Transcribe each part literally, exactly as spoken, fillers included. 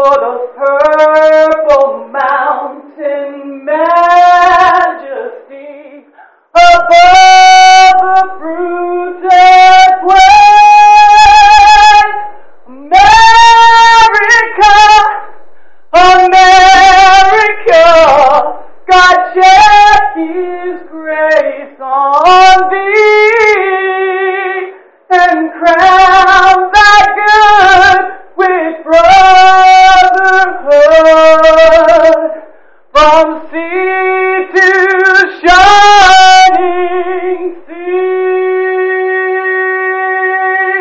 for the purple mountain majesty above the fruited plain. America, America, God shed His grace on thee and crown thy good with brotherhood from sea to shining sea.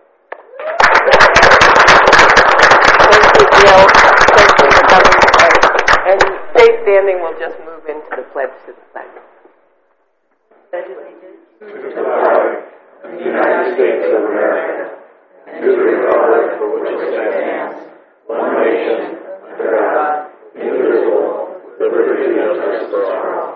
Thank you, Jill. Thank you for coming. And stay standing. We'll just move into the pledge to the flag. To the flag of the United States of America, and to the republic for which it stands, one nation, under God, indivisible, with liberty and justice for all.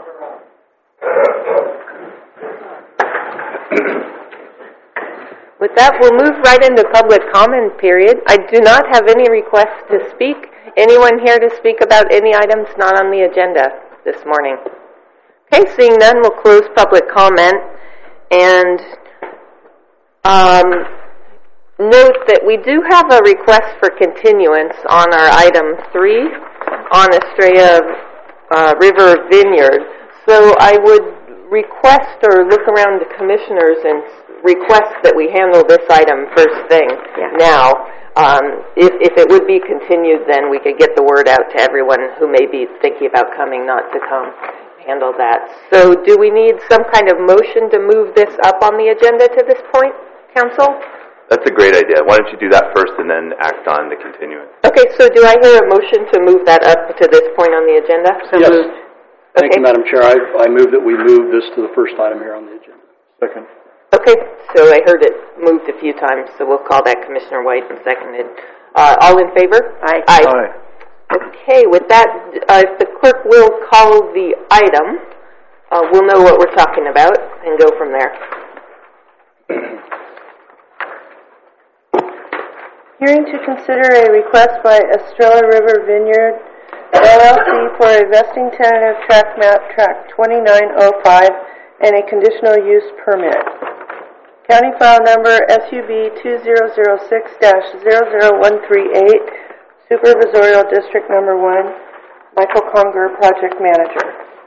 With that, we'll move right into public comment period. I do not have any requests to speak. Anyone here to speak about any items not on the agenda this morning? Okay, seeing none, we'll close public comment and um, note that we do have a request for continuance on our item three on Estrella uh, River Vineyard. So I would request or look around the commissioners and request that we handle this item first thing yeah. now. Um, if, if it would be continued, then we could get the word out to everyone who may be thinking about coming not to come. Handle that. So do we need some kind of motion to move this up on the agenda to this point, Council? That's a great idea. Why don't you do that first and then act on the continuance? Okay, so do I hear a motion to move that up to this point on the agenda? So yes. Moved. Thank Okay. you, Madam Chair. I, I move that we move this to the first item here on the agenda. Second. Okay, so I heard it moved a few times, so we'll call that Commissioner White and seconded. Uh, all in favor? Aye. Aye. Aye. Okay, with that, uh, if the clerk will call the item, uh, we'll know what we're talking about and go from there. Hearing to consider a request by Estrella River Vineyard, L L C for a vesting tentative track map, track twenty-nine oh five, and a conditional use permit. County file number S U B two zero zero six dash zero zero one three eight, Supervisorial District Number one, Michael Conger, Project Manager.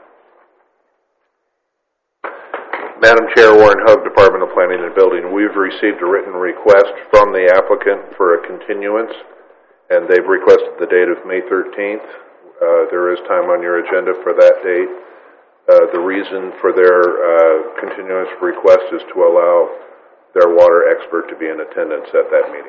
Madam Chair, Warren Hug, Department of Planning and Building. We've received a written request from the applicant for a continuance, and they've requested the date of May thirteenth. Uh, there is time on your agenda for that date. Uh, the reason for their uh, continuance request is to allow their water expert to be in attendance at that meeting.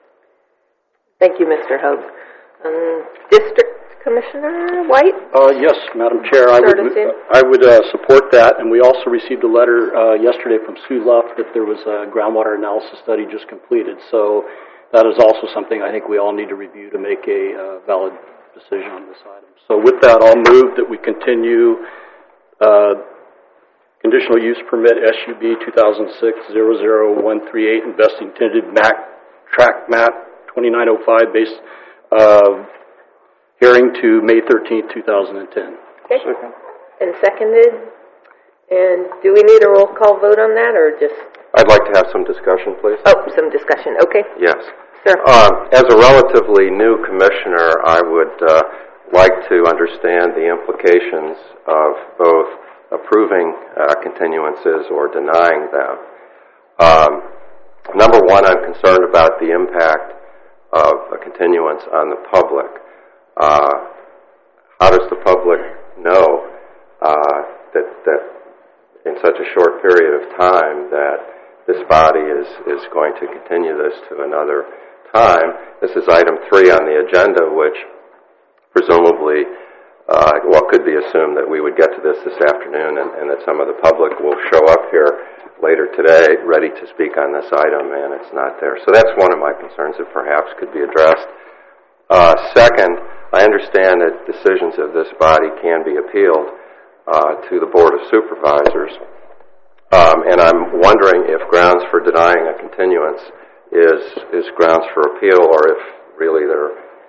Thank you, Mister Hogue. Um, District Commissioner White? Uh, yes, Madam Chair, I would I would uh, support that, and we also received a letter uh, yesterday from Sue Luff that there was a groundwater analysis study just completed. So that is also something I think we all need to review to make a uh, valid decision on this item. So with that, I'll move that we continue uh, conditional use permit S U B two thousand six dash zero zero one three eight investing tentative map track map twenty-nine oh five base uh, hearing to May thirteenth, two thousand ten. Okay. Second. And seconded. And do we need a roll call vote on that, or just? I'd like to have some discussion, please. Oh, some discussion. Okay. Yes. Sure. Um, as a relatively new commissioner, I would uh, like to understand the implications of both approving uh, continuances or denying them. Um, number one, I'm concerned about the impact of a continuance on the public. Uh, how does the public know uh, that, that in such a short period of time that this body is, is going to continue this to another time? This is item three on the agenda, which presumably, uh, well, could be assumed that we would get to this this afternoon and, and that some of the public will show up here later today ready to speak on this item, and it's not there. So that's one of my concerns that perhaps could be addressed. Uh, second, I understand that decisions of this body can be appealed uh, to the Board of Supervisors, um, and I'm wondering if grounds for denying a continuance is is grounds for appeal, or if really there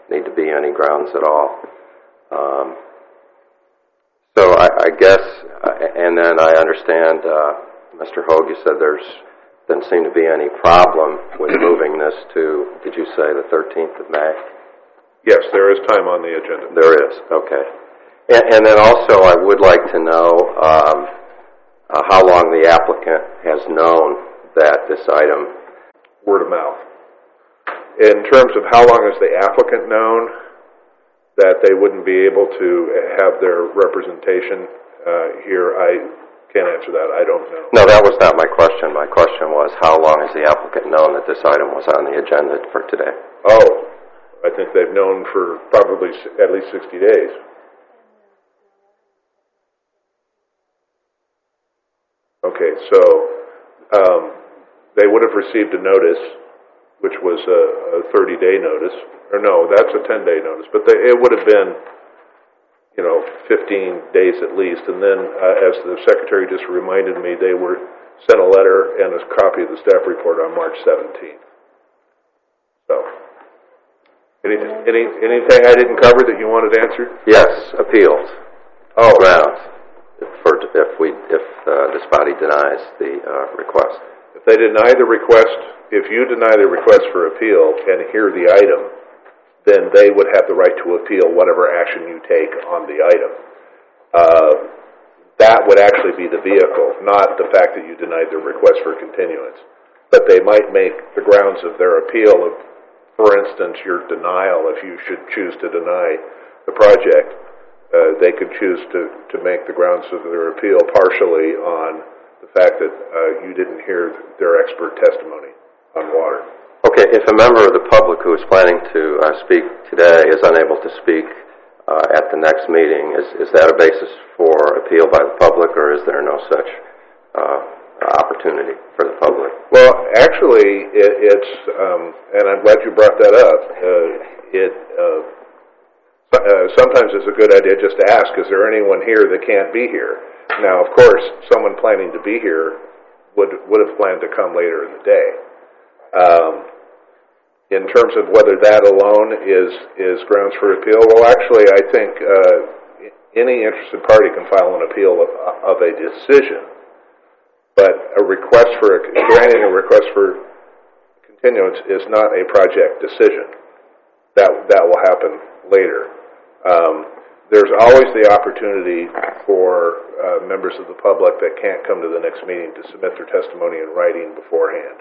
need to be any grounds at all. Um, so I, I guess, and then I understand, uh, Mister Hogue, you said there's doesn't seem to be any problem with moving this to, did you say the thirteenth of May? Yes, there is time on the agenda. There is, okay. And, and then also I would like to know um, uh, how long the applicant has known that this item... Word of mouth. In terms of how long has the applicant known that they wouldn't be able to have their representation uh, here, I can't answer that. I don't know. No, that was not my question. My question was, how long has the applicant known that this item was on the agenda for today? Oh, I think they've known for probably at least sixty days. Okay, so um, they would have received a notice, which was a thirty-day notice. Or no, that's a ten-day notice. But they, it would have been, you know, fifteen days at least. And then, uh, as the secretary just reminded me, they were sent a letter and a copy of the staff report on March seventeenth. So, anything, any, anything I didn't cover that you wanted answered? Yes, appeals. Oh, grounds. If, for, if we, if uh, this body denies the uh, request. If they deny the request, if you deny the request for appeal and hear the item, then they would have the right to appeal whatever action you take on the item. Uh, that would actually be the vehicle, not the fact that you denied their request for continuance. But they might make the grounds of their appeal, of, for instance, your denial, if you should choose to deny the project, uh, they could choose to, to make the grounds of their appeal partially on the fact that uh, you didn't hear their expert testimony on water. Okay, if a member of the public who is planning to uh, speak today is unable to speak uh, at the next meeting, is, is that a basis for appeal by the public, or is there no such uh, opportunity for the public? Well, actually, it, it's, um, and I'm glad you brought that up, uh, it uh, uh, sometimes it's a good idea just to ask, is there anyone here that can't be here? Now, of course, someone planning to be here would, would have planned to come later in the day. Um, In terms of whether that alone is, is grounds for appeal, well, actually, I think uh, any interested party can file an appeal of, of a decision, but a request for a, granting a request for continuance is not a project decision. That that will happen later. Um, there's always the opportunity for uh, members of the public that can't come to the next meeting to submit their testimony in writing beforehand.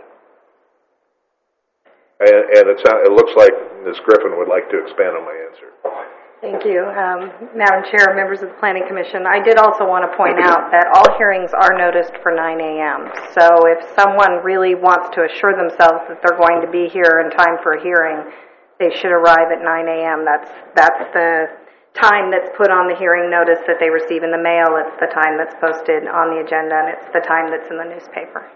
And, and it, sound, it looks like Miz Griffin would like to expand on my answer. Thank you. Um, Madam Chair, members of the Planning Commission, I did also want to point out that all hearings are noticed for nine a.m. So if someone really wants to assure themselves that they're going to be here in time for a hearing, they should arrive at nine a.m. That's, that's the time that's put on the hearing notice that they receive in the mail. It's the time that's posted on the agenda, and it's the time that's in the newspaper.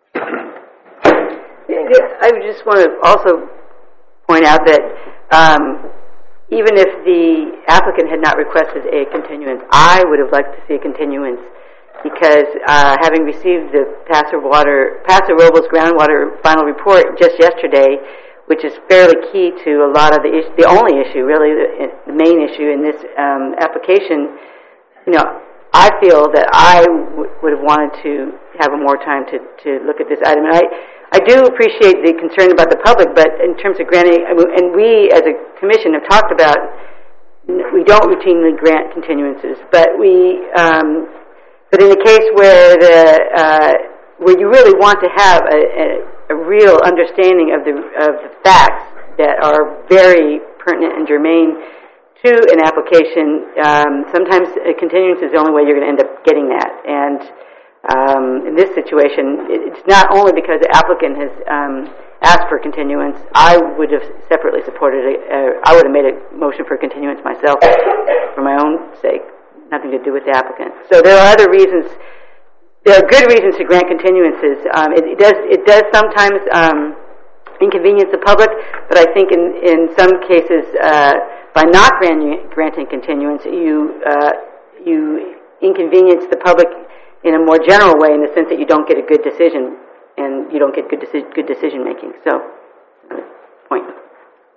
I just want to also point out that um, even if the applicant had not requested a continuance, I would have liked to see a continuance because uh, having received the Paso Water, Paso Robles groundwater final report just yesterday, which is fairly key to a lot of the issue, the only issue, really, the, the main issue in this um, application, you know, I feel that I w- would have wanted to have a more time to, to look at this item. And I, I do appreciate the concern about the public, but in terms of granting, and we as a commission have talked about, we don't routinely grant continuances, but we, um, but in a case where the, uh, where you really want to have a, a, a real understanding of the, of the facts that are very pertinent and germane to an application, um, sometimes a continuance is the only way you're going to end up getting that. And um, in this situation, it's not only because the applicant has um, asked for continuance. I would have separately supported it. Uh, I would have made a motion for continuance myself for my own sake, nothing to do with the applicant. So there are other reasons. There are good reasons to grant continuances. Um, it, it does. It does sometimes um, inconvenience the public, but I think in in some cases. Uh, By not granting, granting continuance, you uh, you inconvenience the public in a more general way, in the sense that you don't get a good decision and you don't get good deci- good decision making. So, point.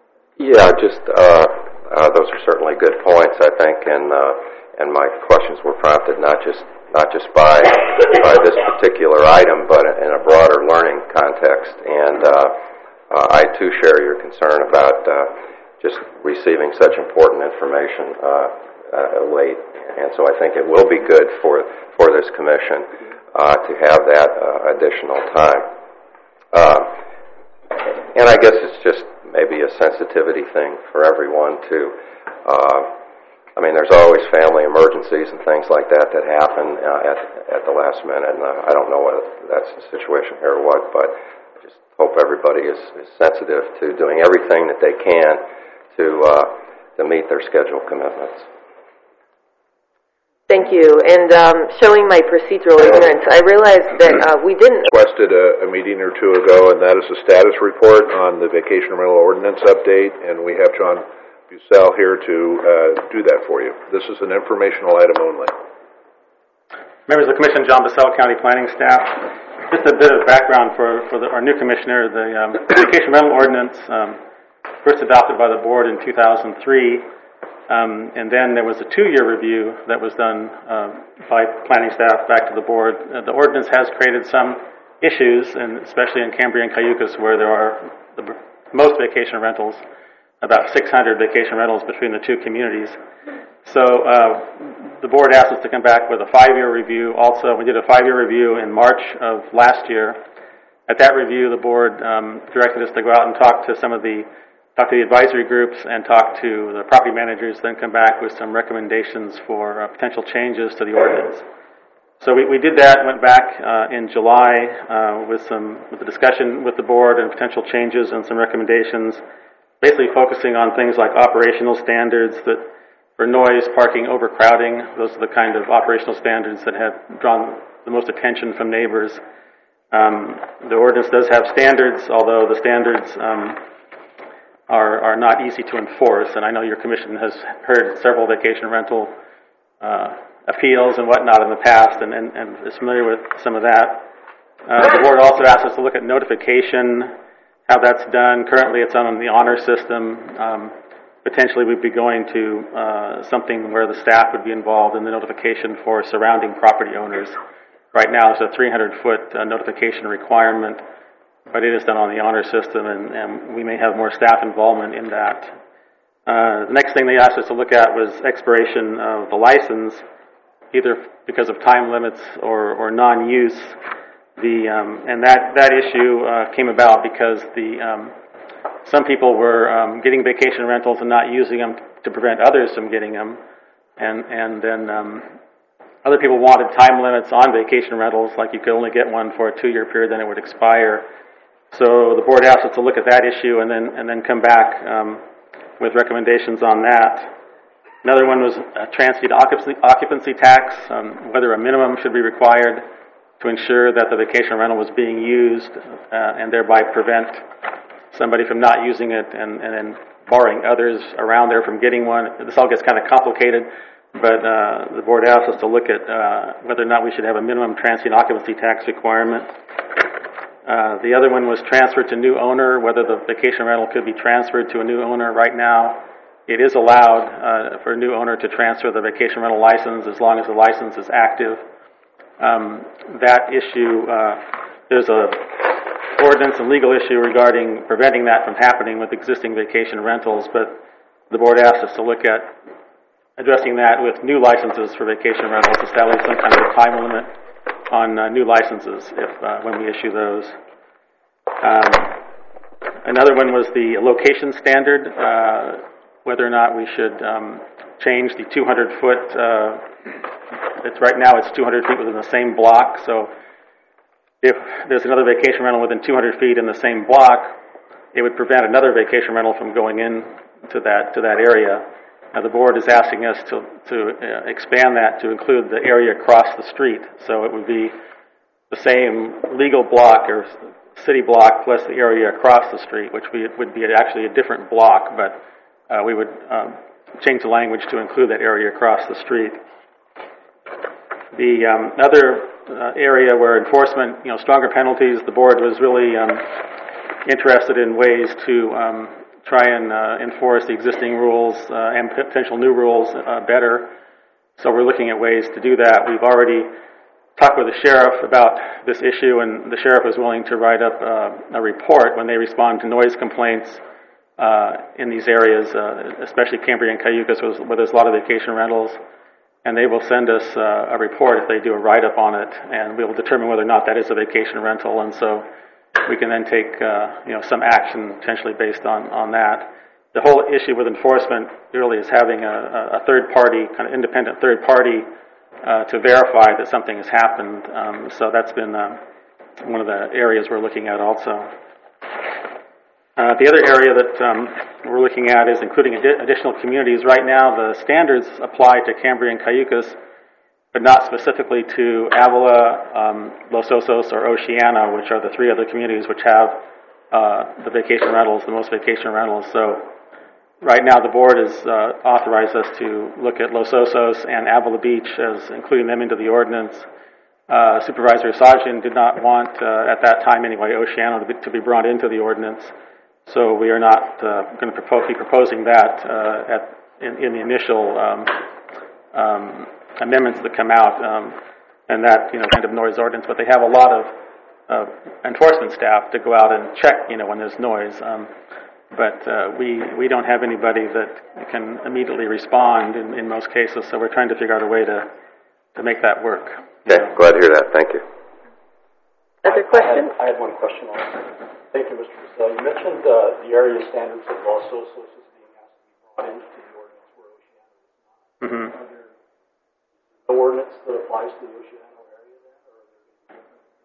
Yeah, just uh, uh, those are certainly good points, I think, and uh, and my questions were prompted not just not just by by this particular item, but in a broader learning context. And uh, uh, I too share your concern about uh, just receiving such important information uh, uh, late, and so I think it will be good for for this commission uh, to have that uh, additional time. Uh, and I guess it's just maybe a sensitivity thing for everyone to, uh, I mean, there's always family emergencies and things like that that happen uh, at, at the last minute, and uh, I don't know whether that's the situation here or what, but I just hope everybody is, is sensitive to doing everything that they can to, uh, to meet their schedule commitments. Thank you. And um, showing my procedural ignorance, I realized that uh, we didn't... Requested a, a meeting or two ago, and that is a status report on the vacation rental ordinance update, and we have John Bucell here to uh, do that for you. This is an informational item only. Members of the Commission, John Bucell, County Planning Staff. Just a bit of background for, for the, our new commissioner. The um, vacation rental ordinance, um, first adopted by the board in two thousand three, Um, and then there was a two-year review that was done uh, by planning staff back to the board. Uh, the ordinance has created some issues, and especially in Cambria and Cayucas, where there are the most vacation rentals, about six hundred vacation rentals between the two communities. So uh, the board asked us to come back with a five-year review. Also, we did a five-year review in March of last year. At that review, the board um, directed us to go out and talk to some of the talk to the advisory groups and talk to the property managers, then come back with some recommendations for uh, potential changes to the ordinance. So we, we did that, went back uh, in July uh, with some with the discussion with the board and potential changes and some recommendations, basically focusing on things like operational standards that for noise, parking, overcrowding. Those are the kind of operational standards that have drawn the most attention from neighbors. Um, the ordinance does have standards, although the standards um, Are, are not easy to enforce, and I know your commission has heard several vacation rental uh, appeals and whatnot in the past, and, and, and is familiar with some of that. Uh, the board also asked us to look at notification, how that's done. Currently, it's on the honor system. Um, potentially, we'd be going to uh, something where the staff would be involved in the notification for surrounding property owners. Right now, it's a three hundred foot uh, notification requirement, but it is done on the honor system, and, and we may have more staff involvement in that. Uh, the next thing they asked us to look at was expiration of the license, either because of time limits or, or non-use. The um, and that that issue uh, came about because the um, some people were um, getting vacation rentals and not using them to prevent others from getting them, and and then um, other people wanted time limits on vacation rentals, like you could only get one for a two-year period, then it would expire. So the board asked us to look at that issue and then and then come back um, with recommendations on that. Another one was a transient occupancy, occupancy tax, um, whether a minimum should be required to ensure that the vacation rental was being used uh, and thereby prevent somebody from not using it and, and then barring others around there from getting one. This all gets kind of complicated, but uh, the board asked us to look at uh, whether or not we should have a minimum transient occupancy tax requirement. Uh, the other one was transfer to new owner, whether the vacation rental could be transferred to a new owner. Right now, it is allowed uh, for a new owner to transfer the vacation rental license as long as the license is active. Um, that issue, uh, there's a ordinance and legal issue regarding preventing that from happening with existing vacation rentals, but the board asked us to look at addressing that with new licenses for vacation rentals, establish some kind of a time limit on uh, new licenses if uh, when we issue those. Um, another one was the location standard, uh, whether or not we should um, change the two hundred foot, uh, it's right now it's two hundred feet within the same block, so if there's another vacation rental within two hundred feet in the same block, it would prevent another vacation rental from going in to that, to that area. Now, the board is asking us to, to uh, expand that to include the area across the street. So it would be the same legal block or city block plus the area across the street, which we, would be actually a different block, but uh, we would um, change the language to include that area across the street. The um, other uh, area where enforcement, you know, stronger penalties, the board was really um, interested in ways to um, try and uh, enforce the existing rules uh, and potential new rules uh, better. So we're looking at ways to do that. We've already talked with the sheriff about this issue, and the sheriff is willing to write up uh, a report when they respond to noise complaints uh, in these areas, uh, especially Cambria and Cayucos, where there's a lot of vacation rentals. And they will send us uh, a report if they do a write-up on it, and we will determine whether or not that is a vacation rental. And so we can then take uh, you know some action potentially based on, on that. The whole issue with enforcement really is having a, a third party, kind of independent third party, uh, to verify that something has happened. Um, so that's been uh, one of the areas we're looking at also. Uh, the other area that um, we're looking at is including adi- additional communities. Right now, the standards apply to Cambria and Cayucos, but not specifically to Avila, um, Los Osos, or Oceana, which are the three other communities which have uh, the vacation rentals, the most vacation rentals. So right now, the board has uh, authorized us to look at Los Osos and Avila Beach as including them into the ordinance. Uh, Supervisor Sajian did not want, uh, at that time anyway, Oceana to be, to be brought into the ordinance. So we are not uh, going to propose, be proposing that uh, at, in, in the initial um, um, amendments that come out, um, and that you know kind of noise ordinance. But they have a lot of uh, enforcement staff to go out and check, you know, when there's noise. Um, but uh, we we don't have anybody that can immediately respond in, in most cases. So we're trying to figure out a way to to make that work. Okay, glad to hear that. Thank you. Other questions? I had, I had one question on that. Thank you, Mister Bissell. You mentioned uh, the area standards of Los Osos is being asked to be brought into the ordinance where Oceana is not. Mm-hmm. Are there no ordinance that applies to the Oceana area then? Or are there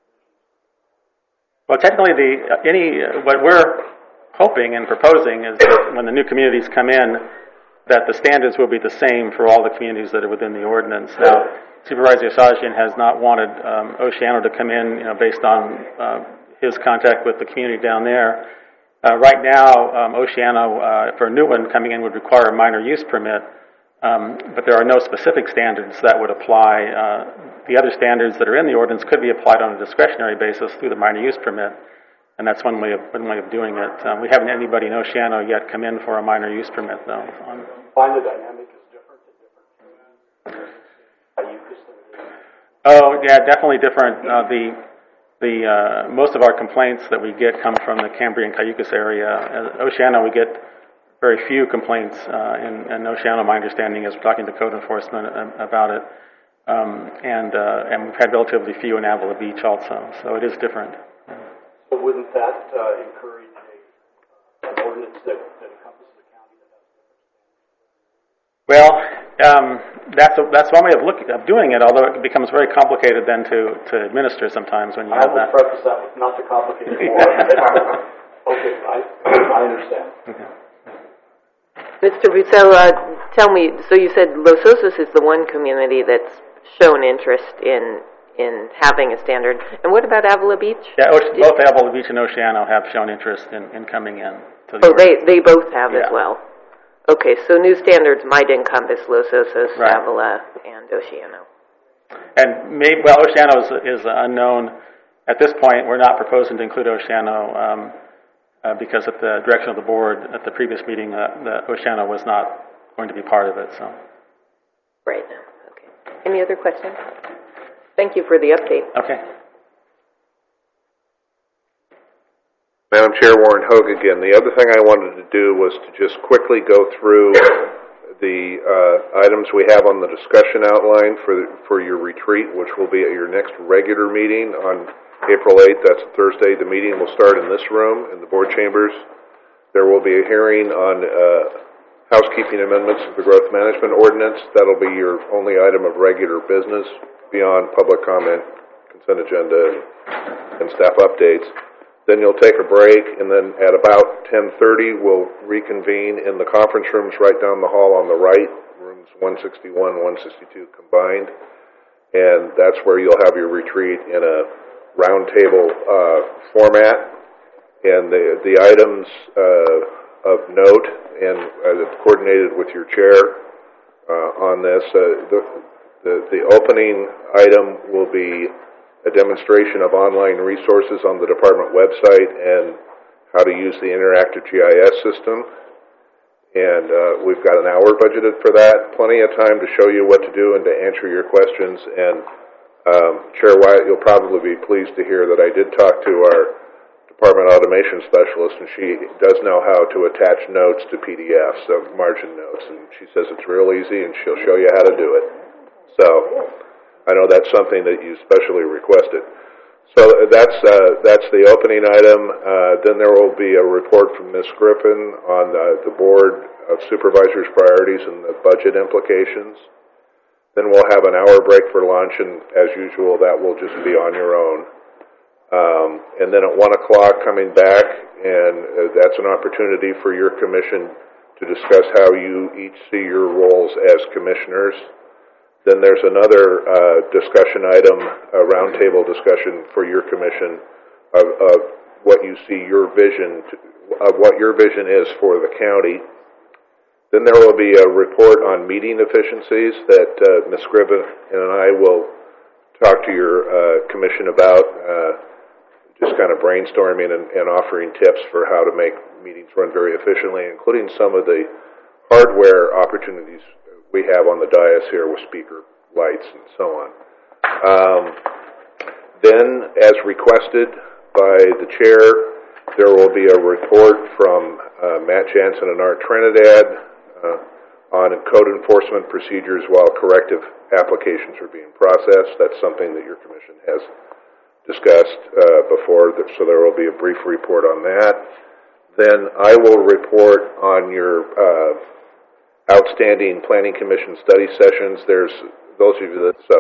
well, technically, the uh, any uh, what we're hoping and proposing is that when the new communities come in, that the standards will be the same for all the communities that are within the ordinance. Now, Supervisor Sajian has not wanted um, Oceana to come in, you know, based on uh, his contact with the community down there. Uh, right now, um, Oceana, uh, for a new one coming in, would require a minor use permit, um, but there are no specific standards that would apply. Uh, the other standards that are in the ordinance could be applied on a discretionary basis through the minor use permit, and that's one way of, one way of doing it. Um, we haven't had anybody in Oceana yet come in for a minor use permit, though. On, do you find the dynamic is different in different communities? Oh, yeah, definitely different. Uh, the The uh, most of our complaints that we get come from the Cambria and Cayucos area. Uh, Oceana, we get very few complaints. Uh, in, in Oceana, my understanding is we're talking to code enforcement about it, um, and uh, and we've had relatively few in Avila Beach also. So it is different. So wouldn't that uh, encourage a, an ordinance that, that encompasses the county that has different standards? Well. Um, that's a, that's one way of look of doing it. Although it becomes very complicated then to, to administer sometimes when you I have that. I will preface that with not to complicate it more. Okay, I I understand. Okay. Mister Bissell, uh, tell me. So you said Los Osos is the one community that's shown interest in in having a standard, and what about Avila Beach? Yeah, Oce- both Avila Beach and Oceana have shown interest in, in coming in. To the oh, they they both have yeah. as well. Okay, so new standards might encompass Los Osos, right. Avila, and Oceana. And maybe, well, Oceana is, is unknown. At this point, we're not proposing to include Oceana um, uh, because at the direction of the board at the previous meeting, uh, the Oceana was not going to be part of it. So, right. Okay. Any other questions? Thank you for the update. Okay. Madam Chair, Warren Hogue again. The other thing I wanted to do was to just quickly go through the uh, items we have on the discussion outline for for your retreat, which will be at your next regular meeting on April eighth. That's a Thursday. The meeting will start in this room in the board chambers. There will be a hearing on uh, housekeeping amendments to the growth management ordinance. That'll be your only item of regular business beyond public comment, consent agenda, and, and staff updates. Then you'll take a break, and then at about ten thirty, we'll reconvene in the conference rooms right down the hall on the right, rooms one sixty-one, one sixty-two combined, and that's where you'll have your retreat in a roundtable uh, format. And the the items uh, of note, and uh, coordinated with your chair uh, on this, uh, the, the the opening item will be a demonstration of online resources on the department website and how to use the interactive G I S system. And uh, we've got an hour budgeted for that. Plenty of time to show you what to do and to answer your questions. And um, Chair Wyatt, you'll probably be pleased to hear that I did talk to our Department Automation Specialist, and she does know how to attach notes to P D Fs, so margin notes. And she says it's real easy, and she'll show you how to do it. So I know that's something that you specially requested. So that's uh, that's the opening item. Uh, then there will be a report from Miz Griffin on uh, the Board of Supervisors' priorities and the budget implications. Then we'll have an hour break for lunch, and as usual, that will just be on your own. Um, and then at one o'clock, coming back, and uh, that's an opportunity for your commission to discuss how you each see your roles as commissioners. Then there's another uh, discussion item, a roundtable discussion for your commission of, of what you see your vision, to, of what your vision is for the county. Then there will be a report on meeting efficiencies that uh, Miz Griffin and I will talk to your uh, commission about, uh, just kind of brainstorming and, and offering tips for how to make meetings run very efficiently, including some of the hardware opportunities we have on the dais here with speaker lights and so on. Um, then, as requested by the chair, there will be a report from uh, Matt Jansen and Art Trinidad uh, on code enforcement procedures while corrective applications are being processed. That's something that your commission has discussed uh, before, so there will be a brief report on that. Then I will report on your uh, outstanding Planning Commission study sessions. There's those of you that, so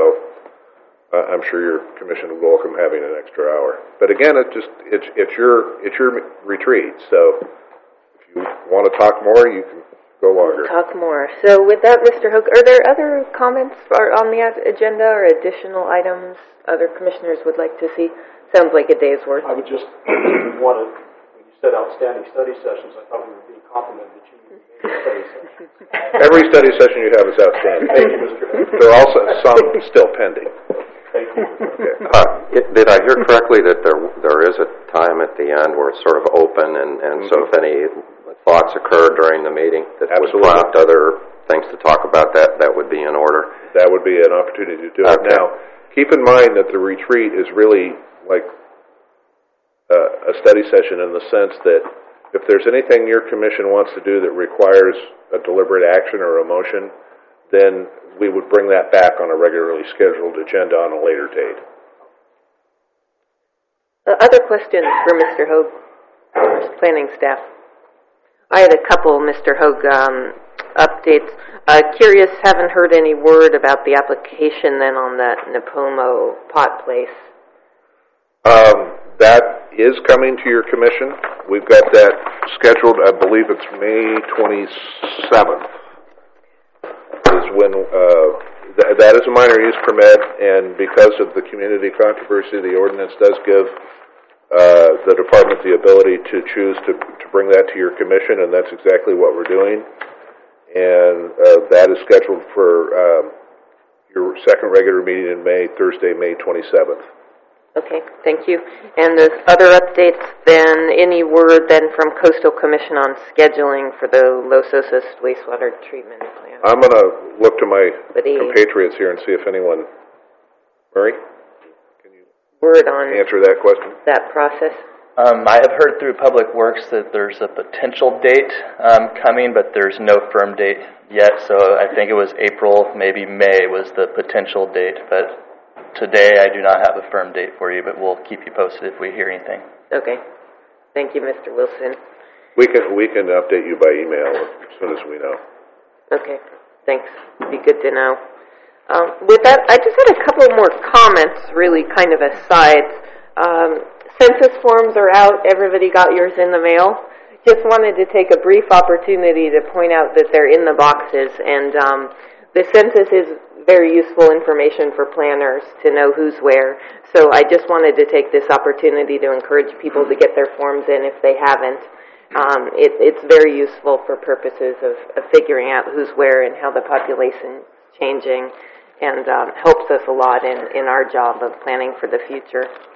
uh, I'm sure your commission will welcome having an extra hour. But again, it just it's it's your it's your retreat. So if you want to talk more, you can go longer. Talk more. So with that, Mister Hogue, are there other comments for, on the agenda or additional items other commissioners would like to see? Sounds like a day's worth. I would just want to, when you said outstanding study sessions, I thought we were being complimented that you study sessions. Every study session you have is outstanding. Thank you, Mister Hogue. There are also some still pending. Thank you. Okay. Uh, it, did I hear correctly that there there is a time at the end where it's sort of open, and, and mm-hmm. so if any thoughts occur during the meeting that Absolutely. would prompt other things to talk about, that that would be in order? That would be an opportunity to do okay. it. Now, keep in mind that the retreat is really like uh, a study session in the sense that if there's anything your commission wants to do that requires a deliberate action or a motion, then we would bring that back on a regularly scheduled agenda on a later date. Uh, other questions for Mister Hogue, planning staff? I had a couple, Mister Hogue, um, updates. Uh, curious, haven't heard any word about the application then on that Napomo pot place. Um, that is coming to your commission. We've got that scheduled, I believe it's May twenty-seventh is when, uh, th- that is a minor use permit, and because of the community controversy, the ordinance does give uh, the department the ability to choose to, to bring that to your commission, and that's exactly what we're doing. And uh, that is scheduled for um, your second regular meeting in May, Thursday, May twenty-seventh. Okay, thank you. And the other updates then, any word then from Coastal Commission on scheduling for the Los Osos wastewater treatment plant? I'm going to look to my Buddy. compatriots here and see if anyone... Murray? Can you word on answer that question? That process? Um, I have heard through Public Works that there's a potential date um, coming, but there's no firm date yet, so I think it was April, maybe May was the potential date, but today I do not have a firm date for you, but we'll keep you posted if we hear anything. Okay. Thank you, Mister Wilson. We can we can update you by email as soon as we know. Okay. Thanks. Be good to know. Um, with that, I just had a couple more comments, really kind of aside. Um, census forms are out. Everybody got yours in the mail. Just wanted to take a brief opportunity to point out that they're in the boxes, and um, the census is very useful information for planners to know who's where. So I just wanted to take this opportunity to encourage people to get their forms in if they haven't. Um, it, it's very useful for purposes of, of figuring out who's where and how the population is changing, and um, helps us a lot in, in our job of planning for the future.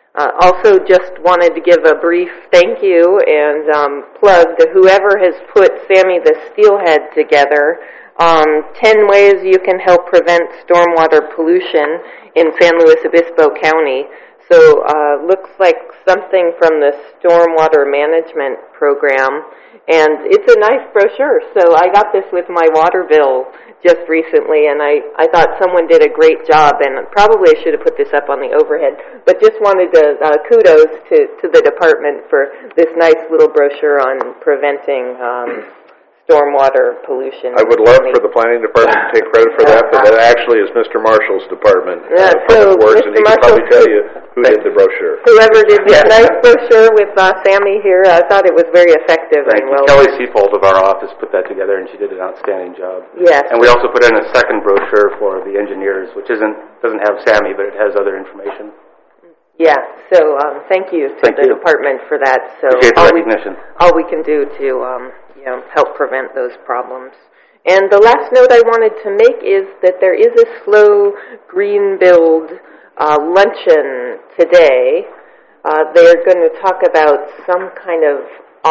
Uh, also, just wanted to give a brief thank you and um, plug to whoever has put Sammy the Steelhead together. Um, ten ways you can help prevent stormwater pollution in San Luis Obispo County. So, uh, looks like something from the Stormwater Management Program, and it's a nice brochure. So I got this with my water bill just recently, and I, I thought someone did a great job, and probably I should have put this up on the overhead, but just wanted to uh, kudos to, to the department for this nice little brochure on preventing um, stormwater pollution. I would love for the planning department to take credit for that, but that actually is Mister Marshall's department. Yeah, uh, so Works, Mister and he can Marshall, probably tell you who did the brochure. Whoever did this nice brochure with uh, Sammy here, I thought it was very effective Thank and you. well. Kelly Seafold of our office put that together, and she did an outstanding job. Yes. And we also put in a second brochure for the engineers, which isn't doesn't have Sammy, but it has other information. Yeah, so um, thank you to Thank the you. department for that. So Appreciate the all we, recognition. all we can do to um, you know, help prevent those problems. And the last note I wanted to make is that there is a SLO Green Build uh, luncheon today. Uh, they're going to talk about some kind of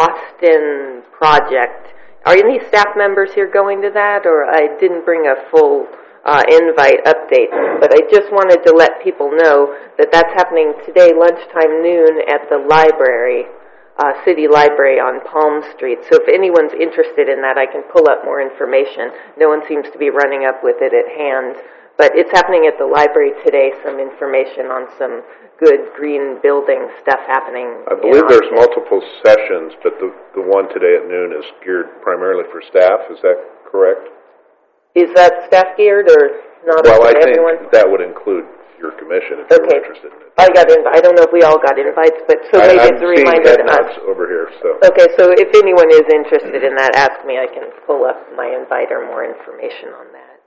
Austin project. Are any staff members here going to that, or I didn't bring a full uh, invite update, but I just wanted to let people know that that's happening today, lunchtime noon, at the library. Uh, City Library on Palm Street. So if anyone's interested in that, I can pull up more information. No one seems to be running up with it at hand. But it's happening at the library today, some information on some good green building stuff happening. I believe there's multiple sessions, but the, the one today at noon is geared primarily for staff. Is that correct? Is that staff geared or not? Well, I think everyone? that would include your commission if okay. you're interested in it. I got in, I don't know if we all got invites, but so maybe I, it's a reminder to us. over here, so. Okay, so if anyone is interested in that, ask me. I can pull up my invite or more information on that.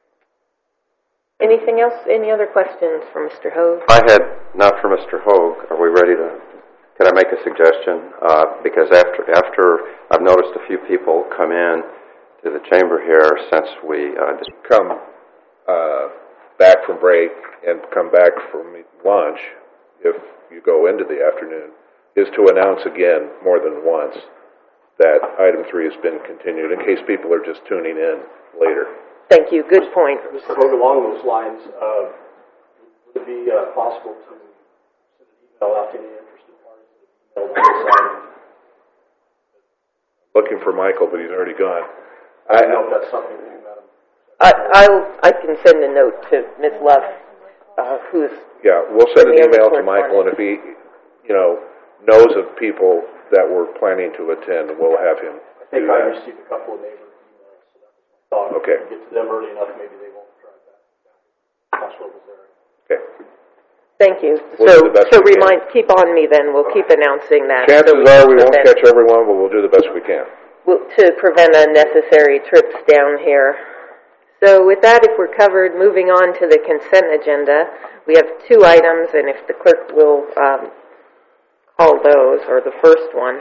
Anything else? Any other questions for Mister Hogue? I had, not for Mister Hogue. Are we ready to, can I make a suggestion? Uh, because after, after I've noticed a few people come in to the chamber here since we uh, just come uh, back from break and come back from lunch, if you go into the afternoon, is to announce again more than once that item three has been continued in case people are just tuning in later. Thank you. Good point. Mister Hogue, along those lines, uh, would it be uh, possible to send an email out to any interested parties that have emailed on this item? Looking for Michael, but he's already gone. I don't know if that's something that you, Madam. I, I'll, I can send a note to Miz Luff, uh, who's... Yeah, we'll send an email to Michael, and if he, you know, knows of people that were planning to attend, we'll have him I think do I that. received a couple of neighbor emails, so that was my thought. Okay. If we get to them early enough, maybe they won't drive back across levels there. Okay. Thank you. We'll so, do the best so we remind, keep on me then. We'll keep announcing that. Chances so we are we won't prevent, catch everyone, but we'll do the best we can. we'll, to prevent unnecessary trips down here. So with that, if we're covered, moving on to the consent agenda, we have two items, and if the clerk will um, call those, or the first one.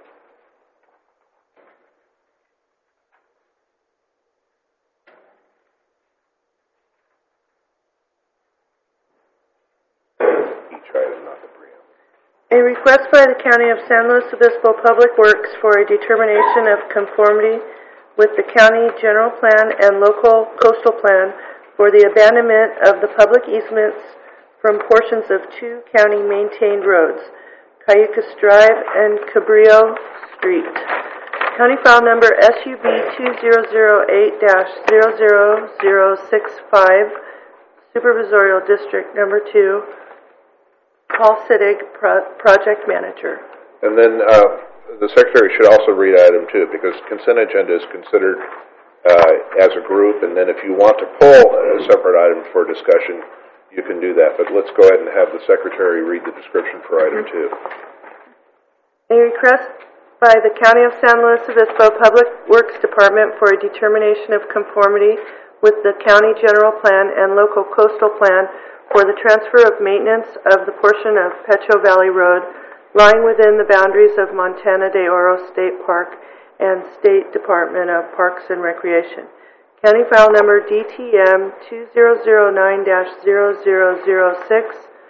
Each item, not the preamble. A request by the County of San Luis Obispo Public Works for a determination of conformity with the county general plan and local coastal plan for the abandonment of the public easements from portions of two county-maintained roads, Cayucas Drive and Cabrillo Street. County file number S U B two thousand eight dash zero zero zero six five, Supervisorial District Number two, Paul Sittig, Pro- Project Manager. And then uh, the Secretary should also read item two, because consent agenda is considered uh, as a group, and then if you want to pull a separate item for discussion, you can do that. But let's go ahead and have the Secretary read the description for item two. A request by the County of San Luis Obispo Public Works Department for a determination of conformity with the county general plan and local coastal plan for the transfer of maintenance of the portion of Pecho Valley Road lying within the boundaries of Montana de Oro State Park and State Department of Parks and Recreation. County file number D T M two thousand nine dash zero zero zero six,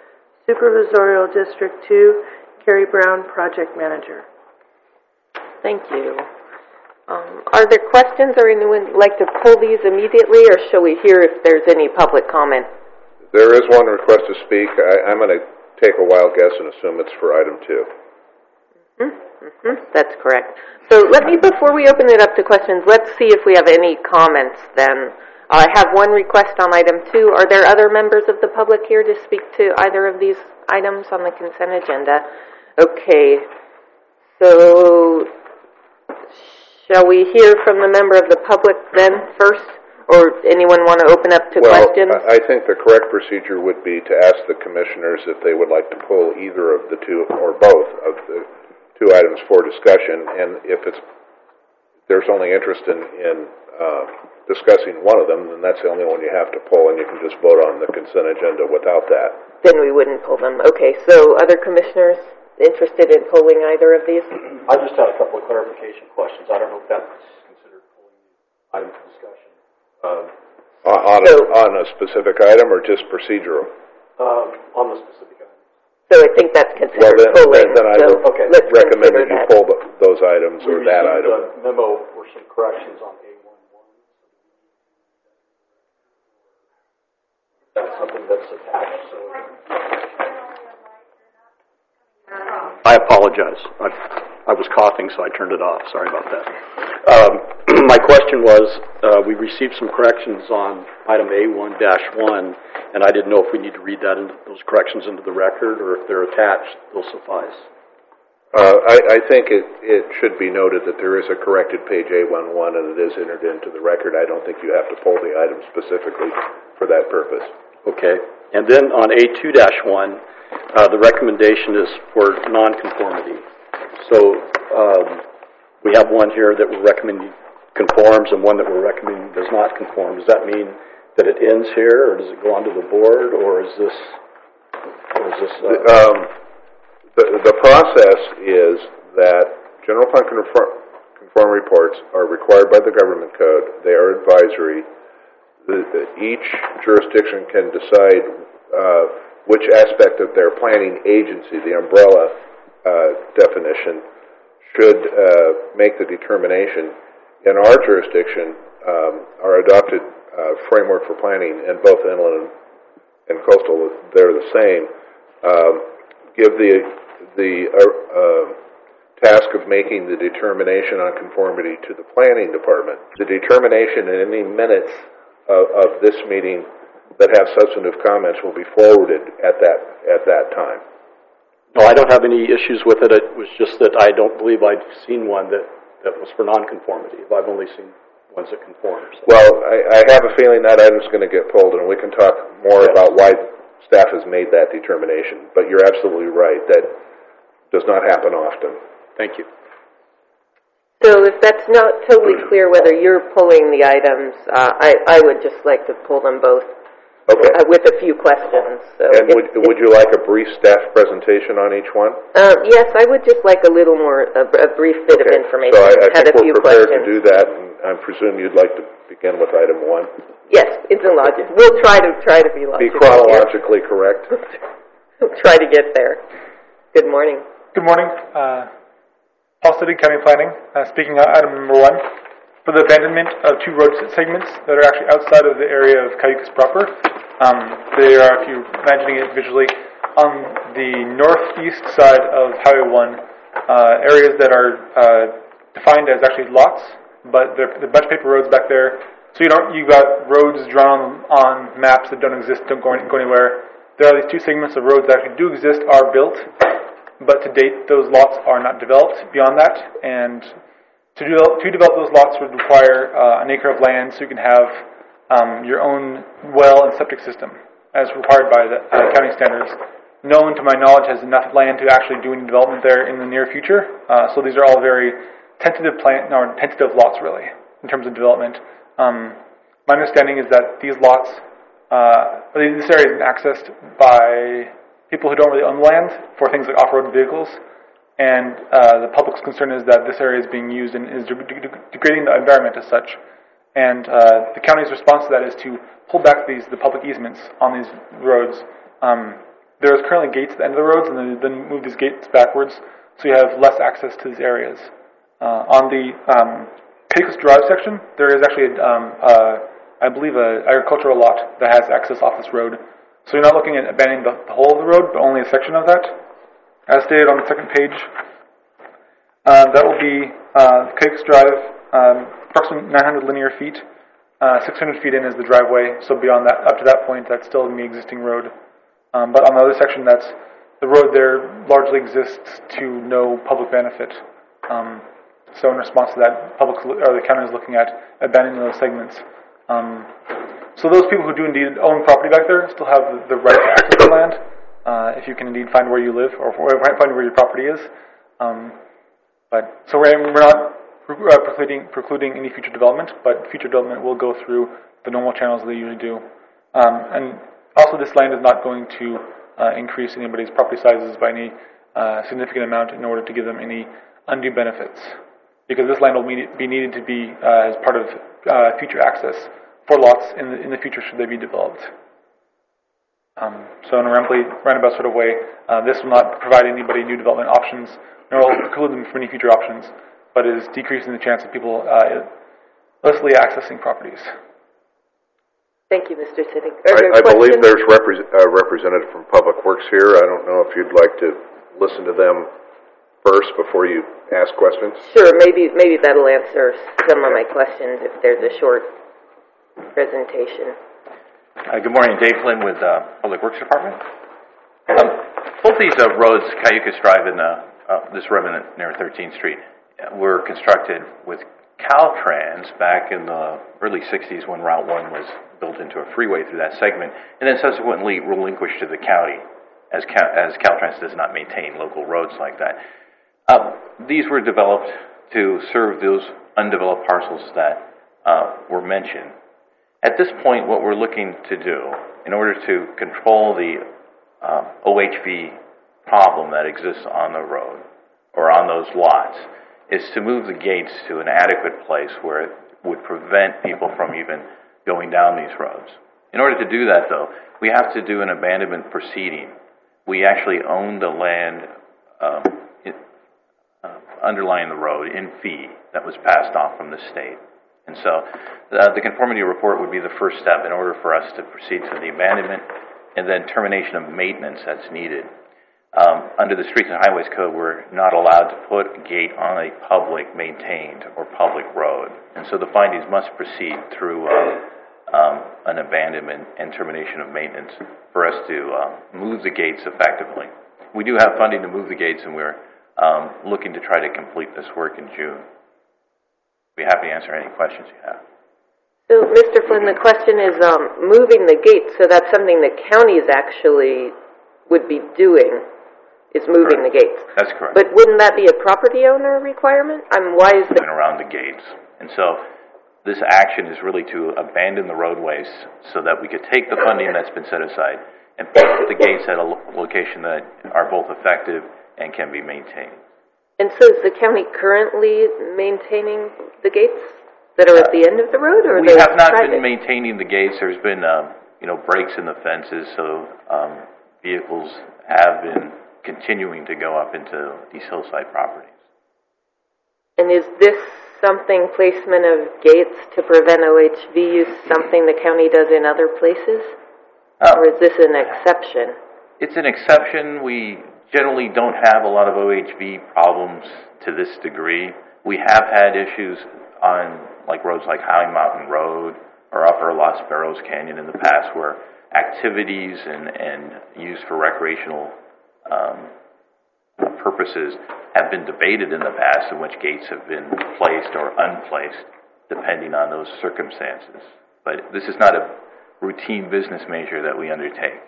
Supervisorial District two, Carrie Brown, Project Manager. Thank you. Um, are there questions, or anyone like to pull these immediately, or shall we hear if there's any public comment? There is one request to speak. I, I'm going to take a wild guess and assume it's for item two. Mm-hmm. Mm-hmm. That's correct. So let me, before we open it up to questions, let's see if we have any comments then. I have one request on item two. Are there other members of the public here to speak to either of these items on the consent agenda? Okay. So shall we hear from the member of the public then first? Or anyone want to open up to well, questions? I think the correct procedure would be to ask the commissioners if they would like to pull either of the two or both of the two items for discussion. And if it's there's only interest in, in uh, discussing one of them, then that's the only one you have to pull, and you can just vote on the consent agenda without that. Then we wouldn't pull them. Okay, so other commissioners interested in pulling either of these? I just had a couple of clarification questions. I don't know if that's considered pulling the item for discussion. Um, on, so, a, on a specific item or just procedural? Um, on the specific item. So I think that's considered well, then, pulling. Then, then I so would okay. recommend that you that. pull the, those items we or that item. A memo or some corrections on A eleven. That's something that's attached. So I apologize. I, I was coughing, so I turned it off. Sorry about that. Um, my question was, uh, we received some corrections on item A one dash one, and I didn't know if we need to read that into, those corrections into the record, or if they're attached, they'll suffice. Uh, I, I think it, it should be noted that there is a corrected page A eleven, and it is entered into the record. I don't think you have to pull the item specifically for that purpose. Okay. And then on A two dash one, uh, the recommendation is for nonconformity. So um, we have one here that we're recommending conforms and one that we're recommending does not conform. Does that mean that it ends here, or does it go onto the board, or is this... Or is this uh, um, The, the process is that general fund conform, conform reports are required by the government code. They are advisory. The, the, each jurisdiction can decide uh, which aspect of their planning agency, the umbrella uh, definition, should uh, make the determination. In our jurisdiction, um, our adopted uh, framework for planning in both inland and coastal, they're the same. Um, give the the uh, uh, task of making the determination on conformity to the planning department. The determination in any minutes of, of this meeting that have substantive comments will be forwarded at that at that time. No, I don't have any issues with it. It was just that I don't believe I'd seen one that, that was for nonconformity. I've only seen ones that conform. So. Well, I, I have a feeling that item's going to get pulled, and we can talk more yes. about why staff has made that determination. But you're absolutely right. That does not happen often. Thank you. So if that's not totally clear whether you're pulling the items, uh, I, I would just like to pull them both okay. uh, with a few questions. So and if, would, would you like a brief staff presentation on each one? Uh, yes, I would just like a little more, a, a brief bit okay. of information. So I, I Had think a few we're prepared questions. to do that, and I presume you'd like to begin with item one? Yes, it's a logic. We'll try to try to be logical. Be chronologically correct. We'll try to get there. Good morning. Good morning. Uh, Paul City County Planning, uh, speaking on item number one. For the abandonment of two road segments that are actually outside of the area of Cayucas proper. Um, they are, if you're imagining it visually, on the northeast side of Highway one, uh, areas that are uh, defined as actually lots, but there are a bunch of paper roads back there. So you don't, you got roads drawn on maps that don't exist, don't go, go anywhere. There are these two segments of roads that actually do exist, are built, but to date, those lots are not developed beyond that, and to develop, to develop those lots would require uh, an acre of land so you can have um, your own well and septic system, as required by the uh, county standards. No one, to my knowledge, has enough land to actually do any development there in the near future, uh, so these are all very tentative plan, or tentative lots, really, in terms of development. Um, my understanding is that these lots, uh, this area is accessed by people who don't really own land for things like off-road vehicles, and uh, the public's concern is that this area is being used and is de- de- degrading the environment as such. And uh, the county's response to that is to pull back these the public easements on these roads. Um, there's currently gates at the end of the roads, and then, then move these gates backwards, so you have less access to these areas. Uh, on the um, Cayucos Drive section, there is actually, a, um, uh, I believe, an agricultural lot that has access off this road. So you're not looking at abandoning the, the whole of the road, but only a section of that. As stated on the second page, uh, that will be uh, Cayucos Drive, um, approximately nine hundred linear feet. Uh, six hundred feet in is the driveway, so beyond that, up to that point, that's still in the existing road. Um, but on the other section, that's the road there largely exists to no public benefit. Um, so in response to that, public or the county is looking at abandoning those segments. Um, so those people who do indeed own property back there still have the, the right to access the land, uh, if you can indeed find where you live or find where your property is. Um, but so we're, we're not Uh, precluding, precluding any future development, but future development will go through the normal channels they usually do. Um, and also this land is not going to uh, increase anybody's property sizes by any uh, significant amount in order to give them any undue benefits, because this land will be needed to be uh, as part of uh, future access for lots in the, in the future should they be developed. Um, so in a roundabout sort of way, uh, this will not provide anybody new development options, nor will preclude them from any future options, but is decreasing the chance of people uh, illicitly accessing properties. Thank you, Mister Sittig. I, I believe there's repre- a representative from Public Works here. I don't know if you'd like to listen to them first before you ask questions. Sure, maybe maybe that'll answer some of my questions if there's a short presentation. Uh, good morning, Dave Flynn with uh, Public Works Department. Um, both these uh, roads, Cayucos Drive and uh, uh, this remnant near thirteenth Street, were constructed with Caltrans back in the early sixties when Route one was built into a freeway through that segment, and then subsequently relinquished to the county, as Cal- as Caltrans does not maintain local roads like that. Uh, these were developed to serve those undeveloped parcels that uh, were mentioned. At this point, what we're looking to do, in order to control the uh, O H V problem that exists on the road, or on those lots, is to move the gates to an adequate place where it would prevent people from even going down these roads. In order to do that, though, we have to do an abandonment proceeding. We actually own the land um, it, uh, underlying the road in fee that was passed off from the state. And so uh, the conformity report would be the first step in order for us to proceed to the abandonment and then termination of maintenance that's needed. Um, under the Streets and Highways Code, we're not allowed to put a gate on a public maintained or public road. And so the findings must proceed through uh, um, an abandonment and termination of maintenance for us to uh, move the gates effectively. We do have funding to move the gates, and we're um, looking to try to complete this work in June. Be happy to answer any questions you have. So, Mister Flynn, the question is um, moving the gates, so that's something the counties actually would be doing. Is moving correct. The gates. That's correct. But wouldn't that be a property owner requirement? I mean, why is the... around the gates. And so this action is really to abandon the roadways so that we could take the funding that's been set aside and put the gates at a lo- location that are both effective and can be maintained. And so is the county currently maintaining the gates that are at the end of the road? Or we are have not private? been maintaining the gates. There's been um, you know, breaks in the fences, so um, vehicles have been continuing to go up into these hillside properties. And is this something, placement of gates to prevent O H V use, something the county does in other places? Uh, or is this an exception? It's an exception. We generally don't have a lot of O H V problems to this degree. We have had issues on like roads like High Mountain Road or Upper Los Barros Canyon in the past where activities and, and used for recreational um, purposes have been debated in the past, in which gates have been placed or unplaced, depending on those circumstances. But this is not a routine business measure that we undertake.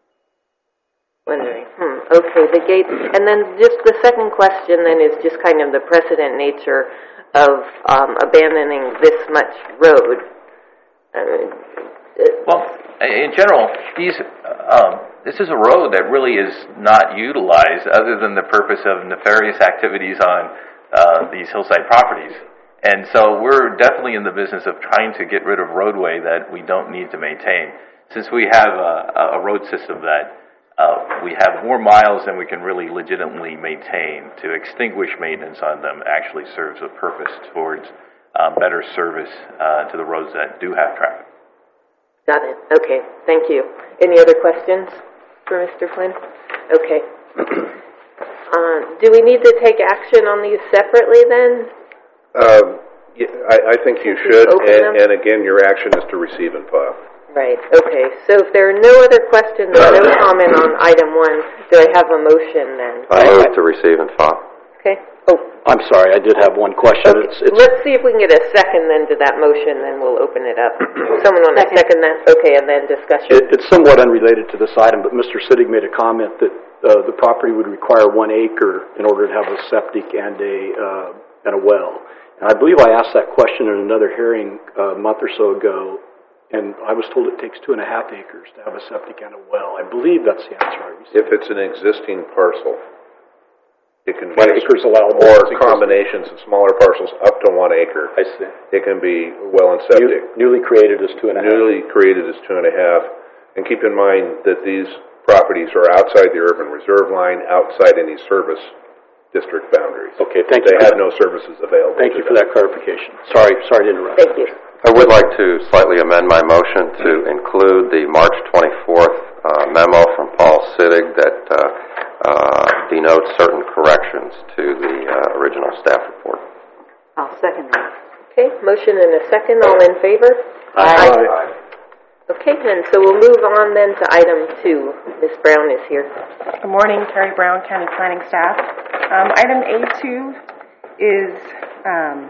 Wondering. Hmm. Okay, the gates. And then just the second question then is just kind of the precedent nature of um, abandoning this much road. Uh, well, in general, these um, this is a road that really is not utilized other than the purpose of nefarious activities on uh, these hillside properties. And so we're definitely in the business of trying to get rid of roadway that we don't need to maintain. Since we have a, a road system that uh, we have more miles than we can really legitimately maintain. To extinguish maintenance on them actually serves a purpose towards uh, better service uh, to the roads that do have traffic. Got it. Okay. Thank you. Any other questions for Mister Flynn? Okay. uh, do we need to take action on these separately then? Um, yeah, I, I think you should, and, and again, your action is to receive and file. Right. Okay. So if there are no other questions or no comment on item one, do I have a motion then? I move to receive and file. Okay. Oh, I'm sorry, I did have one question. Okay. It's, it's, Let's see if we can get a second then to that motion, then we'll open it up. Someone want to second that? Okay, and then discussion. it, it's somewhat unrelated to this item, but Mister Sittig made a comment that uh, the property would require one acre in order to have a septic and a uh, and a well. And I believe I asked that question in another hearing uh, a month or so ago, and I was told it takes two and a half acres to have a septic and a well. I believe that's the answer I received. If it's an existing parcel, it can be one acres allowable, or combinations of smaller parcels up to one acre. I see. It can be well and septic. New, newly created is two and a half. Newly created is two and a half. And keep in mind that these properties are outside the urban reserve line, outside any service district boundaries. Okay, thank they you. They have no services available. Thank you for that clarification. Sorry, sorry to interrupt. Thank you. I would like to slightly amend my motion to include the March twenty-fourth uh, memo from Paul Sittig that uh, uh, denotes certain corrections to the uh, original staff report. I'll second that. Okay, motion and a second. All in favor? Aye. Aye. Okay, then, so we'll move on then to item two. Miz Brown is here. Good morning, Carrie Brown, County Planning Staff. Um, item A two is um,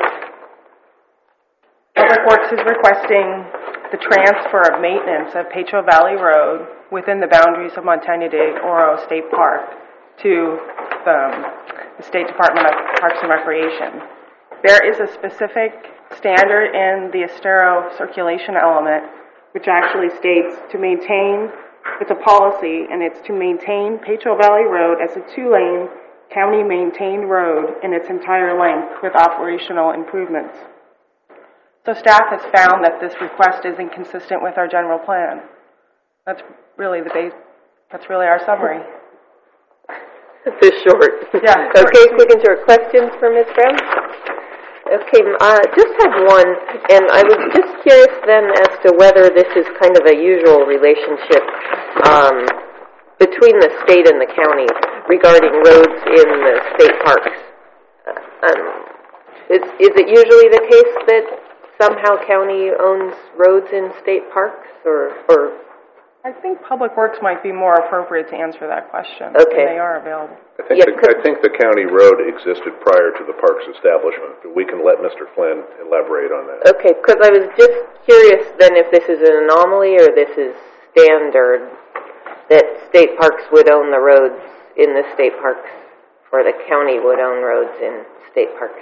Public Works is requesting the transfer of maintenance of Petro Valley Road within the boundaries of Montaña de Oro State Park to um, the State Department of Parks and Recreation. There is a specific standard in the Estero circulation element which actually states to maintain, it's a policy, and it's to maintain Petro Valley Road as a two-lane, county-maintained road in its entire length with operational improvements. So staff has found that this request is inconsistent with our general plan. That's really the base, that's really our summary. This short. Yeah. Okay, quick and short. Questions for Miz Brown? Okay, uh, just have one, and I was just curious then as to whether this is kind of a usual relationship um, between the state and the county regarding roads in the state parks. Uh, um, is, is it usually the case that somehow county owns roads in state parks, or, or I think Public Works might be more appropriate to answer that question. Okay. They are available. I think, Yeah, the, I think the county road existed prior to the park's establishment, but we can let Mister Flynn elaborate on that. Okay, because I was just curious then if this is an anomaly or this is standard, that state parks would own the roads in the state parks, or the county would own roads in state parks.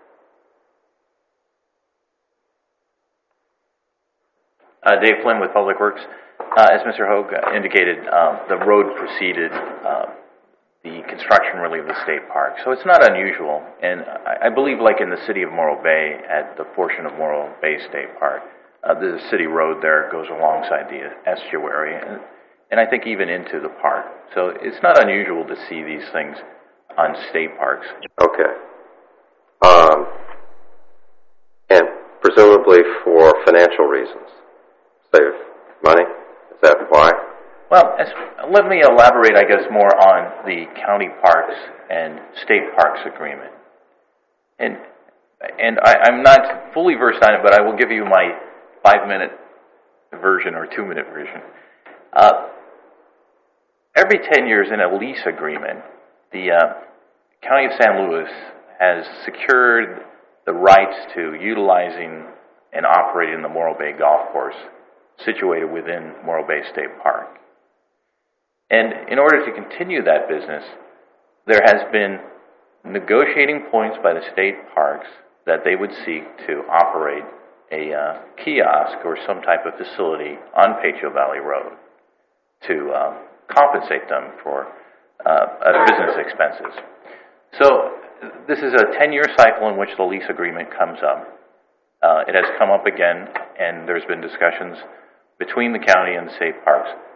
Uh, Dave Flynn with Public Works. Uh, as Mister Hogue indicated, um, the road preceded uh, the construction really of the state park. So it's not unusual. And I, I believe like in the city of Morro Bay, at the portion of Morro Bay State Park, uh, the city road there goes alongside the estuary, and, and I think even into the park. So it's not unusual to see these things on state parks. Okay. Um, and presumably for financial reasons. Save money? Is that why? Well, as, let me elaborate, I guess, more on the county parks and state parks agreement. And and I, I'm not fully versed on it, but I will give you my five-minute version or two-minute version. Uh, every ten years in a lease agreement, the uh, County of San Luis has secured the rights to utilizing and operating the Morro Bay Golf Course situated within Morro Bay State Park. And in order to continue that business, there has been negotiating points by the state parks that they would seek to operate a uh, kiosk or some type of facility on Petro Valley Road to uh, compensate them for uh, uh, business expenses. So this is a ten-year cycle in which the lease agreement comes up. Uh, it has come up again, and there's been discussions between the county and the state parks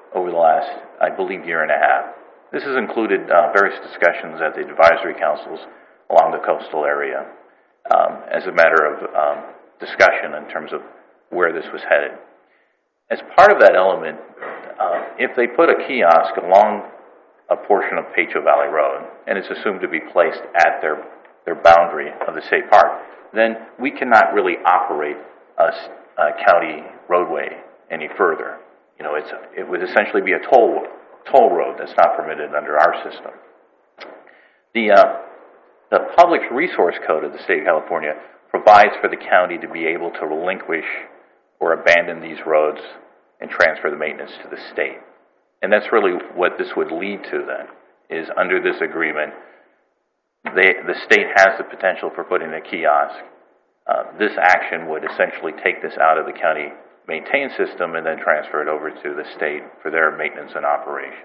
over the last, I believe, year and a half. This has included uh, various discussions at the advisory councils along the coastal area um, as a matter of um, discussion in terms of where this was headed. As part of that element, uh, if they put a kiosk along a portion of Pacho Valley Road, and it's assumed to be placed at their, their boundary of the state park, then we cannot really operate a, a county roadway any further. You know, it's, it would essentially be a toll, toll road that's not permitted under our system. The, uh, the Public Resource Code of the state of California provides for the county to be able to relinquish or abandon these roads and transfer the maintenance to the state. And that's really what this would lead to then, is under this agreement, they, the state has the potential for putting a kiosk. Uh, this action would essentially take this out of the county maintained system and then transfer it over to the state for their maintenance and operation.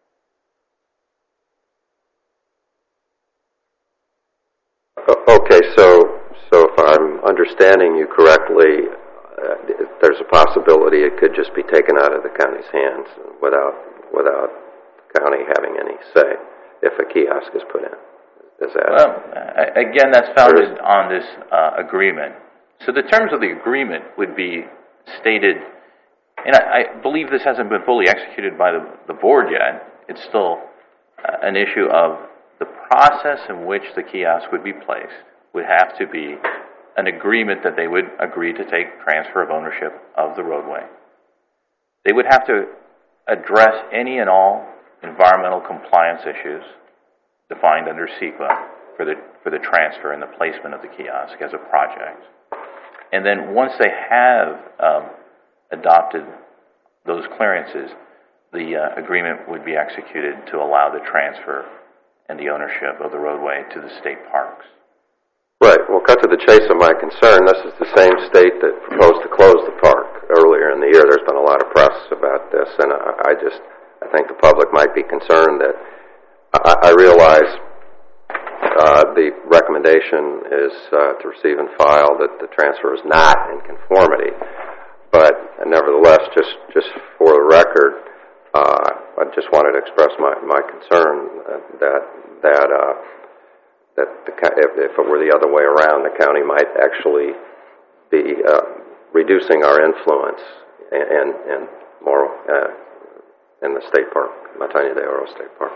Okay, so so if I'm understanding you correctly, uh, there's a possibility it could just be taken out of the county's hands without without the county having any say if a kiosk is put in. Is that? Well, again, that's founded on this uh, agreement. So the terms of the agreement would be stated, and I, I believe this hasn't been fully executed by the, the board yet. It's still uh, an issue of the process in which the kiosk would be placed would have to be an agreement that they would agree to take transfer of ownership of the roadway. They would have to address any and all environmental compliance issues defined under SEPA for the for the transfer and the placement of the kiosk as a project. And then once they have um, adopted those clearances, the uh, agreement would be executed to allow the transfer and the ownership of the roadway to the state parks. Right. Well, cut to the chase of my concern. This is the same state that proposed to close the park earlier in the year. There's been a lot of press about this, and I, I just I think the public might be concerned that I, I realize uh, the recommendation is uh, to receive and file that the transfer is not in conformity, but nevertheless, just just for the record, uh, I just wanted to express my my concern that that. Uh, that the, if, if it were the other way around, the county might actually be uh, reducing our influence and and more uh, in the state park, Montaña de Oro State Park.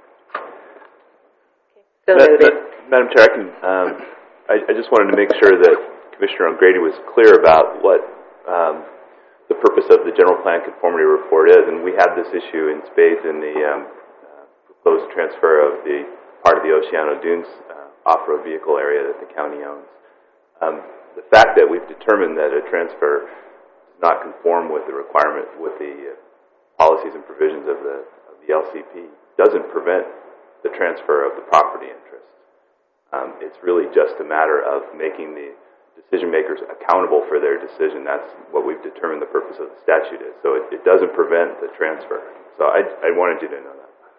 So Ma- Ma- Madam Chair, I, can, um, I, I just wanted to make sure that Commissioner O'Grady was clear about what um, the purpose of the General Plan Conformity Report is, and we had this issue in spades in the um, uh, proposed transfer of the part of the Oceano Dunes uh, off-road vehicle area that the county owns. Um, the fact that we've determined that a transfer does not conform with the requirement, with the uh, policies and provisions of the, of the L C P, doesn't prevent the transfer of the property interest. Um, it's really just a matter of making the decision makers accountable for their decision. That's what we've determined the purpose of the statute is. So it, it doesn't prevent the transfer. So I, I wanted you to know that.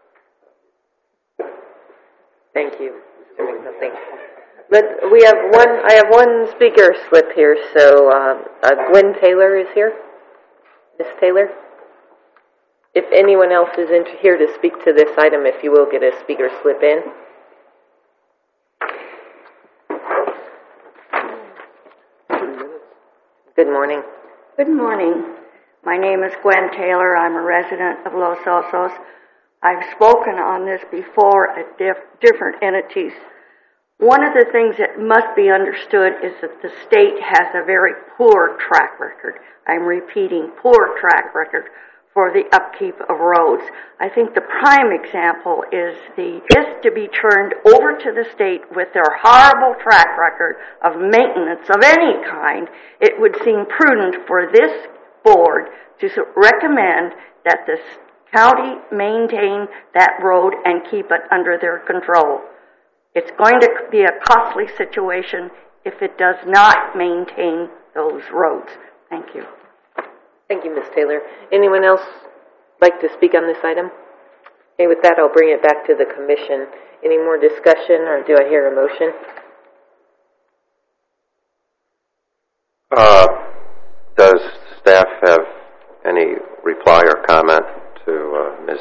Thank you, Mister McNulty. Let, we have one, I have one speaker slip here, so uh, uh, Gwen Taylor is here. Miz Taylor? If anyone else is in, here to speak to this item, if you will get a speaker slip in. Good morning. Good morning. My name is Gwen Taylor. I'm a resident of Los Osos. I've spoken on this before at diff- different entities. One of the things that must be understood is that the state has a very poor track record. I'm repeating, poor track record for the upkeep of roads. I think the prime example is the this to be turned over to the state with their horrible track record of maintenance of any kind. It would seem prudent for this board to recommend that the county maintain that road and keep it under their control. It's going to be a costly situation if it does not maintain those roads. Thank you. Thank you, Miz Taylor. Anyone else like to speak on this item? Okay, with that, I'll bring it back to the commission. Any more discussion, or do I hear a motion? Uh, does staff have any reply or comment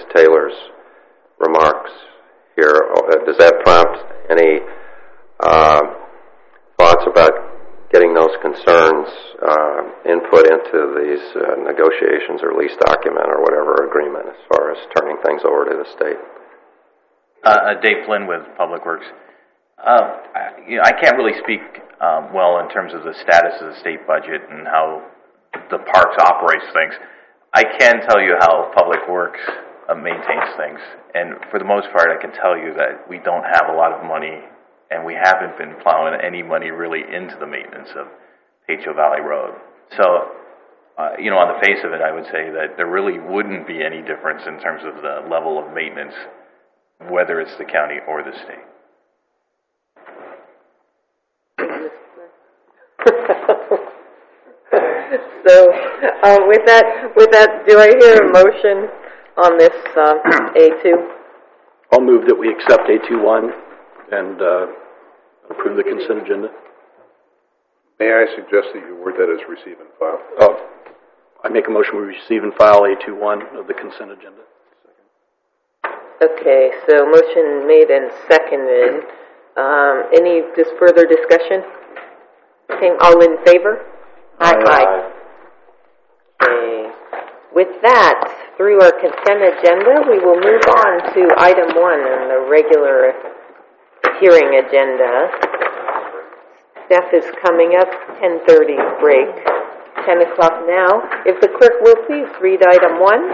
Taylor's remarks here. Does that prompt any uh, thoughts about getting those concerns uh, input into these uh, negotiations or lease document or whatever agreement as far as turning things over to the state? Uh, Dave Flynn with Public Works. Uh, I, you know, I can't really speak um, well in terms of the status of the state budget and how the parks operates things. I can tell you how Public Works uh, maintains things, and for the most part, I can tell you that we don't have a lot of money, and we haven't been plowing any money really into the maintenance of Pacho Valley Road. So, uh, you know, on the face of it, I would say that there really wouldn't be any difference in terms of the level of maintenance, whether it's the county or the state. So, uh, with that, with that, do I hear a motion on this uh, A two? I'll move that we accept A two one and uh, approve the consent agenda. May I suggest that you word that as receive and file? Oh, I make a motion we receive and file A two one of the consent agenda. Okay, so motion made and seconded. Um, any just further discussion? Okay, all in favor? Aye. Aye. Okay. With that, through our consent agenda, we will move on to item one in the regular hearing agenda. Staff is coming up, ten thirty break, ten o'clock now. If the clerk will please read item one.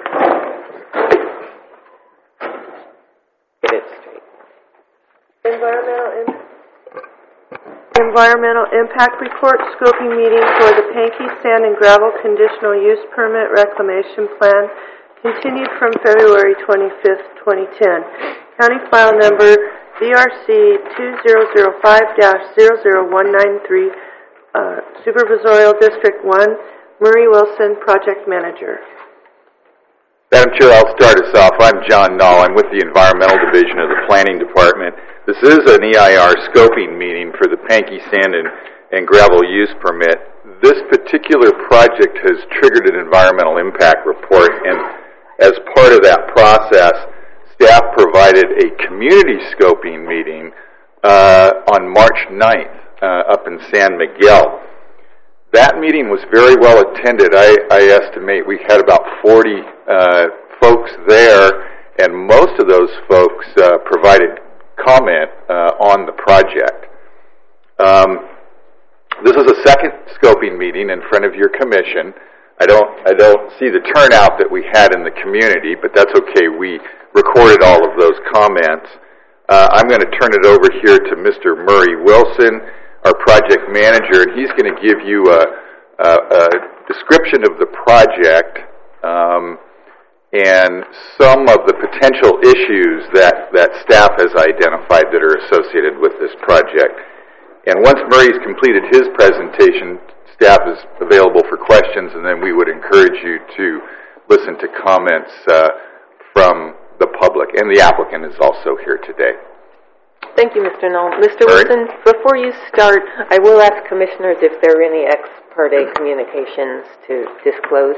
Get it straight. Environmental impact. Environmental Impact Report Scoping Meeting for the Pankey Sand and Gravel Conditional Use Permit Reclamation Plan continued from February twenty-fifth, twenty ten. County File Number B R C two zero zero five dash zero zero one nine three, uh, Supervisorial District one, Murray Wilson, Project Manager. Madam Chair, I'll start us off. I'm John Null. I'm with the Environmental Division of the Planning Department. This is an E I R scoping meeting for the Pankey Sand and, and Gravel Use Permit. This particular project has triggered an environmental impact report, and as part of that process, staff provided a community scoping meeting uh, on March ninth uh, up in San Miguel. That meeting was very well attended. I, I estimate we had about forty uh, folks there, and most of those folks uh, provided comment uh, on the project. Um, this is a second scoping meeting in front of your commission. I don't, I don't see the turnout that we had in the community, but that's okay. We recorded all of those comments. Uh, I'm going to turn it over here to Mister Murray Wilson, our project manager, and he's going to give you a, a, a description of the project um, and some of the potential issues that, that staff has identified that are associated with this project. And once Murray's completed his presentation, staff is available for questions, and then we would encourage you to listen to comments uh, from the public. And the applicant is also here today. Thank you, Mister Null. Mister Wilson, before you start, I will ask commissioners if there are any ex parte communications to disclose.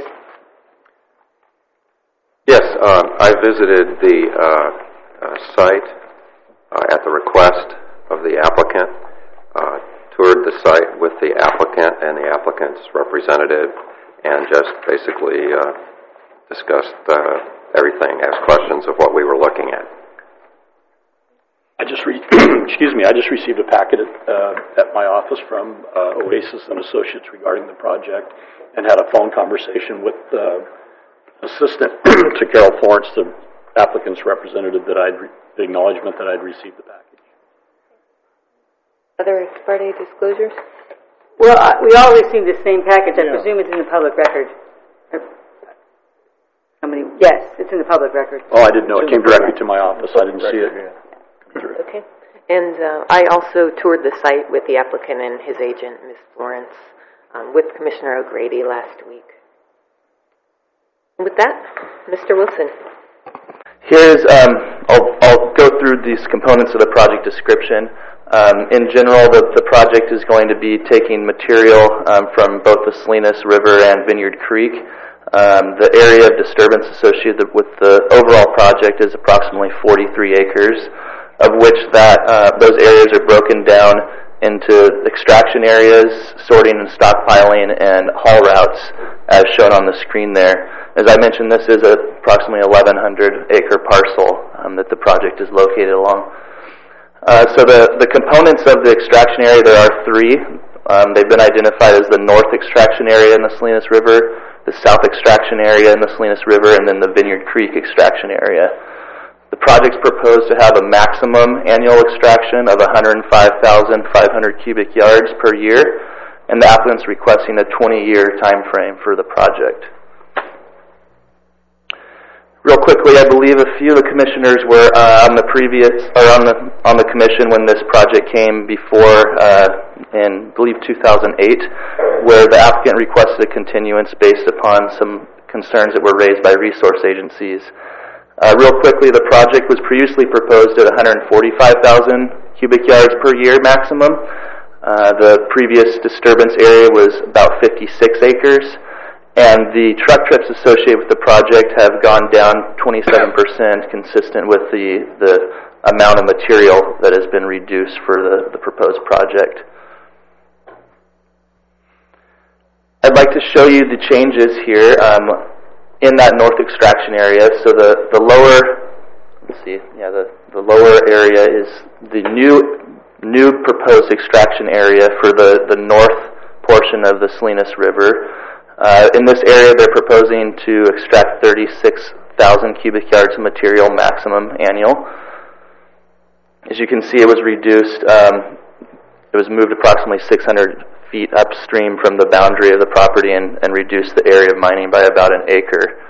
Yes, uh, I visited the uh, uh, site uh, at the request of the applicant, uh, toured the site with the applicant and the applicant's representative, and just basically uh, discussed uh, everything, asked questions of what we were looking at. I just re- excuse me. I just received a packet at, uh, at my office from uh, Oasis and Associates regarding the project, and had a phone conversation with the uh, assistant to Carol Florence, the applicant's representative, that I'd re- the acknowledgement that I'd received the package. Other ex parte disclosures? Well, uh, we all received the same package. I yeah. presume it's in the public record. How many? Yes, it's in the public record. Oh, I didn't know. It came directly to my office. I didn't see it. Okay. And uh, I also toured the site with the applicant and his agent, Miz Florence, um, with Commissioner O'Grady last week. And with that, Mister Wilson. Here's, um, I'll, I'll go through these components of the project description. Um, in general, the, the project is going to be taking material um, from both the Salinas River and Vineyard Creek. Um, the area of disturbance associated with the overall project is approximately forty-three acres, of which that uh, those areas are broken down into extraction areas, sorting and stockpiling, and haul routes, as shown on the screen there. As I mentioned, this is a approximately eleven hundred acre parcel um, that the project is located along. Uh, so the, the components of the extraction area, there are three. Um, they've been identified as the north extraction area in the Salinas River, the south extraction area in the Salinas River, and then the Vineyard Creek extraction area. The project's proposed to have a maximum annual extraction of one hundred five thousand five hundred cubic yards per year, and the applicant's requesting a twenty-year time frame for the project. Real quickly, I believe a few of the commissioners were uh, on the previous, or on the on the commission when this project came before uh, in, I believe, two thousand eight, where the applicant requested a continuance based upon some concerns that were raised by resource agencies. Uh, real quickly, the project was previously proposed at one hundred forty-five thousand cubic yards per year maximum. Uh, the previous disturbance area was about fifty-six acres. And the truck trips associated with the project have gone down twenty-seven percent, consistent with the, the amount of material that has been reduced for the, the proposed project. I'd like to show you the changes here um, in that north extraction area. So the, the lower, let's see, yeah, the, the lower area is the new new proposed extraction area for the, the north portion of the Salinas River. Uh, in this area, they're proposing to extract thirty-six thousand cubic yards of material maximum annual. As you can see, it was reduced, um, it was moved approximately six hundred feet upstream from the boundary of the property and, and reduced the area of mining by about an acre.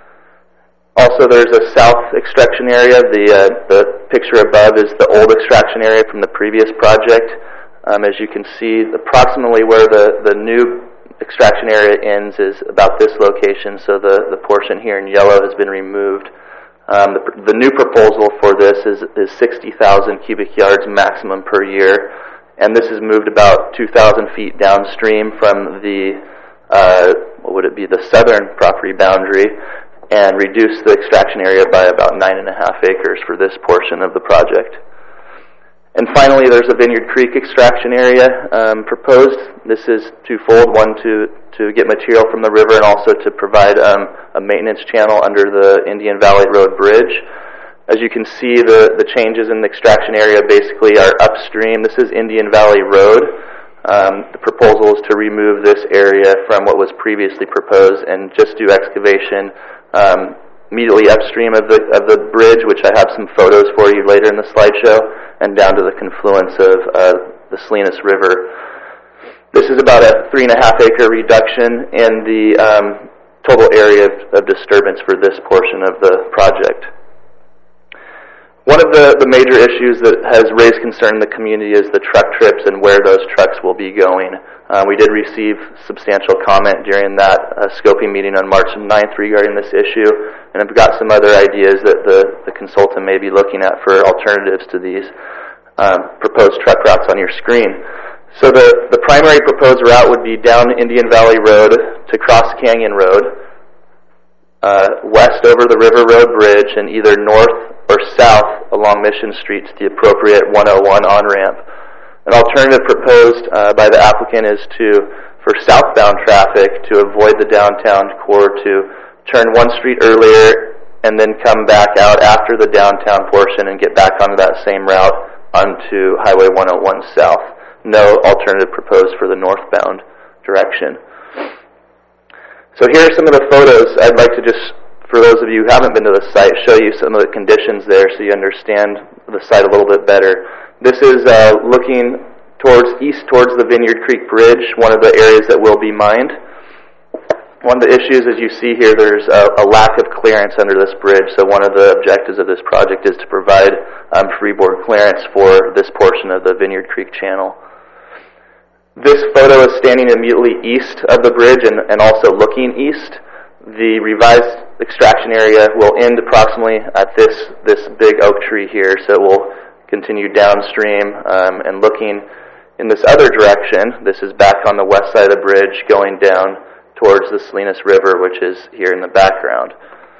Also, there's a south extraction area. The, uh, the picture above is the old extraction area from the previous project. Um, as you can see, approximately where the, the new extraction area ends is about this location, so the, the portion here in yellow has been removed. Um, the, the new proposal for this is, is sixty thousand cubic yards maximum per year, and this is moved about two thousand feet downstream from the, uh, what would it be, the southern property boundary, and reduced the extraction area by about nine and a half acres for this portion of the project. And finally, there's a Vineyard Creek extraction area um, proposed. This is twofold: one to to get material from the river, and also to provide um, a maintenance channel under the Indian Valley Road Bridge. As you can see, the the changes in the extraction area basically are upstream. This is Indian Valley Road. Um, the proposal is to remove this area from what was previously proposed and just do excavation um, immediately upstream of the of the bridge, which I have some photos for you later in the slideshow, and down to the confluence of uh, the Salinas River. This is about a three and a half acre reduction in the um, total area of, of disturbance for this portion of the project. One of the, the major issues that has raised concern in the community is the truck trips and where those trucks will be going. Uh, we did receive substantial comment during that uh, scoping meeting on March ninth regarding this issue, and I've got some other ideas that the, the consultant may be looking at for alternatives to these um, proposed truck routes on your screen. So the, the primary proposed route would be down Indian Valley Road to Cross Canyon Road, uh, west over the River Road Bridge, and either north or south along Mission Street to the appropriate one oh one on-ramp. An alternative proposed uh, by the applicant is to, for southbound traffic, to avoid the downtown core, to turn one street earlier and then come back out after the downtown portion and get back onto that same route onto Highway one oh one south. No alternative proposed for the northbound direction. So here are some of the photos. I'd like to just, for those of you who haven't been to the site, show you some of the conditions there so you understand the site a little bit better. This is uh, looking towards east towards the Vineyard Creek Bridge, one of the areas that will be mined. One of the issues, as you see here, there's a, a lack of clearance under this bridge, so one of the objectives of this project is to provide um, freeboard clearance for this portion of the Vineyard Creek channel. This photo is standing immediately east of the bridge and, and also looking east. The revised extraction area will end approximately at this, this big oak tree here, so it will continue downstream um, and looking in this other direction. This is back on the west side of the bridge going down towards the Salinas River, which is here in the background.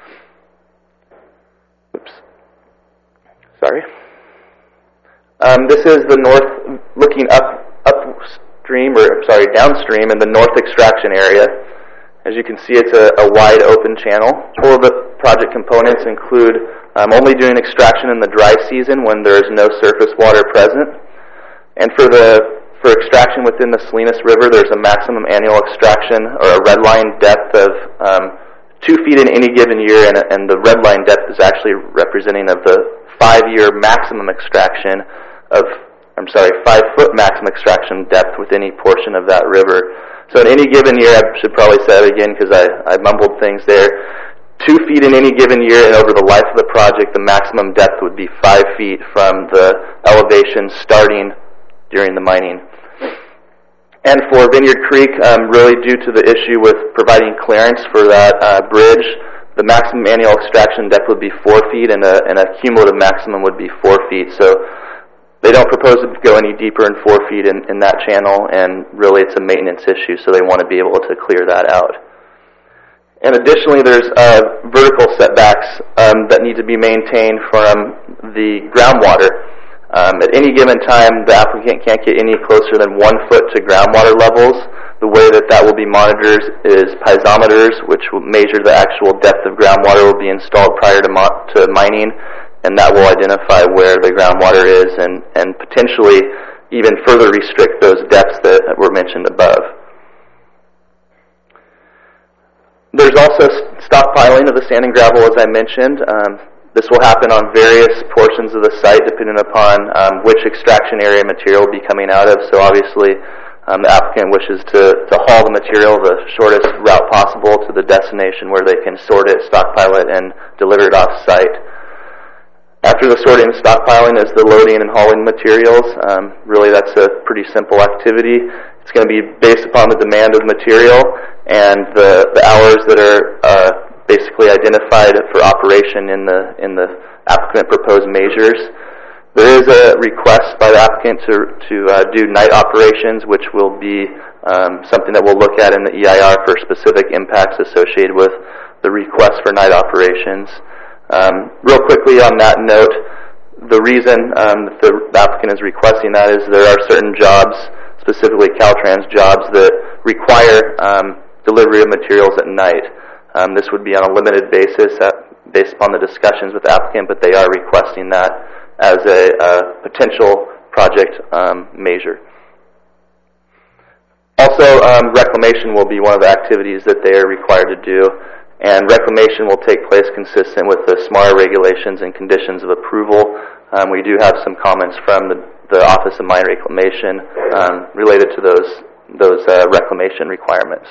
Oops. Sorry. Um, this is the north, looking up upstream, or sorry, downstream in the north extraction area. As you can see, it's a, a wide open channel. All of the project components include um, only doing extraction in the dry season when there is no surface water present. And for the for extraction within the Salinas River, there's a maximum annual extraction or a red line depth of um, two feet in any given year, and, and the red line depth is actually representing of the five-year maximum extraction of, I'm sorry, five-foot maximum extraction depth with any portion of that river. So in any given year, I should probably say that again because I, I mumbled things there, two feet in any given year, and over the life of the project, the maximum depth would be five feet from the elevation starting during the mining. And for Vineyard Creek, um, really due to the issue with providing clearance for that uh, bridge, the maximum annual extraction depth would be four feet, and a, and a cumulative maximum would be four feet. So they don't propose to go any deeper than four feet in, in that channel, and really it's a maintenance issue, so they want to be able to clear that out. And additionally, there's uh, vertical setbacks um, that need to be maintained from the groundwater. Um, at any given time, the applicant can't get any closer than one foot to groundwater levels. The way that that will be monitored is piezometers, which will measure the actual depth of groundwater, will be installed prior to, mo- to mining, and that will identify where the groundwater is and, and potentially even further restrict those depths that were mentioned above. There's also stockpiling of the sand and gravel, as I mentioned. Um, this will happen on various portions of the site depending upon um, which extraction area material will be coming out of. So obviously um, the applicant wishes to, to haul the material the shortest route possible to the destination where they can sort it, stockpile it, and deliver it off-site. After the sorting and stockpiling is the loading and hauling materials. Um, really, that's a pretty simple activity. It's going to be based upon the demand of material and the, the hours that are uh, basically identified for operation in the in the applicant proposed measures. There is a request by the applicant to to uh, do night operations, which will be um, something that we'll look at in the E I R for specific impacts associated with the request for night operations. Um, real quickly on that note, the reason um, that the applicant is requesting that is there are certain jobs, specifically Caltrans jobs, that require um, delivery of materials at night. Um, this would be on a limited basis at, based upon the discussions with the applicant, but they are requesting that as a, a potential project um, measure. Also, um, reclamation will be one of the activities that they are required to do. And reclamation will take place consistent with the SMARA regulations and conditions of approval. Um, we do have some comments from the, the Office of Mine Reclamation um, related to those, those uh, reclamation requirements.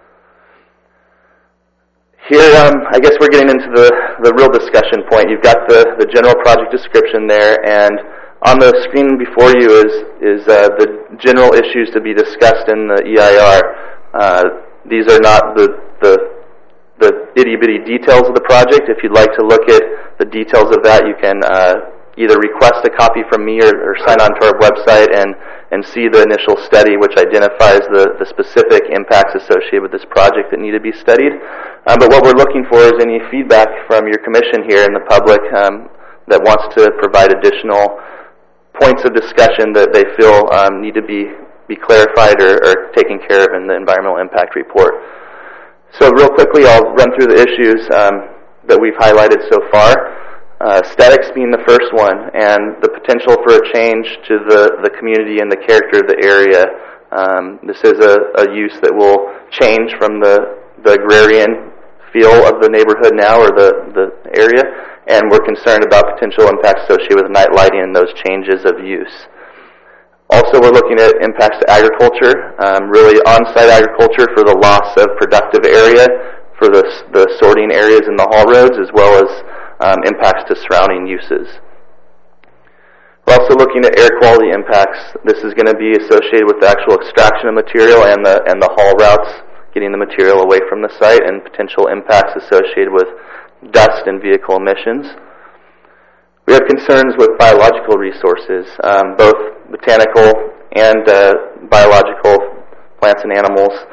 Here, um, I guess we're getting into the, the real discussion point. You've got the, the general project description there, and on the screen before you is, is uh, the general issues to be discussed in the E I R. Uh, these are not the, the the itty-bitty details of the project. If you'd like to look at the details of that, you can uh, either request a copy from me or, or sign on to our website and, and see the initial study, which identifies the, the specific impacts associated with this project that need to be studied. Um, but what we're looking for is any feedback from your commission here and the public um, that wants to provide additional points of discussion that they feel um, need to be, be clarified or, or taken care of in the environmental impact report. So real quickly, I'll run through the issues um, that we've highlighted so far. Uh, aesthetics being the first one, and the potential for a change to the, the community and the character of the area. Um, this is a, a use that will change from the, the agrarian feel of the neighborhood now, or the, the area, and we're concerned about potential impacts associated with night lighting and those changes of use. Also, we're looking at impacts to agriculture, um, really on-site agriculture for the loss of productive area, for the, the sorting areas in the haul roads, as well as um, impacts to surrounding uses. We're also looking at air quality impacts. This is going to be associated with the actual extraction of material and the, and the haul routes, getting the material away from the site, and potential impacts associated with dust and vehicle emissions. We have concerns with biological resources, um, both botanical and uh, biological plants and animals.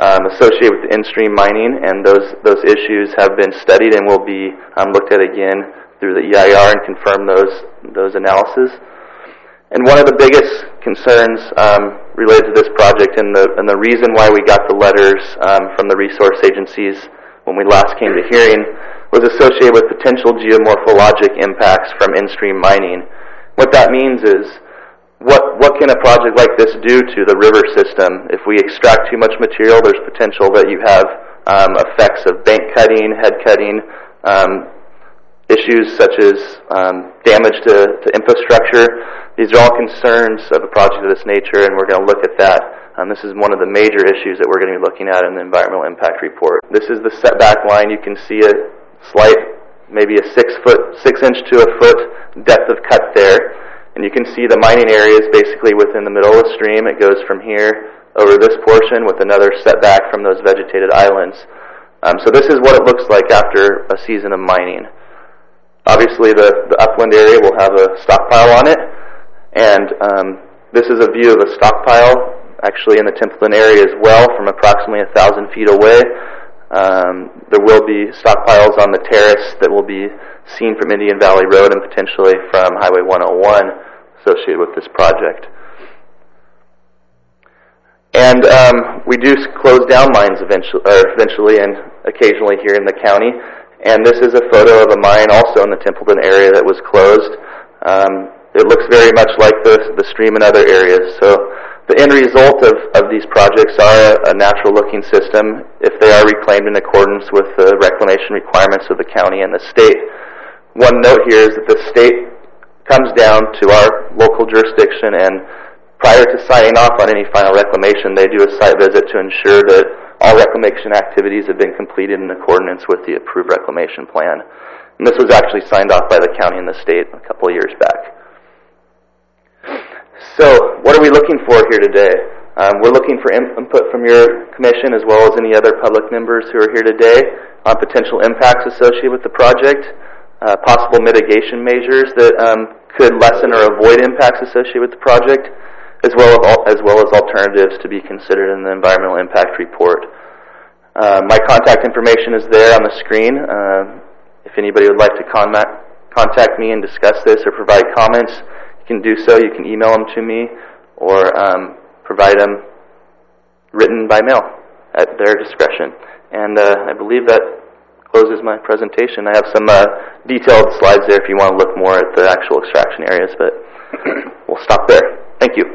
um, associated with in-stream mining, and those those issues have been studied and will be um, looked at again through the E I R and confirm those those analyses. And one of the biggest concerns um, related to this project, and the and the reason why we got the letters um, from the resource agencies when we last came to hearing, was associated with potential geomorphologic impacts from in-stream mining. What that means is, what what can a project like this do to the river system? If we extract too much material, there's potential that you have um, effects of bank cutting, head cutting, um, issues such as um, damage to, to infrastructure. These are all concerns of a project of this nature, and we're going to look at that. Um, this is one of the major issues that we're going to be looking at in the environmental impact report. This is the setback line. You can see a slight, maybe a six foot, six inch to a foot depth of cut there, and you can see the mining area is basically within the middle of the stream. It goes from here over this portion with another setback from those vegetated islands. Um, so this is what it looks like after a season of mining. Obviously, the, the upland area will have a stockpile on it, and um, this is a view of a stockpile actually in the Templeton area as well from approximately a thousand feet away. Um, there will be stockpiles on the terrace that will be seen from Indian Valley Road and potentially from Highway one oh one associated with this project. And um, we do close down mines eventually, or eventually and occasionally here in the county. And this is a photo of a mine also in the Templeton area that was closed. Um, it looks very much like the, the stream in other areas. So the end result of, of these projects are a, a natural-looking system if they are reclaimed in accordance with the reclamation requirements of the county and the state. One note here is that the state comes down to our local jurisdiction, and prior to signing off on any final reclamation, they do a site visit to ensure that all reclamation activities have been completed in accordance with the approved reclamation plan. And this was actually signed off by the county and the state a couple of years back. So, what are we looking for here today? Um, we're looking for input from your commission as well as any other public members who are here today on potential impacts associated with the project, uh, possible mitigation measures that um, could lessen or avoid impacts associated with the project, as well as, as well as alternatives to be considered in the environmental impact report. Uh, my contact information is there on the screen. Uh, if anybody would like to contact, contact me and discuss this or provide comments, you can do so. You can email them to me or um, provide them written by mail at their discretion. And uh, I believe that closes my presentation. I have some uh, detailed slides there if you want to look more at the actual extraction areas, but we'll stop there. Thank you.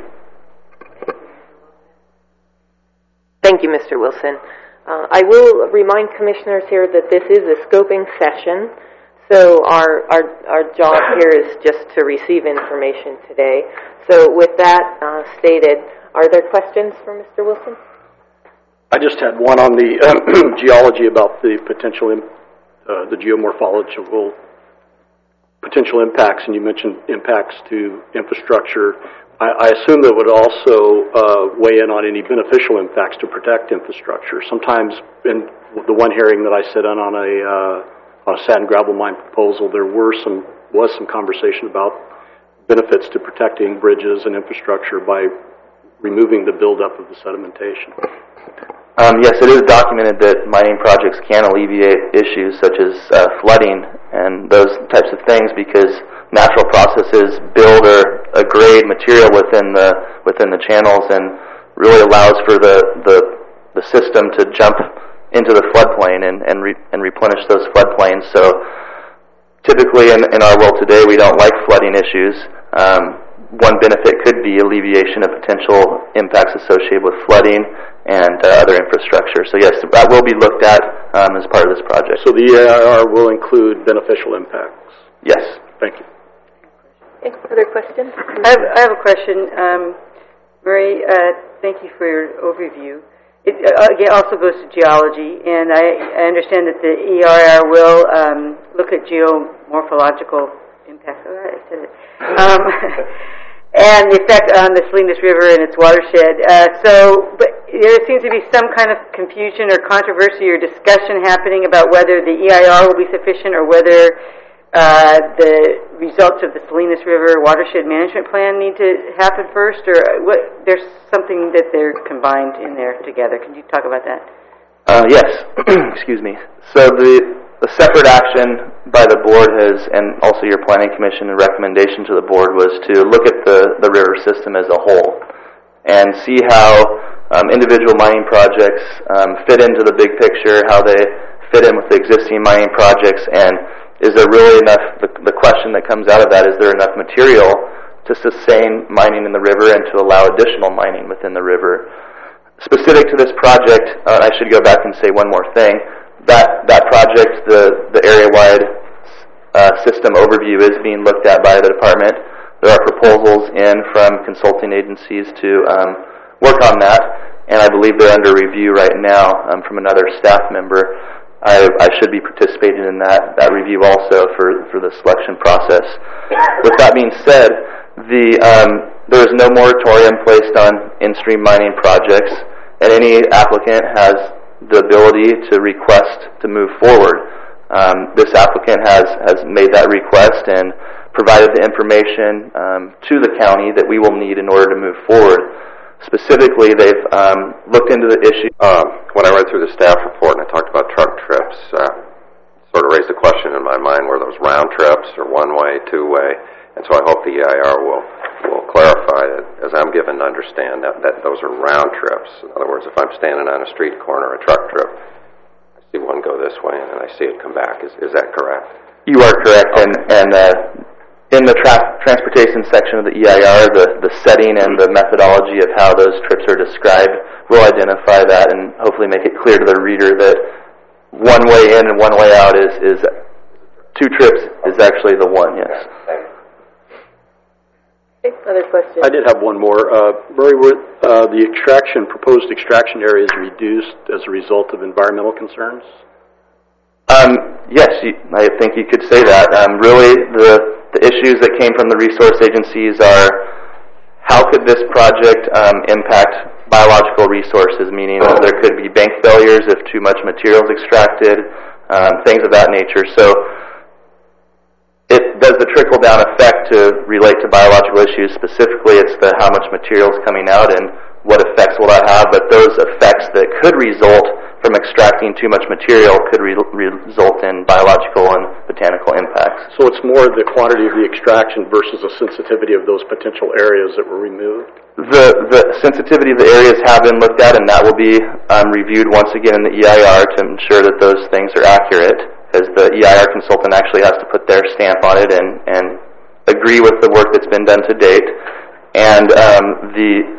Thank you, Mister Wilson. Uh, I will remind commissioners here that this is a scoping session, so our, our, our job here is just to receive information today. So with that uh, stated, are there questions for Mister Wilson? I just had one on the uh, geology about the potential, in, uh, the geomorphological potential impacts, and you mentioned impacts to infrastructure. I, I assume that would also uh, weigh in on any beneficial impacts to protect infrastructure. Sometimes in the one hearing that I sat in on a uh, on a sand and gravel mine proposal, there were some was some conversation about benefits to protecting bridges and infrastructure by removing the buildup of the sedimentation. Um, yes, it is documented that mining projects can alleviate issues such as uh, flooding and those types of things because natural processes build or grade material within the within the channels and really allows for the the, the system to jump into the floodplain and and, re, and replenish those floodplains. So typically in, in our world today, we don't like flooding issues. Um, one benefit could be alleviation of potential impacts associated with flooding and uh, other infrastructure. So yes, that will be looked at um, as part of this project. So the E I R will include beneficial impacts? Yes. Thank you. Any further questions? I have, I have a question. Um, Murray, uh, thank you for your overview. It uh, again, also goes to geology, and I, I understand that the E I R will um, look at geomorphological impacts. Oh, I said it. Um, and the effect on the Salinas River and its watershed. Uh, so, but there seems to be some kind of confusion or controversy or discussion happening about whether the E I R will be sufficient or whether uh, the results of the Salinas River Watershed Management Plan need to happen first, or what? There's something that they're combined in there together. Can you talk about that? Uh, yes. Excuse me. So the the separate action by the board has, and also your planning commission and recommendation to the board was to look at the, the river system as a whole and see how um, individual mining projects um, fit into the big picture, how they fit in with the existing mining projects, and is there really enough, the, the question that comes out of that, is there enough material to sustain mining in the river and to allow additional mining within the river? Specific to this project, uh, I should go back and say one more thing. That that project, the, the area-wide uh, system overview is being looked at by the department. There are proposals in from consulting agencies to um, work on that, and I believe they're under review right now um, from another staff member. I, I should be participating in that, that review also for, for the selection process. With that being said, the um, there is no moratorium placed on in-stream mining projects, and any applicant has the ability to request to move forward. Um, this applicant has, has made that request and provided the information um, to the county that we will need in order to move forward. Specifically, they've um, looked into the issue. Um, when I read through the staff report and I talked about truck trips, uh, sort of raised a question in my mind, were those round trips or one-way, two-way? And so I hope the E I R will, will clarify that, as I'm given to understand, that, that those are round trips. In other words, if I'm standing on a street corner, a truck trip, I see one go this way and then I see it come back. Is, is that correct? You are correct. Okay. And, and uh, in the tra- transportation section of the E I R, the, the setting and the methodology of how those trips are described will identify that and hopefully make it clear to the reader that one way in and one way out is, is two trips is actually the one, yes. Other questions? I did have one more. Uh, Murray, were uh, the extraction, proposed extraction areas reduced as a result of environmental concerns? Um, yes, you, I think you could say that. Um, really, the, the issues that came from the resource agencies are how could this project um, impact biological resources, meaning that there could be bank failures if too much material is extracted, um, things of that nature. So it does the trickle-down effect to relate to biological issues. Specifically, it's the how much material is coming out and what effects will that have, but those effects that could result from extracting too much material could re- result in biological and botanical impacts. So it's more the quantity of the extraction versus the sensitivity of those potential areas that were removed? The, the sensitivity of the areas have been looked at, and that will be um, reviewed once again in the E I R to ensure that those things are accurate, as the E I R consultant actually has to put their stamp on it and, and agree with the work that's been done to date. And um, the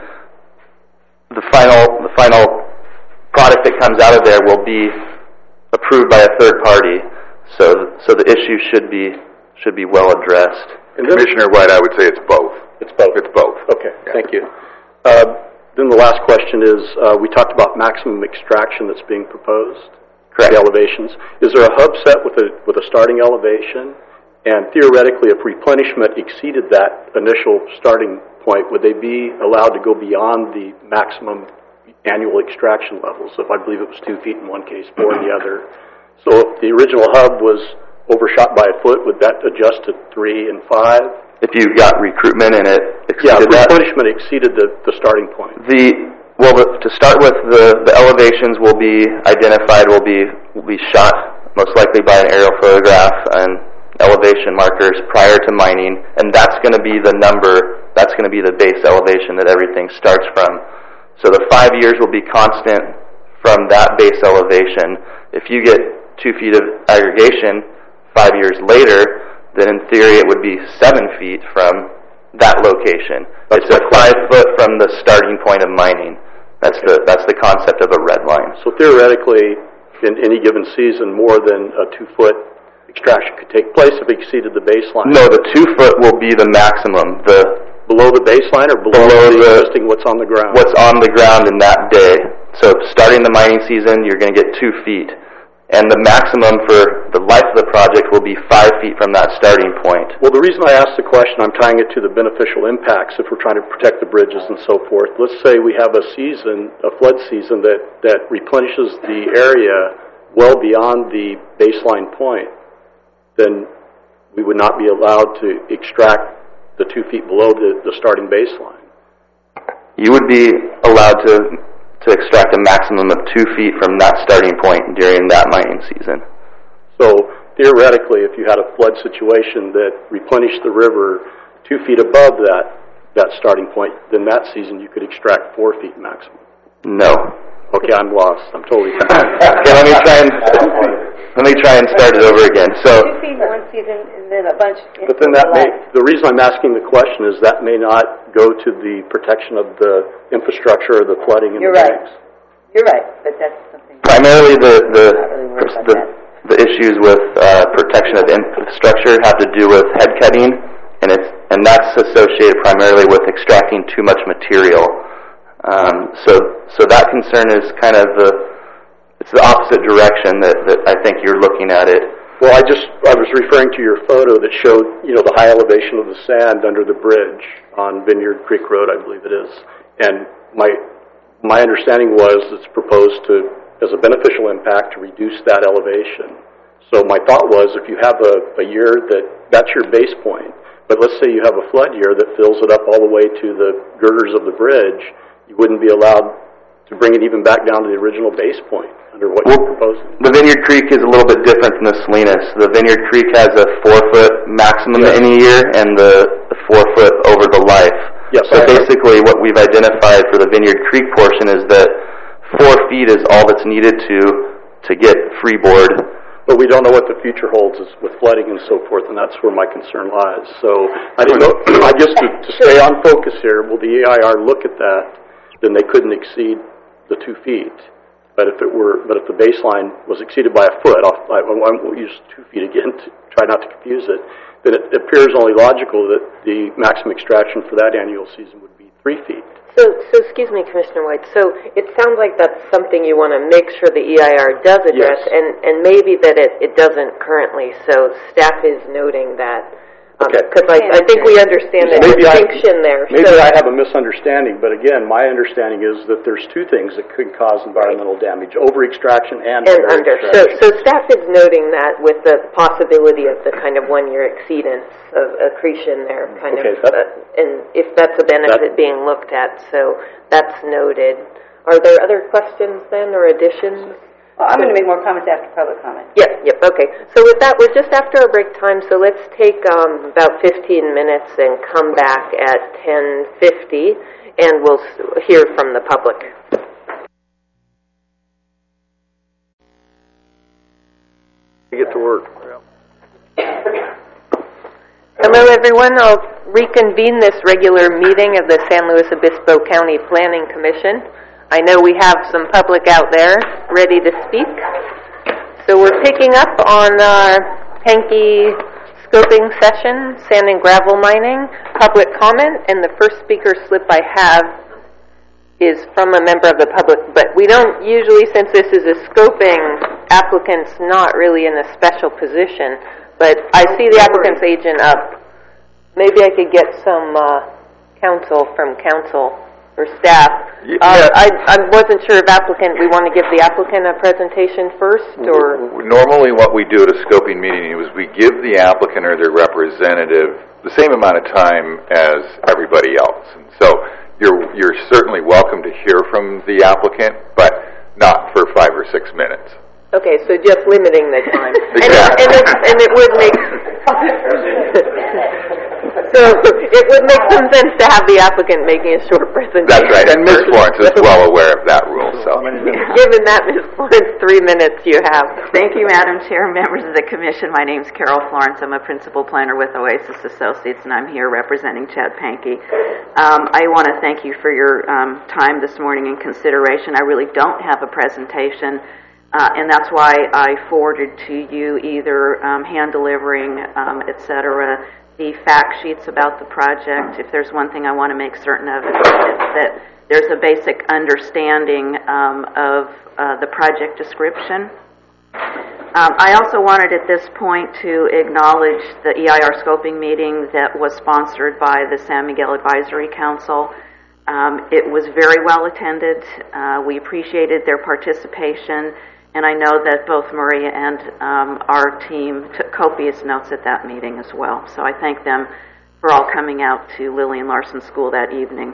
the final the final product that comes out of there will be approved by a third party. So so the issue should be should be well addressed. And Commissioner White, I would say it's both. It's both. It's both. Okay, yeah. Thank you. Uh, then the last question is, uh, we talked about maximum extraction that's being proposed. Correct. The elevations. Is there a hub set with a with a starting elevation? And theoretically, if replenishment exceeded that initial starting point, would they be allowed to go beyond the maximum annual extraction levels? If I believe it was two feet in one case, four in the other. So if the original hub was overshot by a foot, would that adjust to three and five? If you got recruitment and it exceeded yeah, that? replenishment exceeded the, the starting point. The Well, the, to start with, the, the elevations will be identified, will be will be shot most likely by an aerial photograph and elevation markers prior to mining, and that's going to be the number, that's going to be the base elevation that everything starts from. So the five years will be constant from that base elevation. If you get two feet of aggregation five years later, then in theory it would be seven feet from that location. That's it's a five foot from the starting point of mining. That's the that's the concept of a red line. So theoretically, in any given season, more than a two-foot extraction could take place if it exceeded the baseline? No, the two-foot will be the maximum. The Below the baseline or below, below the, the existing what's on the ground? What's on the ground in that day. So starting the mining season, you're going to get two feet. And the maximum for the life of the project will be five feet from that starting point. Well, the reason I asked the question, I'm tying it to the beneficial impacts if we're trying to protect the bridges and so forth. Let's say we have a season, a flood season, that, that replenishes the area well beyond the baseline point. Then we would not be allowed to extract the two feet below the, the starting baseline. You would be allowed to to extract a maximum of two feet from that starting point during that mining season. So theoretically, if you had a flood situation that replenished the river two feet above that that starting point, then that season you could extract four feet maximum. No. Okay, I'm lost. I'm totally confused. Okay, let me try and let me try and start it over again. So two feet in one season, and then a bunch. But then that may, the reason I'm asking the question is that may not go to the protection of the infrastructure or the flooding in You're the right. banks. You're right, but that's something. primarily the the Really the, the issues with uh, protection of infrastructure have to do with head cutting, and it's and that's associated primarily with extracting too much material. Um, so so that concern is kind of the it's the opposite direction that, that I think you're looking at it. Well, I just I was referring to your photo that showed, you know, the high elevation of the sand under the bridge on Vineyard Creek Road, I believe it is. And my my understanding was it's proposed to, as a beneficial impact, to reduce that elevation. So my thought was, if you have a, a year that that's your base point, but let's say you have a flood year that fills it up all the way to the girders of the bridge, you wouldn't be allowed to bring it even back down to the original base point under what well, you're proposing. The Vineyard Creek is a little bit different than the Salinas. The Vineyard Creek has a four-foot maximum yes. in a year and the, the four-foot over the life. Yes, so I basically what we've identified for the Vineyard Creek portion is that four feet is all that's needed to to get freeboard. But we don't know what the future holds is with flooding and so forth, and that's where my concern lies. So I don't know. I guess to, to stay on focus here, will the E I R look at that? Then they couldn't exceed the two feet. But if it were, but if the baseline was exceeded by a foot, I'll, I, I won't use two feet again to try not to confuse it. Then it appears only logical that the maximum extraction for that annual season would be three feet. So, so excuse me, Commissioner White. So it sounds like that's something you want to make sure the E I R does address, yes. and, and maybe that it, it doesn't currently. So staff is noting that. Because um, I, I think we understand the maybe distinction I, there. Maybe so, I have a misunderstanding, but again, my understanding is that there's two things that could cause environmental damage: over-extraction and, and under. So, so staff is noting that with the possibility of the kind of one-year exceedance of accretion there, kind okay, of, uh, and if that's a benefit that, being looked at, so that's noted. Are there other questions then or additions? Well, I'm going to make more comments after public comment. Yep, yep, okay. So with that, we're just after our break time, so let's take um, about fifteen minutes and come back at ten fifty, and we'll hear from the public. You get to work. Hello, everyone. I'll reconvene this regular meeting of the San Luis Obispo County Planning Commission. I know we have some public out there ready to speak. So we're picking up on uh, Pankey scoping session, sand and gravel mining, public comment, and the first speaker slip I have is from a member of the public, but we don't usually, since this is a scoping, applicant's not really in a special position, but I see the applicant's agent up. Maybe I could get some uh, counsel from council or staff. Yeah. Uh, I, I wasn't sure if applicant, we want to give the applicant a presentation first, or? Normally what we do at a scoping meeting is we give the applicant or their representative the same amount of time as everybody else. And so you're, you're certainly welcome to hear from the applicant, but not for five or six minutes. Okay, so just limiting the time. Exactly. And it, and, it, and it would make... So it would make some sense to have the applicant making a short presentation. That's right, and Miz Florence is well aware of that rule. So, given that, Miz Florence, three minutes you have. Thank you, Madam Chair, members of the Commission. My name is Carol Florence. I'm a principal planner with Oasis Associates, and I'm here representing Chad Pankey. Um, I want to thank you for your um, time this morning and consideration. I really don't have a presentation. Uh, and that's why I forwarded to you either um, hand delivering, um, et cetera, the fact sheets about the project. If there's one thing I want to make certain of, it's that there's a basic understanding um, of uh, the project description. Um, I also wanted at this point to acknowledge the E I R scoping meeting that was sponsored by the San Miguel Advisory Council. Um, it was very well attended. Uh, we appreciated their participation. And I know that both Maria and um, our team took copious notes at that meeting as well. So I thank them for all coming out to Lillian Larson School that evening.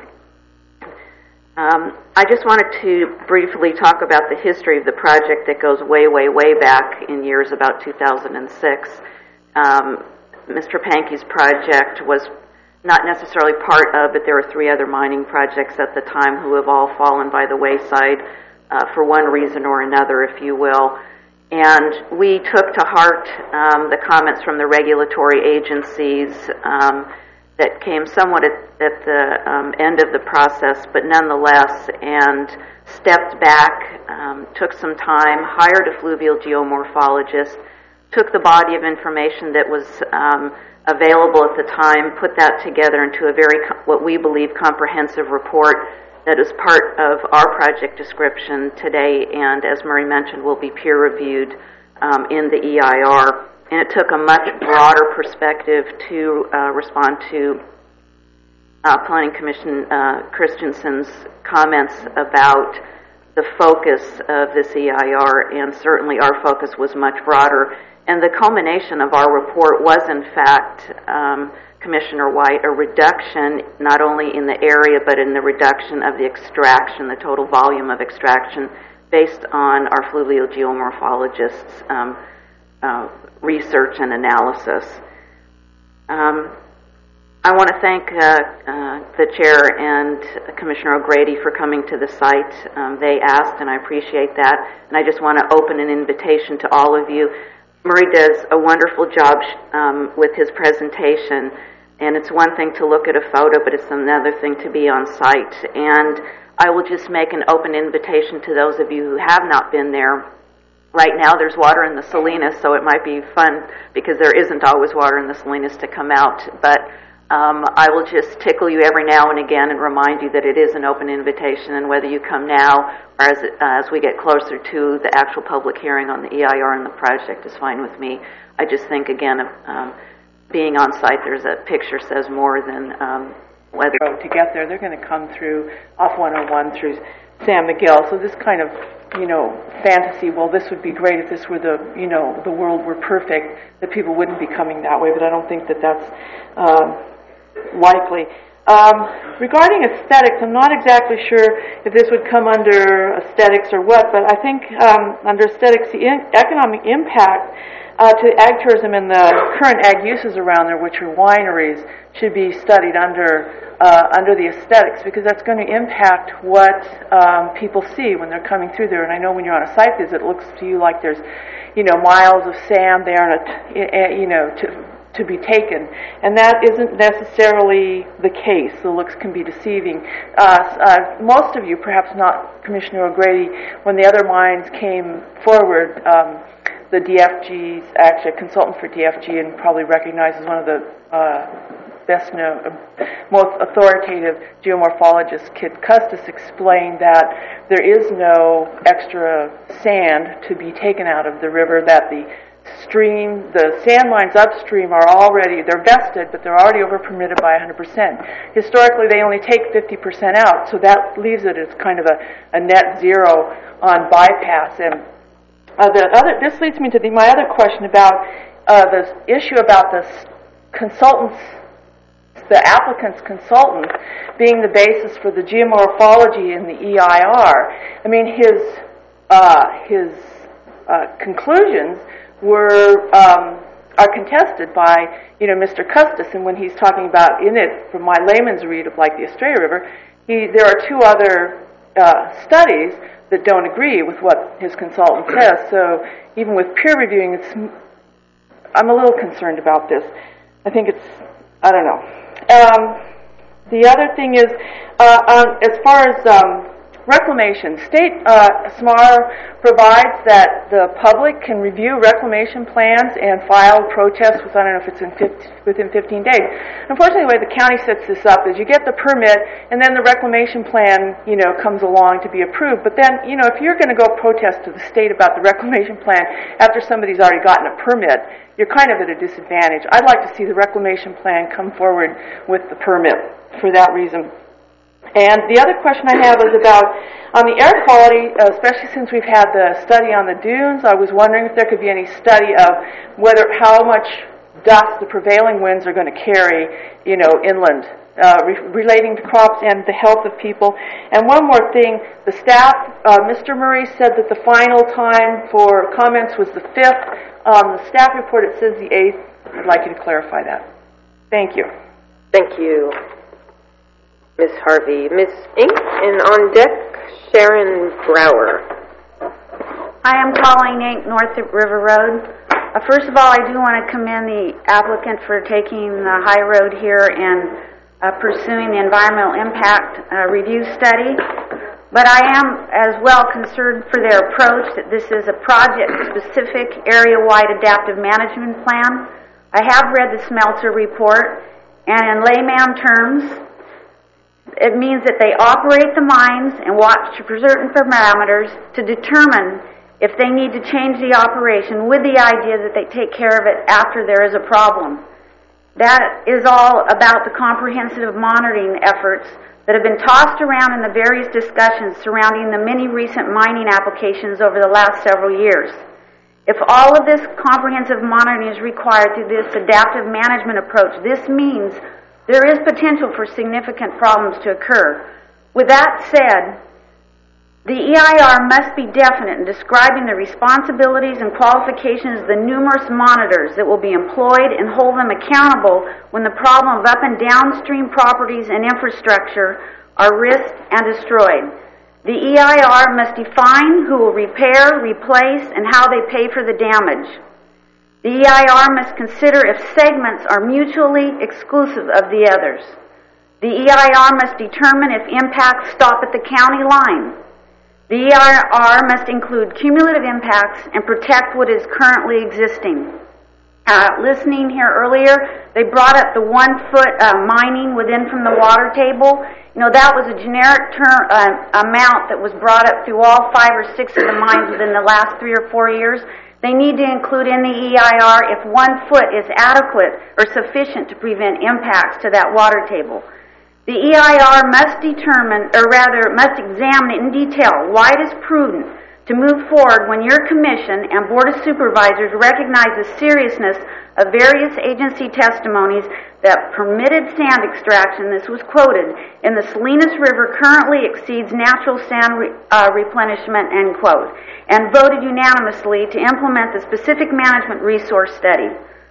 Um, I just wanted to briefly talk about the history of the project that goes way, way, way back in years about two thousand six. Um, Mister Pankey's project was not necessarily part of, but there were three other mining projects at the time who have all fallen by the wayside uh, for one reason or another, if you will. And we took to heart um, the comments from the regulatory agencies um, that came somewhat at, at the um, end of the process, but nonetheless, and stepped back, um, took some time, hired a fluvial geomorphologist, took the body of information that was um, available at the time, put that together into a very, what we believe, comprehensive report that is part of our project description today, and as Murray mentioned, will be peer-reviewed um, in the E I R. And it took a much broader perspective to uh, respond to uh, Planning Commission uh, Christensen's comments about the focus of this E I R, and certainly our focus was much broader. And the culmination of our report was, in fact, um, Commissioner White, a reduction not only in the area but in the reduction of the extraction, the total volume of extraction, based on our fluvial geomorphologists' um, uh, research and analysis. Um, I want to thank uh, uh, the Chair and Commissioner O'Grady for coming to the site. Um, they asked, and I appreciate that. And I just want to open an invitation to all of you. Murray does a wonderful job um, with his presentation, and it's one thing to look at a photo, but it's another thing to be on site. And I will just make an open invitation to those of you who have not been there. Right now there's water in the Salinas, so it might be fun, because there isn't always water in the Salinas, to come out. But um, I will just tickle you every now and again and remind you that it is an open invitation, and whether you come now or as, uh, as we get closer to the actual public hearing on the E I R and the project is fine with me. I just think, again, of um, being on site, there's a picture says more than um, whether... To get there, they're going to come through off one oh one through San Miguel, so this kind of, you know, fantasy, well, this would be great if this were the, you know, the world were perfect, that people wouldn't be coming that way, but I don't think that that's um, likely. Um, regarding aesthetics, I'm not exactly sure if this would come under aesthetics or what, but I think um, under aesthetics, the in- economic impact uh, to ag tourism and the current ag uses around there, which are wineries, should be studied under uh, under the aesthetics, because that's going to impact what um, people see when they're coming through there. And I know when you're on a site visit, it looks to you like there's, you know, miles of sand there, and a, you know, to to be taken, and that isn't necessarily the case. The looks can be deceiving. Uh, uh, most of you, perhaps not Commissioner O'Grady, when the other mines came forward, um, the D F Gs, actually a consultant for D F G, and probably recognized as one of the uh, best known, uh, most authoritative geomorphologists, Kit Custis, explained that there is no extra sand to be taken out of the river, that the stream, the sand mines upstream are already, they're vested, but they're already over permitted by one hundred percent. Historically, they only take fifty percent out, so that leaves it as kind of a, a net zero on bypass. And uh, the other, this leads me to the, my other question about uh, the issue about the consultants, the applicant's consultant being the basis for the geomorphology in the E I R. I mean, his uh, his uh, conclusions were um, are contested by, you know, Mister Custis, and when he's talking about in it, from my layman's read of like the Estrella River, he there are two other uh, studies that don't agree with what his consultant says. So even with peer reviewing, it's I'm a little concerned about this. I think it's I don't know. Um, the other thing is, uh, um, as far as um, reclamation, state uh, S M A R provides that the public can review reclamation plans and file protests with, I don't know if it's in fifteen, within fifteen days. Unfortunately, the way the county sets this up is you get the permit, and then the reclamation plan, you know, comes along to be approved. But then, you know, if you're going to go protest to the state about the reclamation plan after somebody's already gotten a permit, you're kind of at a disadvantage. I'd like to see the reclamation plan come forward with the permit for that reason. And the other question I have is about on the air quality, especially since we've had the study on the dunes. I was wondering if there could be any study of whether how much dust the prevailing winds are going to carry, you know, inland, uh, re- relating to crops and the health of people. And one more thing, the staff, uh, Mister Murray said that the final time for comments was the fifth. Um, the staff report, it says the eighth. I'd like you to clarify that. Thank you. Thank you, Miz Harvey. Miz Ink, and on deck, Sharon Brower. Hi, I'm Colleen Ink, North River Road. Uh, first of all, I do want to commend the applicant for taking the high road here and uh, pursuing the environmental impact uh, review study. But I am as well concerned for their approach that this is a project-specific, area-wide adaptive management plan. I have read the Smelter report, and in layman terms, it means that they operate the mines and watch for certain parameters to determine if they need to change the operation with the idea that they take care of it after there is a problem. That is all about the comprehensive monitoring efforts that have been tossed around in the various discussions surrounding the many recent mining applications over the last several years. If all of this comprehensive monitoring is required through this adaptive management approach, this means there is potential for significant problems to occur. With that said, the E I R must be definite in describing the responsibilities and qualifications of the numerous monitors that will be employed and hold them accountable when the problem of up and downstream properties and infrastructure are risked and destroyed. The E I R must define who will repair, replace, and how they pay for the damage. The E I R must consider if segments are mutually exclusive of the others. The E I R must determine if impacts stop at the county line. The E I R must include cumulative impacts and protect what is currently existing. Uh, listening here earlier, they brought up the one-foot uh, mining within from the water table. You know, that was a generic term, uh, amount that was brought up through all five or six of the mines within the last three or four years. They need to include in the E I R if one foot is adequate or sufficient to prevent impacts to that water table. The E I R must determine, or rather must examine in detail why it is prudent to move forward when your commission and board of supervisors recognize the seriousness of various agency testimonies that permitted sand extraction, this was quoted, in the Salinas River currently exceeds natural sand re, uh, replenishment, end quote, and voted unanimously to implement the specific management resource study.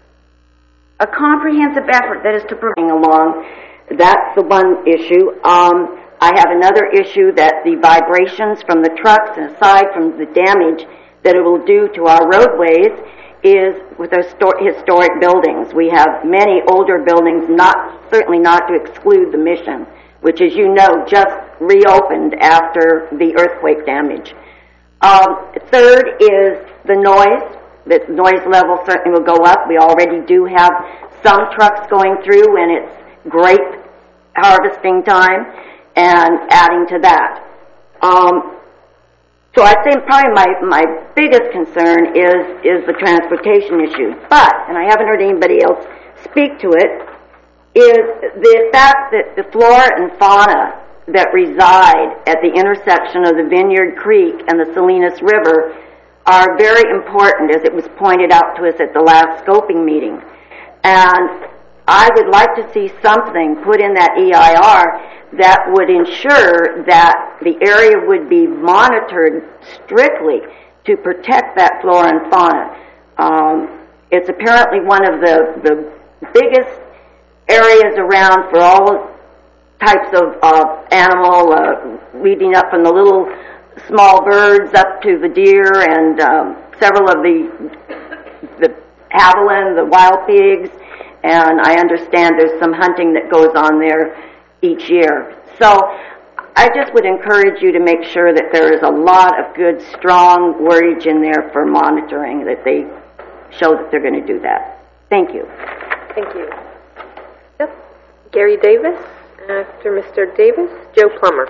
A comprehensive effort that is to bring along. That's the one issue. Um, I have another issue that the vibrations from the trucks, and aside from the damage that it will do to our roadways, is with our historic buildings. We have many older buildings, not certainly not to exclude the Mission, which, as you know, just reopened after the earthquake damage. Um, third is the noise. The noise level certainly will go up. We already do have some trucks going through, and it's grape harvesting time, and adding to that. Um, so I think probably my, my biggest concern is, is the transportation issue. But, and I haven't heard anybody else speak to it, is the fact that the flora and fauna that reside at the intersection of the Vineyard Creek and the Salinas River are very important, as it was pointed out to us at the last scoping meeting. And I would like to see something put in that E I R that would ensure that the area would be monitored strictly to protect that flora and fauna. Um, it's apparently one of the, the biggest areas around for all types of uh, animal, uh, leading up from the little small birds up to the deer and um, several of the, the javelin, the wild pigs. And I understand there's some hunting that goes on there each year. So I just would encourage you to make sure that there is a lot of good, strong wordage in there for monitoring, that they show that they're going to do that. Thank you. Thank you. Yep. Gary Davis. After Mister Davis, Joe Plummer.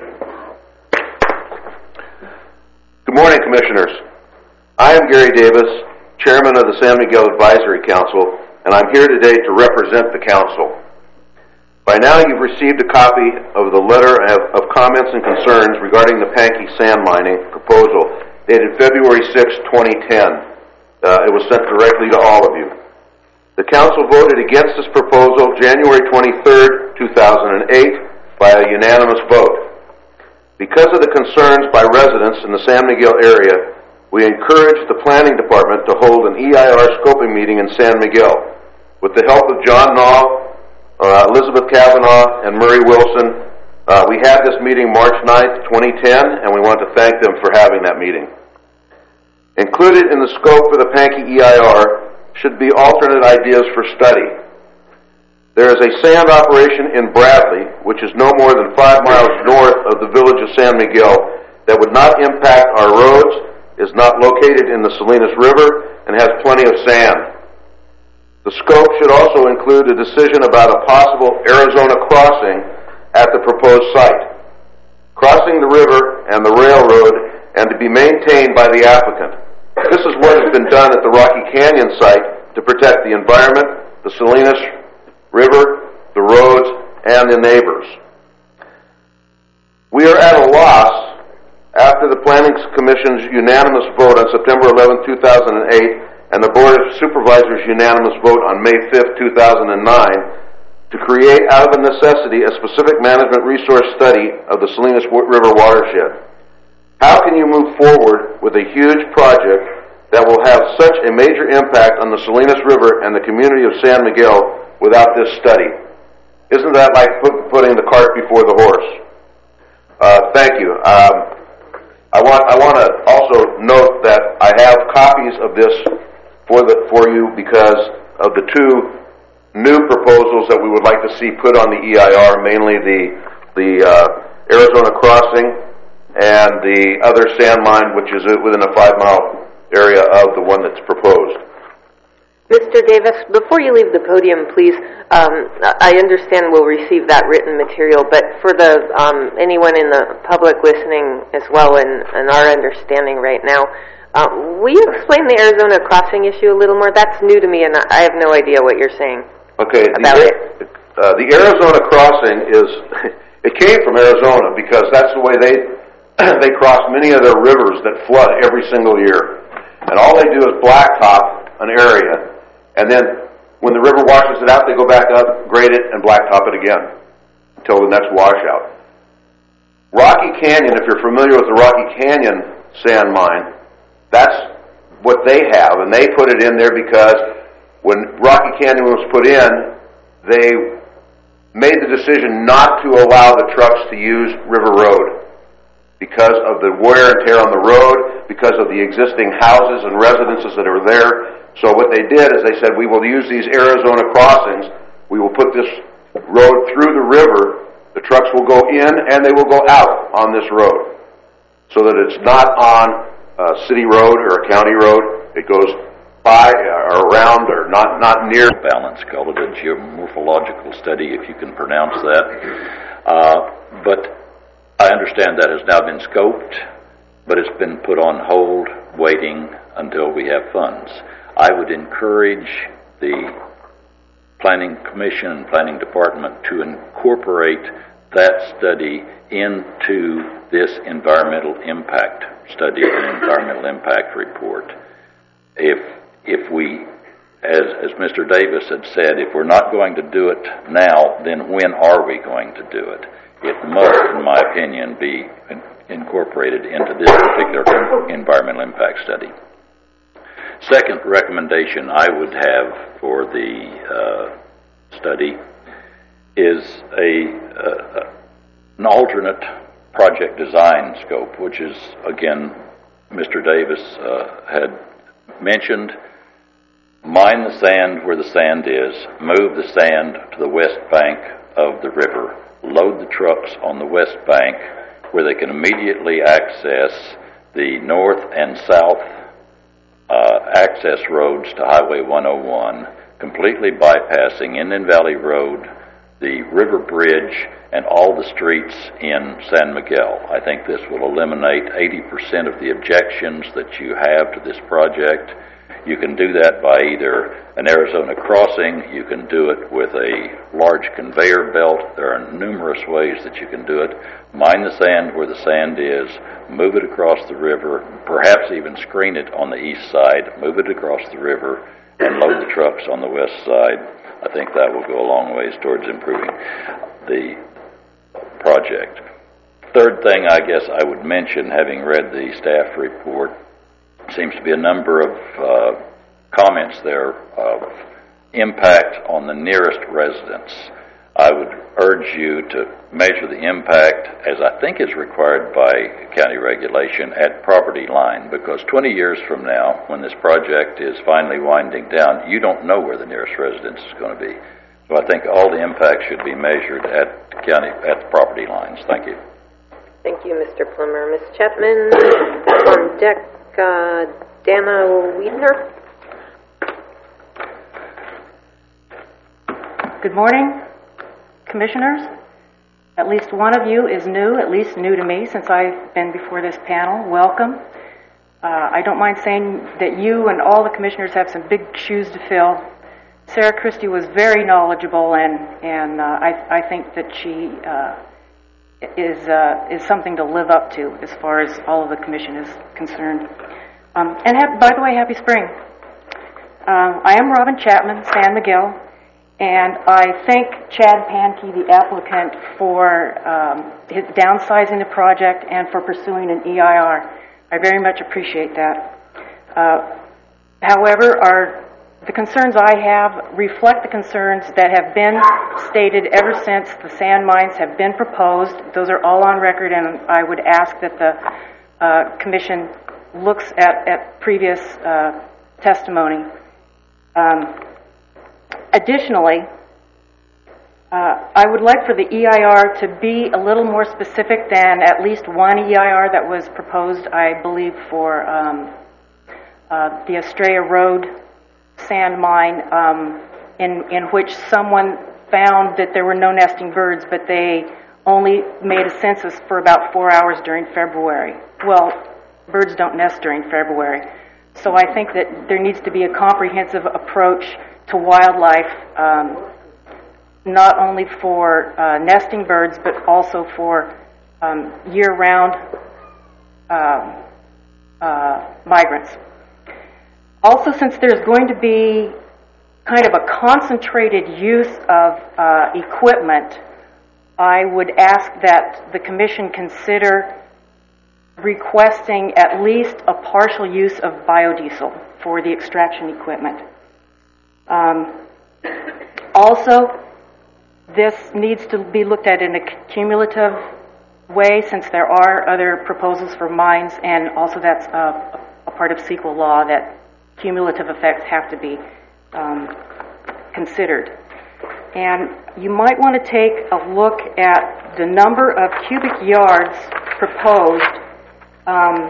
Good morning, Commissioners. I am Gary Davis, Chairman of the San Miguel Advisory Council, and I'm here today to represent the Council. By now you've received a copy of the letter of comments and concerns regarding the Pankey sand mining proposal dated February sixth, twenty ten. Uh, it was sent directly to all of you. The Council voted against this proposal January twenty-third, two thousand eight by a unanimous vote. Because of the concerns by residents in the San Miguel area, we encouraged the Planning Department to hold an E I R scoping meeting in San Miguel. With the help of John Naw, Uh, Elizabeth Kavanaugh, and Murray Wilson, uh, we had this meeting March ninth, twenty ten, and we want to thank them for having that meeting. Included in the scope for the Pankey E I R should be alternate ideas for study. There is a sand operation in Bradley, which is no more than five miles north of the village of San Miguel, that would not impact our roads, is not located in the Salinas River, and has plenty of sand. The scope should also include a decision about a possible Arizona crossing at the proposed site. Crossing the river and the railroad and to be maintained by the applicant. This is what has been done at the Rocky Canyon site to protect the environment, the Salinas River, the roads, and the neighbors. We are at a loss after the Planning Commission's unanimous vote on September eleventh, two thousand eight, and the Board of Supervisors' unanimous vote on May fifth, two thousand nine, to create out of a necessity a specific management resource study of the Salinas River watershed. How can you move forward with a huge project that will have such a major impact on the Salinas River and the community of San Miguel without this study? Isn't that like put, putting the cart before the horse? Uh, thank you. Um, I want, I want to also note that I have copies of this for the for you because of the two new proposals that we would like to see put on the E I R, mainly the the uh, Arizona crossing and the other sand mine, which is within a five mile area of the one that's proposed. Mister Davis, before you leave the podium, please, um, I understand we'll receive that written material, but for the um, anyone in the public listening as well, and, and our understanding right now, Uh, will you explain the Arizona crossing issue a little more? That's new to me, and I have no idea what you're saying okay, about the, it. Uh, the Arizona crossing is, it came from Arizona because that's the way they they cross many of their rivers that flood every single year. And all they do is blacktop an area, and then when the river washes it out, they go back up, grade it, and blacktop it again until the next washout. Rocky Canyon, if you're familiar with the Rocky Canyon sand mine, that's what they have, and they put it in there because when Rocky Canyon was put in, they made the decision not to allow the trucks to use River Road because of the wear and tear on the road, because of the existing houses and residences that are there. So what they did is they said, we will use these Arizona crossings, we will put this road through the river, the trucks will go in and they will go out on this road, so that it's not on a city road or a county road. It goes by or around or not, not near. Balance, call it a geomorphological study, if you can pronounce that. Uh, but I understand that has now been scoped, but it's been put on hold, waiting until we have funds. I would encourage the Planning Commission and Planning Department to incorporate that study into this environmental impact study and environmental impact report. If if we, as as Mister Davis had said, if we're not going to do it now, then when are we going to do it? It must, in my opinion, be in, incorporated into this particular environmental impact study. Second recommendation I would have for the uh, study is a uh, an alternate project design scope, which is, again, Mister Davis uh, had mentioned. Mine the sand where the sand is, move the sand to the west bank of the river, load the trucks on the west bank where they can immediately access the north and south uh, access roads to Highway one oh one, completely bypassing Indian Valley Road, the river bridge, and all the streets in San Miguel. I think this will eliminate eighty percent of the objections that you have to this project. You can do that by either an Arizona crossing, you can do it with a large conveyor belt. There are numerous ways that you can do it. Mine the sand where the sand is, move it across the river, perhaps even screen it on the east side, move it across the river, and load the trucks on the west side. I think that will go a long ways towards improving the project. Third thing I guess I would mention, having read the staff report, seems to be a number of uh, comments there of impact on the nearest residents. I would urge you to measure the impact, as I think is required by county regulation, at property line, because twenty years from now, when this project is finally winding down, you don't know where the nearest residence is going to be. So I think all the impacts should be measured at county at the property lines. Thank you. Thank you, Mister Plummer. Miz Chapman, on deck, uh, Dana Wiedner. Good morning, Commissioners. At least one of you is new, at least new to me since I've been before this panel. Welcome. Uh, I don't mind saying that you and all the Commissioners have some big shoes to fill. Sarah Christie was very knowledgeable, and, and uh, I, I think that she uh, is uh, is something to live up to as far as all of the Commission is concerned. Um, and ha- by the way, happy spring. Uh, I am Robin Chapman, San Miguel, and I thank Chad Pankey, the applicant, for um, his downsizing the project and for pursuing an E I R. I very much appreciate that. Uh, however, our the concerns I have reflect the concerns that have been stated ever since the sand mines have been proposed. Those are all on record, and I would ask that the uh, Commission looks at, at previous uh, testimony. Um, additionally, uh, I would like for the E I R to be a little more specific than at least one E I R that was proposed, I believe, for um, uh, the Estrella Road sand mine, um, in, in which someone found that there were no nesting birds, but they only made a census for about four hours during February. Well, birds don't nest during February. So I think that there needs to be a comprehensive approach to wildlife, um, not only for uh, nesting birds, but also for um, year-round uh, uh, migrants. Also, since there's going to be kind of a concentrated use of uh, equipment, I would ask that the Commission consider requesting at least a partial use of biodiesel for the extraction equipment. Um, also, this needs to be looked at in a cumulative way, since there are other proposals for mines, and also that's a, a part of C E Q A law that cumulative effects have to be um, considered. And you might want to take a look at the number of cubic yards proposed. Um,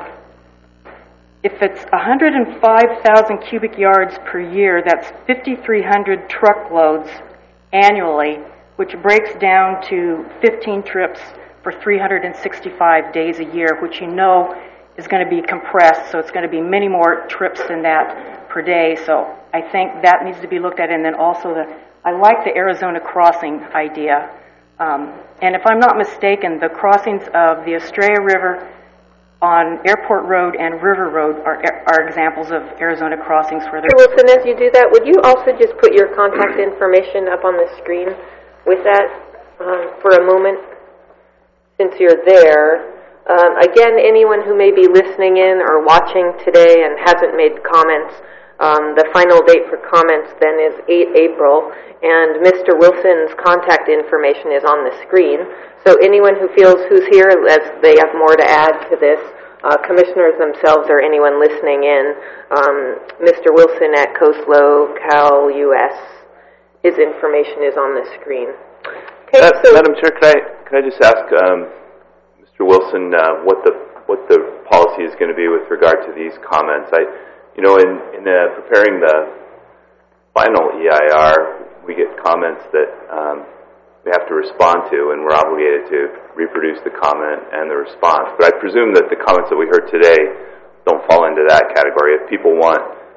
if it's one hundred five thousand cubic yards per year, that's fifty-three hundred truckloads annually, which breaks down to fifteen trips for three hundred sixty-five days a year, which you know is going to be compressed, so it's going to be many more trips than that per day. So I think that needs to be looked at. And then also, the I like the Arizona crossing idea. Um, and if I'm not mistaken, the crossings of the Estrella River on Airport Road and River Road are, are examples of Arizona crossings where they're... Mister Wilson, as you do that, would you also just put your contact information up on the screen with that uh, for a moment, since you're there? Um, again, anyone who may be listening in or watching today and hasn't made comments, um, the final date for comments then is the eighth of April, and Mister Wilson's contact information is on the screen. So anyone who feels who's here, as they have more to add to this, uh, commissioners themselves or anyone listening in, um, Mister Wilson at Coastlow Cal U S, his information is on the screen. Okay, uh, so Madam Chair, could I, could I just ask um, Mister Wilson uh, what the what the policy is going to be with regard to these comments? I, you know, in in uh, preparing the final E I R, we get comments that um, we have to respond to, and we're obligated to reproduce the comment and the response. But I presume that the comments that we heard today don't fall into that category. If people want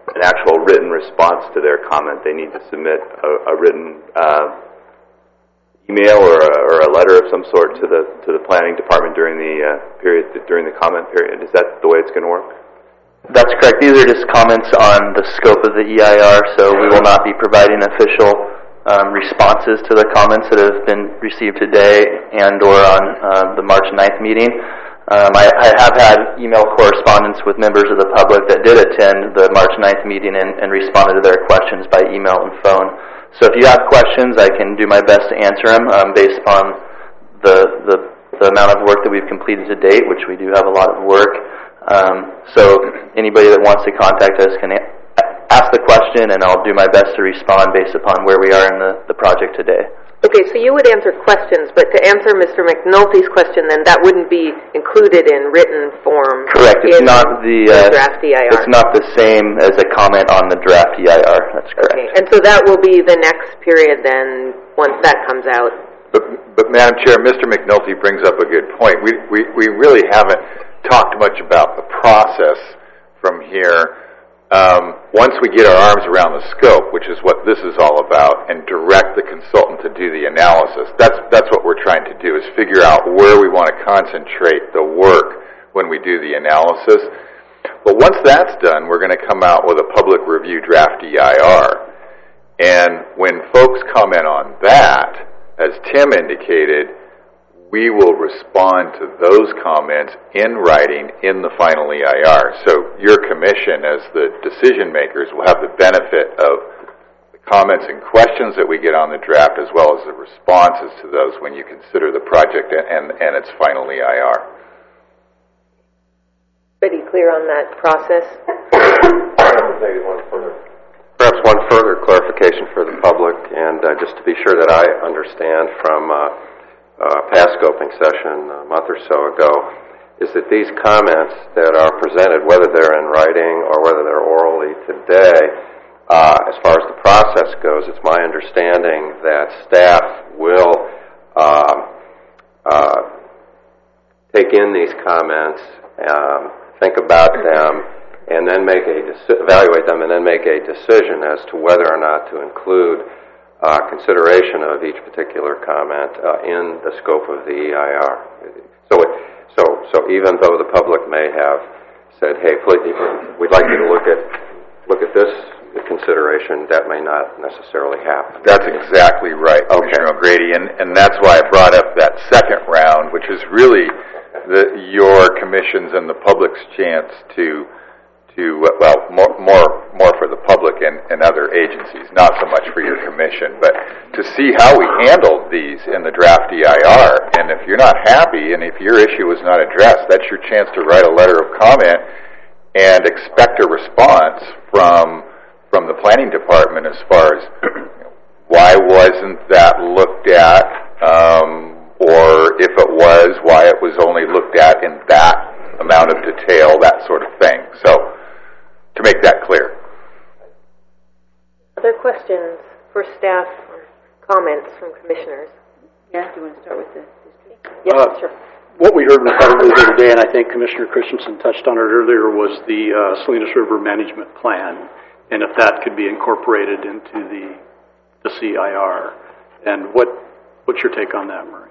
an actual written response to their comment. They need to submit a, a written uh, email or a, or a letter of some sort to the to the planning department during the uh, period during the comment period. Is that the way it's going to work? That's correct. These are just comments on the scope of the E I R, so we will not be providing official um, responses to the comments that have been received today and or on uh, the March ninth meeting. Um, I, I have had email correspondence with members of the public that did attend the March ninth meeting and, and responded to their questions by email and phone. So if you have questions, I can do my best to answer them um, based upon the, the the amount of work that we've completed to date, which we do have a lot of work. Um, so anybody that wants to contact us can a- ask the question, and I'll do my best to respond based upon where we are in the, the project today. Okay, so you would answer questions, but to answer Mister McNulty's question, then that wouldn't be included in written form. Correct. It's not the, uh, the draft E I R. It's not the same as a comment on the draft E I R. That's correct. Okay, and so that will be the next period then, once that comes out. But, but Madam Chair, Mister McNulty brings up a good point. We we we really haven't talked much about the process from here. Um, once we get our arms around the scope, which is what this is all about, and direct the consultant to do the analysis, that's that's what we're trying to do, is figure out where we want to concentrate the work when we do the analysis. But once that's done, we're going to come out with a public review draft E I R. And when folks comment on that, as Tim indicated, we will respond to those comments in writing in the final E I R. So your commission, as the decision makers, will have the benefit of the comments and questions that we get on the draft, as well as the responses to those when you consider the project and, and, and its final E I R. Pretty clear on that process? Maybe one further. Perhaps one further clarification for the public, and uh, just to be sure that I understand from uh, Uh, past scoping session a month or so ago, is that these comments that are presented, whether they're in writing or whether they're orally today, uh, as far as the process goes, it's my understanding that staff will uh, uh, take in these comments, um, think about them, and then make a deci- evaluate them, and then make a decision as to whether or not to include Uh, consideration of each particular comment uh, in the scope of the E I R. So, it, so, so even though the public may have said, "Hey, please, we'd like you to look at look at this consideration," that may not necessarily happen. That's exactly right, okay. Commissioner O'Grady, and and that's why I brought up that second round, which is really the, your commission's and the public's chance to. To, well, more, more, more for the public and, and other agencies, not so much for your commission, but to see how we handled these in the draft E I R. And if you're not happy, and if your issue was not addressed, that's your chance to write a letter of comment and expect a response from from the planning department as far as why wasn't that looked at, um, or if it was, why it was only looked at in that amount of detail, that sort of thing. So, to make that clear. Other questions for staff or comments from commissioners? Yeah, do you want to start with the district? Yes, uh, sure. What we heard repeatedly the other day, and I think Commissioner Christensen touched on it earlier, was the uh, Salinas River Management Plan, and if that could be incorporated into the the C I R. And what what's your take on that, Murray?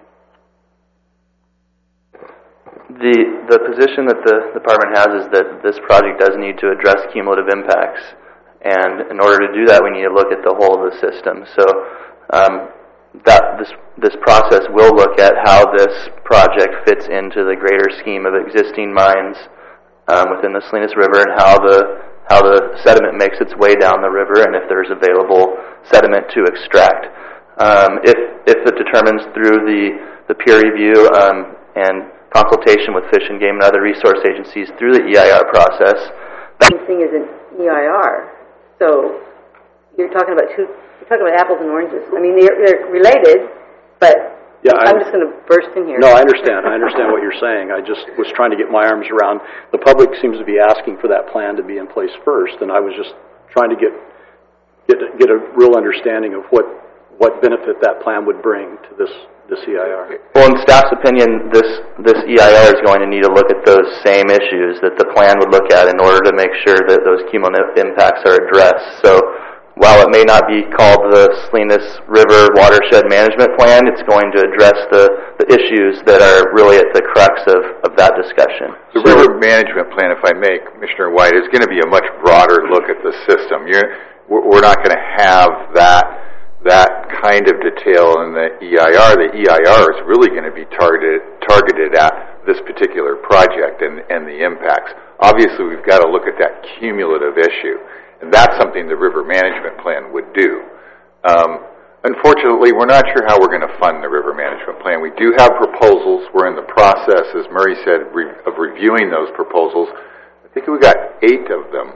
The the position that the department has is that this project does need to address cumulative impacts, and in order to do that, we need to look at the whole of the system. So um, that this this process will look at how this project fits into the greater scheme of existing mines um, within the Salinas River, and how the how the sediment makes its way down the river, and if there's available sediment to extract. Um, if if it determines through the the peer review um, and consultation with Fish and Game and other resource agencies through the E I R process. The same thing as an E I R. So you're talking about two. You're talking about apples and oranges. I mean, they're, they're related, but yeah, I'm I, just going to burst in here. No, I understand. I understand what you're saying. I just was trying to get my arms around. The public seems to be asking for that plan to be in place first, and I was just trying to get get get a real understanding of what what benefit that plan would bring to this, this E I R. Well, in staff's opinion, this, this E I R is going to need to look at those same issues that the plan would look at in order to make sure that those cumulative impacts are addressed. So while it may not be called the Salinas River Watershed Management Plan, it's going to address the, the issues that are really at the crux of, of that discussion. The so, River Management Plan, if I may, Commissioner White, is going to be a much broader look at the system. You're, we're not going to have that that kind of detail in the E I R. The E I R is really going to be targeted targeted at this particular project and, and the impacts. Obviously, we've got to look at that cumulative issue. And that's something the River Management Plan would do. Um, unfortunately, we're not sure how we're going to fund the River Management Plan. We do have proposals. We're in the process, as Murray said, re- of reviewing those proposals. I think we got eight of them.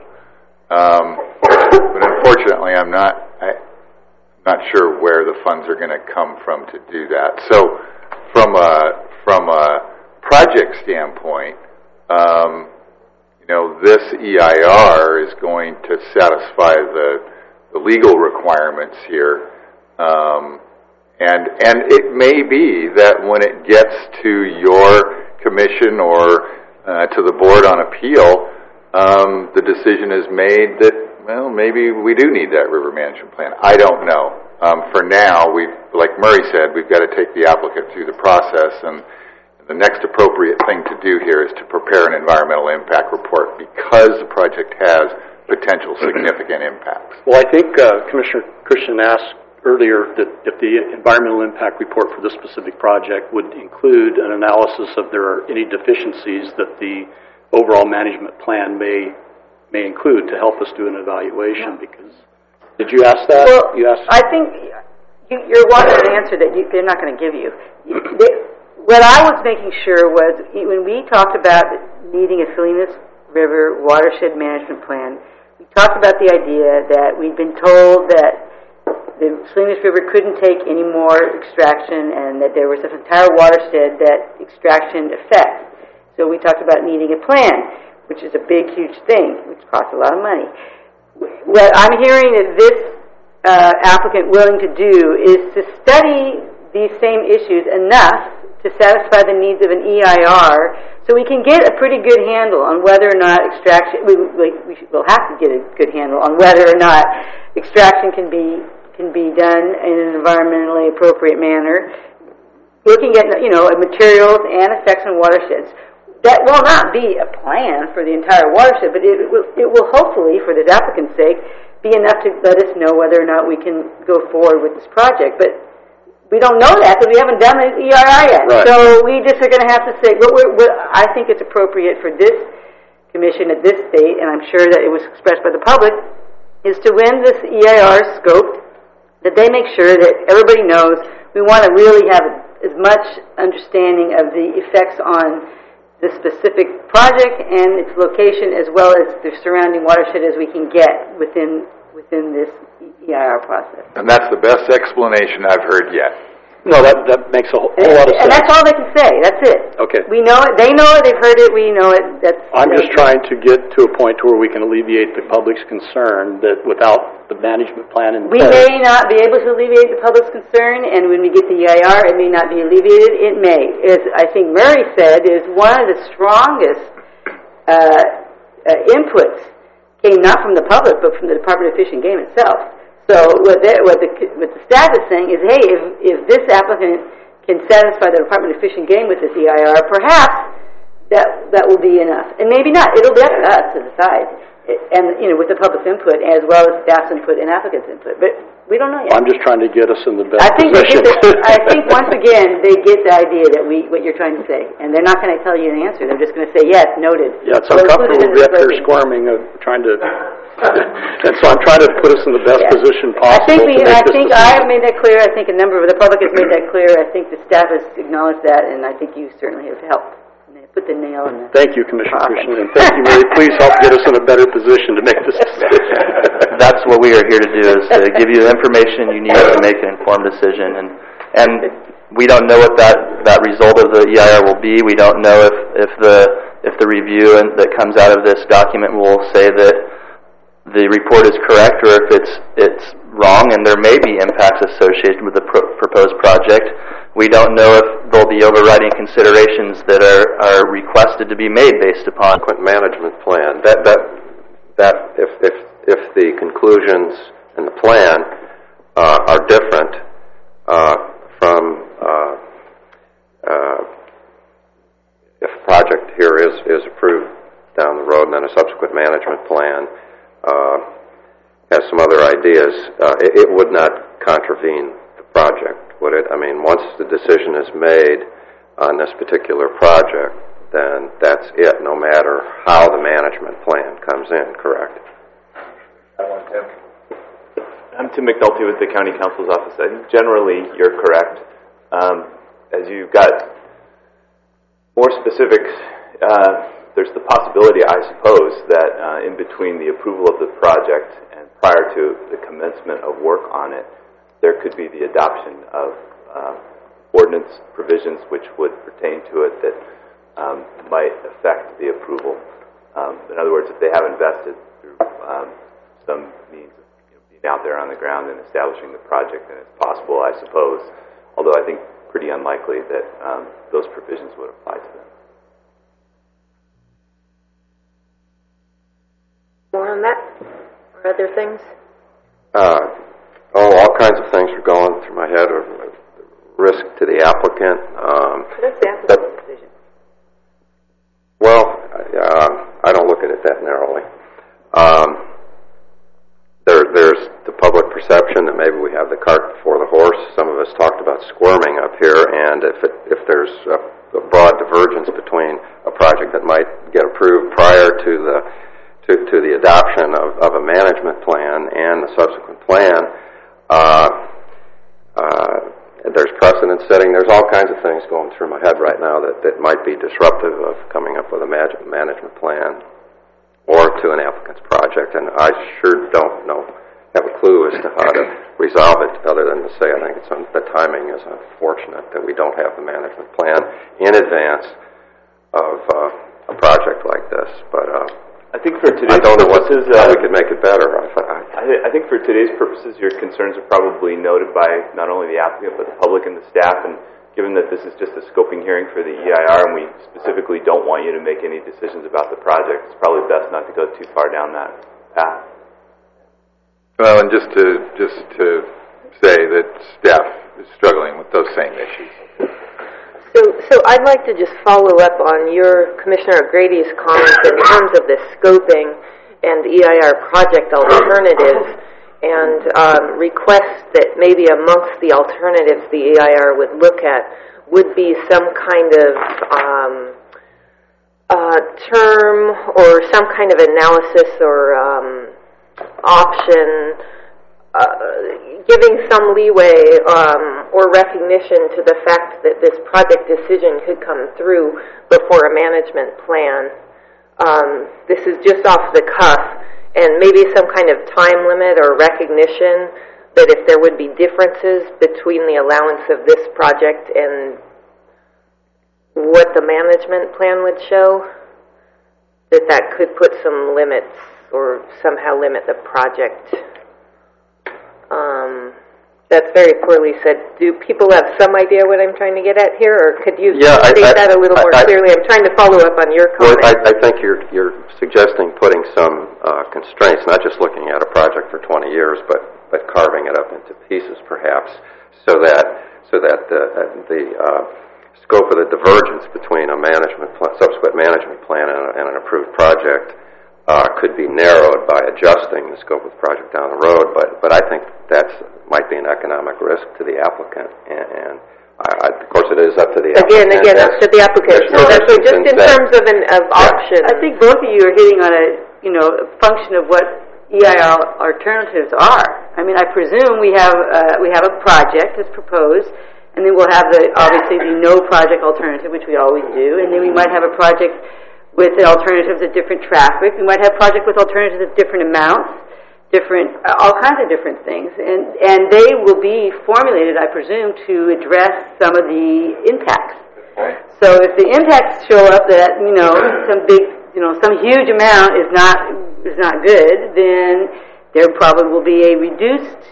Um, but unfortunately, I'm not I, not sure where the funds are going to come from to do that. So from a, from a project standpoint, um, you know, this E I R is going to satisfy the, the legal requirements here, um, and and it may be that when it gets to your commission or uh, to the board on appeal, um, the decision is made that, well, maybe we do need that river management plan. I don't know. Um, for now, we, like Murray said, we've got to take the applicant through the process, and the next appropriate thing to do here is to prepare an environmental impact report because the project has potential significant impacts. Well, I think uh, Commissioner Christian asked earlier that if the environmental impact report for this specific project would include an analysis of there are any deficiencies that the overall management plan may may include to help us do an evaluation. Because did you ask that? Well, you asked. I think you, you're wanting an answer that you, they're not going to give you. They, What I was making sure was, when we talked about needing a Salinas River watershed management plan, we talked about the idea that we'd been told that the Salinas River couldn't take any more extraction and that there was an entire watershed that extraction affects. So we talked about needing a plan, which is a big, huge thing, which costs a lot of money. What I'm hearing that this uh, applicant willing to do is to study these same issues enough to satisfy the needs of an E I R, so we can get a pretty good handle on whether or not extraction, we, we, we will have to get a good handle on whether or not extraction can be can be done in an environmentally appropriate manner, looking at, you know, materials and effects on watersheds. That will not be a plan for the entire watershed, but it will, it will hopefully, for the applicant's sake, be enough to let us know whether or not we can go forward with this project. But we don't know that because we haven't done the E I R yet. Right. So we just are going to have to say, what, we're, what I think it's appropriate for this commission at this state, and I'm sure that it was expressed by the public, is to when this E I R is scoped, that they make sure that everybody knows we want to really have as much understanding of the effects on the specific project and its location as well as the surrounding watershed as we can get within within this E I R process. And that's the best explanation I've heard yet. No, that that makes a whole, whole lot of sense. And that's all they can say. That's it. Okay. We know it. They know it. They've heard it. We know it. That's. I'm just trying to get to a point where we can alleviate the public's concern that without the management plan in we place, may not be able to alleviate the public's concern, and when we get the E I R, it may not be alleviated. It may. As I think Murray said, is one of the strongest uh, uh, inputs came not from the public, but from the Department of Fish and Game itself. So what, what, the, what the staff is saying is, hey, if, if this applicant can satisfy the Department of Fish and Game with this E I R, perhaps that that will be enough. And maybe not. It'll be up to us to decide. And, you know, with the public's input as well as staff's input and applicant's input. But we don't know yet. I'm just trying to get us in the best I think position. The, I think once again they get the idea that we what you're trying to say, and they're not going to tell you an answer. They're just going to say yes, noted. Yeah, it's so uncomfortable to be up here squirming of trying to. And so I'm trying to put us in the best yeah. position possible. I think we. I think decision. I have made that clear. I think a number of the public has made that clear. I think the staff has acknowledged that, and I think you certainly have helped. Put the nail in the Thank you, Commissioner Christian, and thank you, Mary. Please help get us in a better position to make this decision. That's what we are here to do, is to give you the information you need to make an informed decision. And and we don't know what that, that result of the E I R will be. We don't know if, if the if the review and, that comes out of this document will say that the report is correct or if it's it's wrong, and there may be impacts associated with the pro- proposed project. We don't know if there'll be overriding considerations that are, are requested to be made based upon subsequent management plan. That that that if if if the conclusions in the plan uh, are different uh, from uh, uh, if a project here is is approved down the road and then a subsequent management plan uh, has some other ideas, uh, it, it would not contravene the project, would it? I mean, once the decision is made on this particular project, then that's it, no matter how the management plan comes in, correct? I'm Tim McNulty with the County Council's Office. I think generally you're correct. Um, as you've got more specifics, uh, there's the possibility, I suppose, that uh, in between the approval of the project and prior to the commencement of work on it, there could be the adoption of uh, ordinance provisions which would pertain to it that um, might affect the approval. Um, in other words, if they have invested through um, some means of you know, being out there on the ground and establishing the project, then it's possible, I suppose, although I think pretty unlikely that um, those provisions would apply to them. More on that? Or other things? Uh, oh, all kinds of things are going through my head. Or risk to the applicant. Um, That's the applicant's decision. Well, uh, I don't look at it that narrowly. Um, there, there's the public perception that maybe we have the cart before the horse. Some of us talked about squirming up here, and if it, if there's a, a broad divergence between a project that might get approved prior to the to, to the adoption of, of a management plan and the subsequent plan, uh, uh, there's precedent setting. There's all kinds of things going through my head right now that, that might be disruptive of coming up with a management plan or to an applicant's project, and I sure don't know, have a clue as to how to resolve it other than to say I think it's un, the timing is unfortunate that we don't have the management plan in advance of uh, a project like this, but uh, I think for today's I don't know purposes, what, how uh, we could make it better. I, I, I think for today's purposes, your concerns are probably noted by not only the applicant but the public and the staff. And given that this is just a scoping hearing for the E I R, and we specifically don't want you to make any decisions about the project, it's probably best not to go too far down that path. Well, and just to just to say that staff is struggling with those same issues. So, so I'd like to just follow up on your, Commissioner O'Grady's comments in terms of the scoping and E I R project alternatives, and um, request that maybe amongst the alternatives the E I R would look at would be some kind of um, uh, term or some kind of analysis or um, option Uh, giving some leeway um, or recognition to the fact that this project decision could come through before a management plan. Um, this is just off the cuff, and maybe some kind of time limit or recognition that if there would be differences between the allowance of this project and what the management plan would show, that that could put some limits or somehow limit the project. Um, that's very poorly said. Do people have some idea what I'm trying to get at here, or could you yeah, state I, I, that a little more I, clearly? I'm trying to follow up on your well, comment. I, I think you're you're suggesting putting some uh, constraints, not just looking at a project for twenty years, but but carving it up into pieces, perhaps, so that so that the the uh, scope of the divergence between a management pl- subsequent management plan and, a, and an approved project Uh, could be narrowed by adjusting the scope of the project down the road, but but I think that's might be an economic risk to the applicant, and, and I, I, of course it is up to the again, applicant. again, up to the applicant. So that's so just in terms of an of yeah. options. I think both of you are hitting on a you know a function of what E I R alternatives are. I mean, I presume we have uh, we have a project that's proposed, and then we'll have the obviously the no project alternative, which we always do, and then we might have a project with the alternatives of different traffic. We might have project with alternatives of different amounts, different, uh, all kinds of different things. And, and they will be formulated, I presume, to address some of the impacts. So if the impacts show up that, you know, some big, you know, some huge amount is not, is not good, then there probably will be a reduced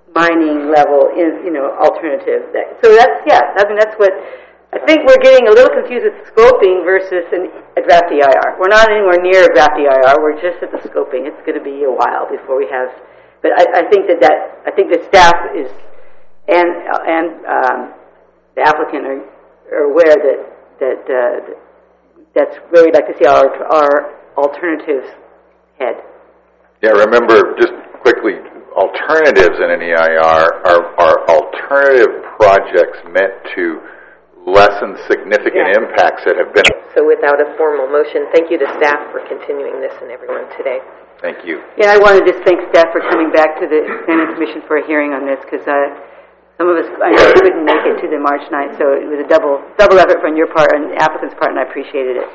mining level is, you know, alternative. That, so that's, yeah, I mean, that's what, I think we're getting a little confused with scoping versus an, a draft E I R. We're not anywhere near a draft E I R, we're just at the scoping. It's going to be a while before we have, but I, I think that that, I think the staff is, and, and um, the applicant are, are aware that, that, uh, that's where we'd like to see our, our alternatives head. Yeah, remember, just quickly, alternatives in an E I R are, are alternative projects meant to lessen significant yeah. impacts that have been... So without a formal motion, thank you to staff for continuing this and everyone today. Thank you. Yeah, I want to just thank staff for coming back to the Planning Commission for a hearing on this, because uh, some of us, I know, couldn't make it to the March ninth, so it was a double double effort from your part and the applicant's part, and I appreciated it.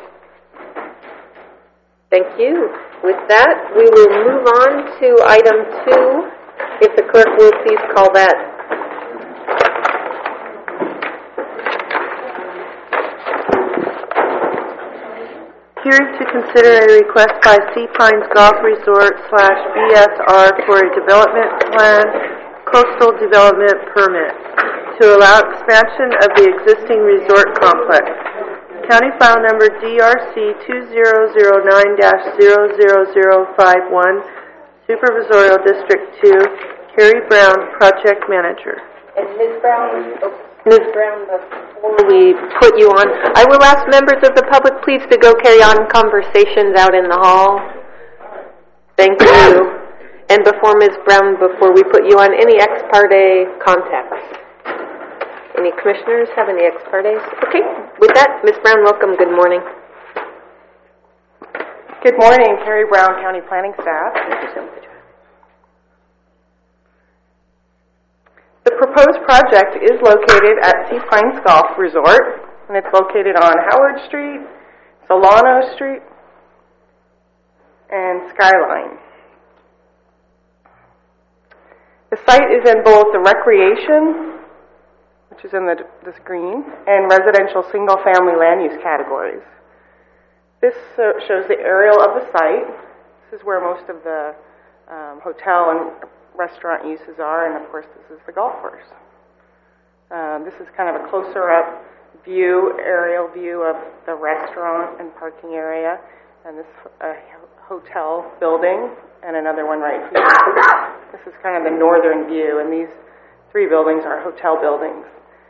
Thank you. With that, we will move on to item two. If the clerk will please call that. Hearing to consider a request by Sea Pines Golf Resort slash B S R for a development plan, coastal development permit, to allow expansion of the existing resort complex. County file number D R C two zero zero nine dash zero zero zero five one, Supervisorial District two, Carrie Brown, Project Manager. And Miz Brown, oh, Miz Brown, before we put you on, I will ask members of the public please to go carry on conversations out in the hall. Thank you. And before Miz Brown, before we put you on, any ex parte contacts? Any commissioners have any ex partes? Okay. With that, Miz Brown, welcome. Good morning. Good morning, Carrie Brown, County Planning Staff. Thank you so much. The proposed project is located at Sea Pines Golf Resort, and it's located on Howard Street, Solano Street, and Skyline. The site is in both the recreation, which is in the, this green, and residential single-family land use categories. This uh, shows the aerial of the site. This is where most of the um, hotel and restaurant uses are, and of course this is the golf course. Um, this is kind of a closer-up view, aerial view of the restaurant and parking area, and this uh, hotel building, and another one right here. This is kind of the northern view, and these three buildings are hotel buildings.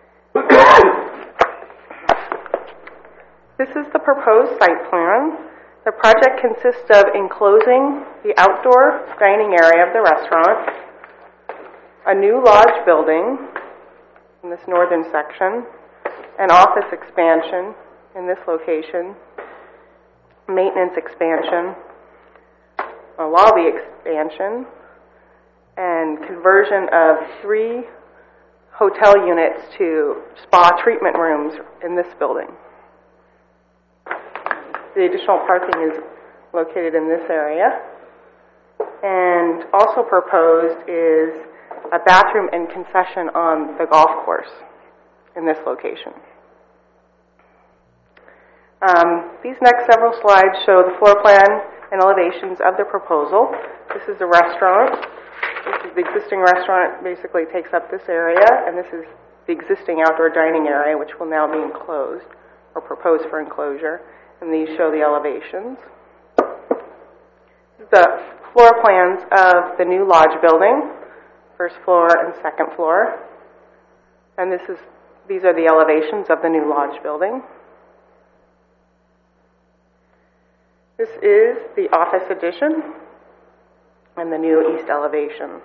This is the proposed site plan. The project consists of enclosing the outdoor dining area of the restaurant, a new lodge building in this northern section, an office expansion in this location, maintenance expansion, a lobby expansion, and conversion of three hotel units to spa treatment rooms in this building. The additional parking is located in this area. And also proposed is a bathroom and concession on the golf course in this location. Um, these next several slides show the floor plan and elevations of the proposal. This is the restaurant. This is the existing restaurant, basically takes up this area, and this is the existing outdoor dining area, which will now be enclosed or proposed for enclosure. And these show the elevations. The floor plans of the new lodge building, first floor and second floor. And this is these are the elevations of the new lodge building. This is the office addition and the new east elevation.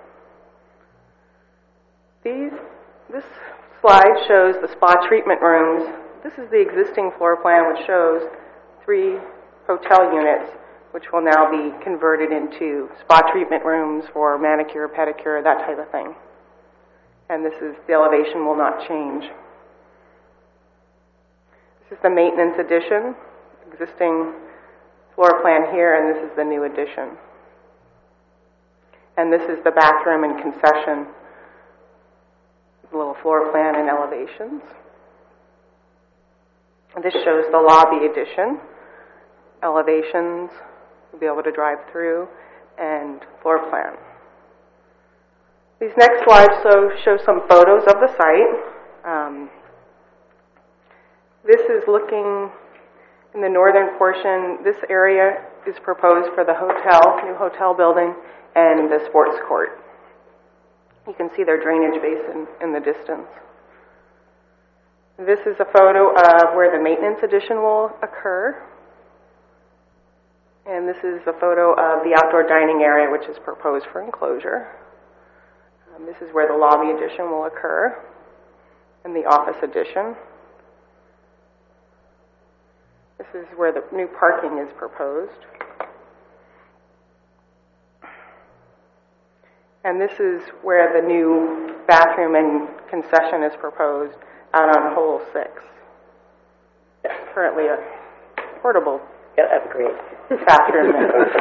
These this slide shows the spa treatment rooms. This is the existing floor plan, which shows three hotel units, which will now be converted into spa treatment rooms for manicure, pedicure, that type of thing. And this is, the elevation will not change. This is the maintenance addition, existing floor plan here, and this is the new addition. And this is the bathroom and concession, the little floor plan and elevations. This shows the lobby addition, elevations, you'll be able to drive through, and floor plan. These next slides so, show some photos of the site. Um, this is looking in the northern portion. This area is proposed for the hotel, new hotel building, and the sports court. You can see their drainage basin in the distance. This is a photo of where the maintenance addition will occur. And this is a photo of the outdoor dining area, which is proposed for enclosure. Um, this is where the lobby addition will occur, and the office addition. This is where the new parking is proposed. And this is where the new bathroom and concession is proposed out on hole six. Currently a portable upgrade bathroom.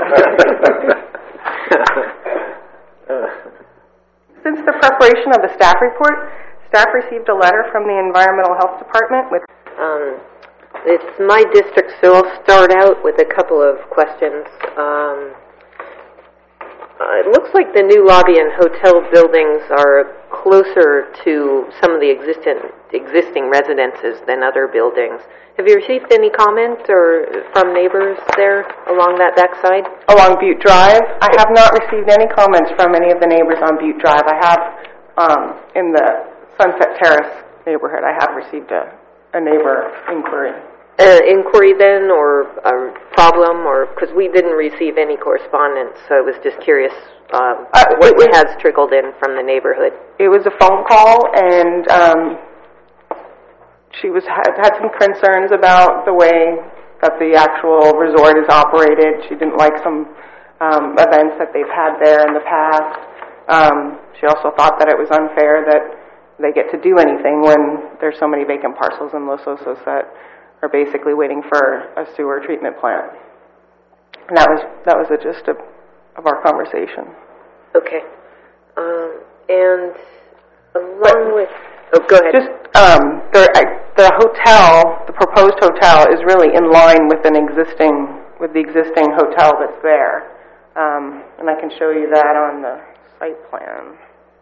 Since the preparation of the staff report, staff received a letter from the Environmental Health Department with... Um, it's my district, so I'll start out with a couple of questions. Um, uh, it looks like the new lobby and hotel buildings are closer to some of the existing existing residences than other buildings. Have you received any comment or from neighbors there along that backside? Along Butte Drive? I have not received any comments from any of the neighbors on Butte Drive. I have, um, in the Sunset Terrace neighborhood, I have received a, a neighbor inquiry. Uh, inquiry then, or a problem, or because we didn't receive any correspondence, so I was just curious um, uh, what was, has trickled in from the neighborhood. It was a phone call, and um, she was had, had some concerns about the way that the actual resort is operated. She didn't like some um, events that they've had there in the past. Um, she also thought that it was unfair that they get to do anything when there's so many vacant parcels in Los Osos that are basically waiting for a sewer treatment plant. And that was that was the gist of, of our conversation. Okay. Um, and along but, with... Oh, go ahead. Just, um, the, the hotel, the proposed hotel, is really in line with an existing, with the existing hotel that's there. Um, and I can show you that on the site plan.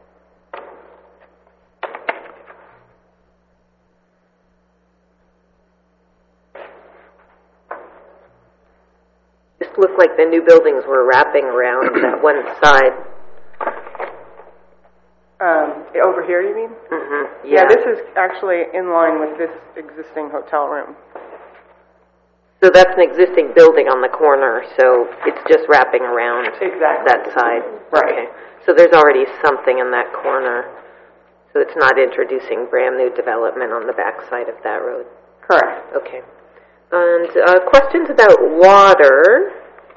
Just looked like the new buildings were wrapping around that one side. Um, over here, you mean? Mm-hmm. Yeah. yeah, this is actually in line with this existing hotel room. So that's an existing building on the corner, so it's just wrapping around exactly. that side. Right. Okay. So there's already something in that corner, so it's not introducing brand new development on the back side of that road. Correct. Okay. And uh, questions about water.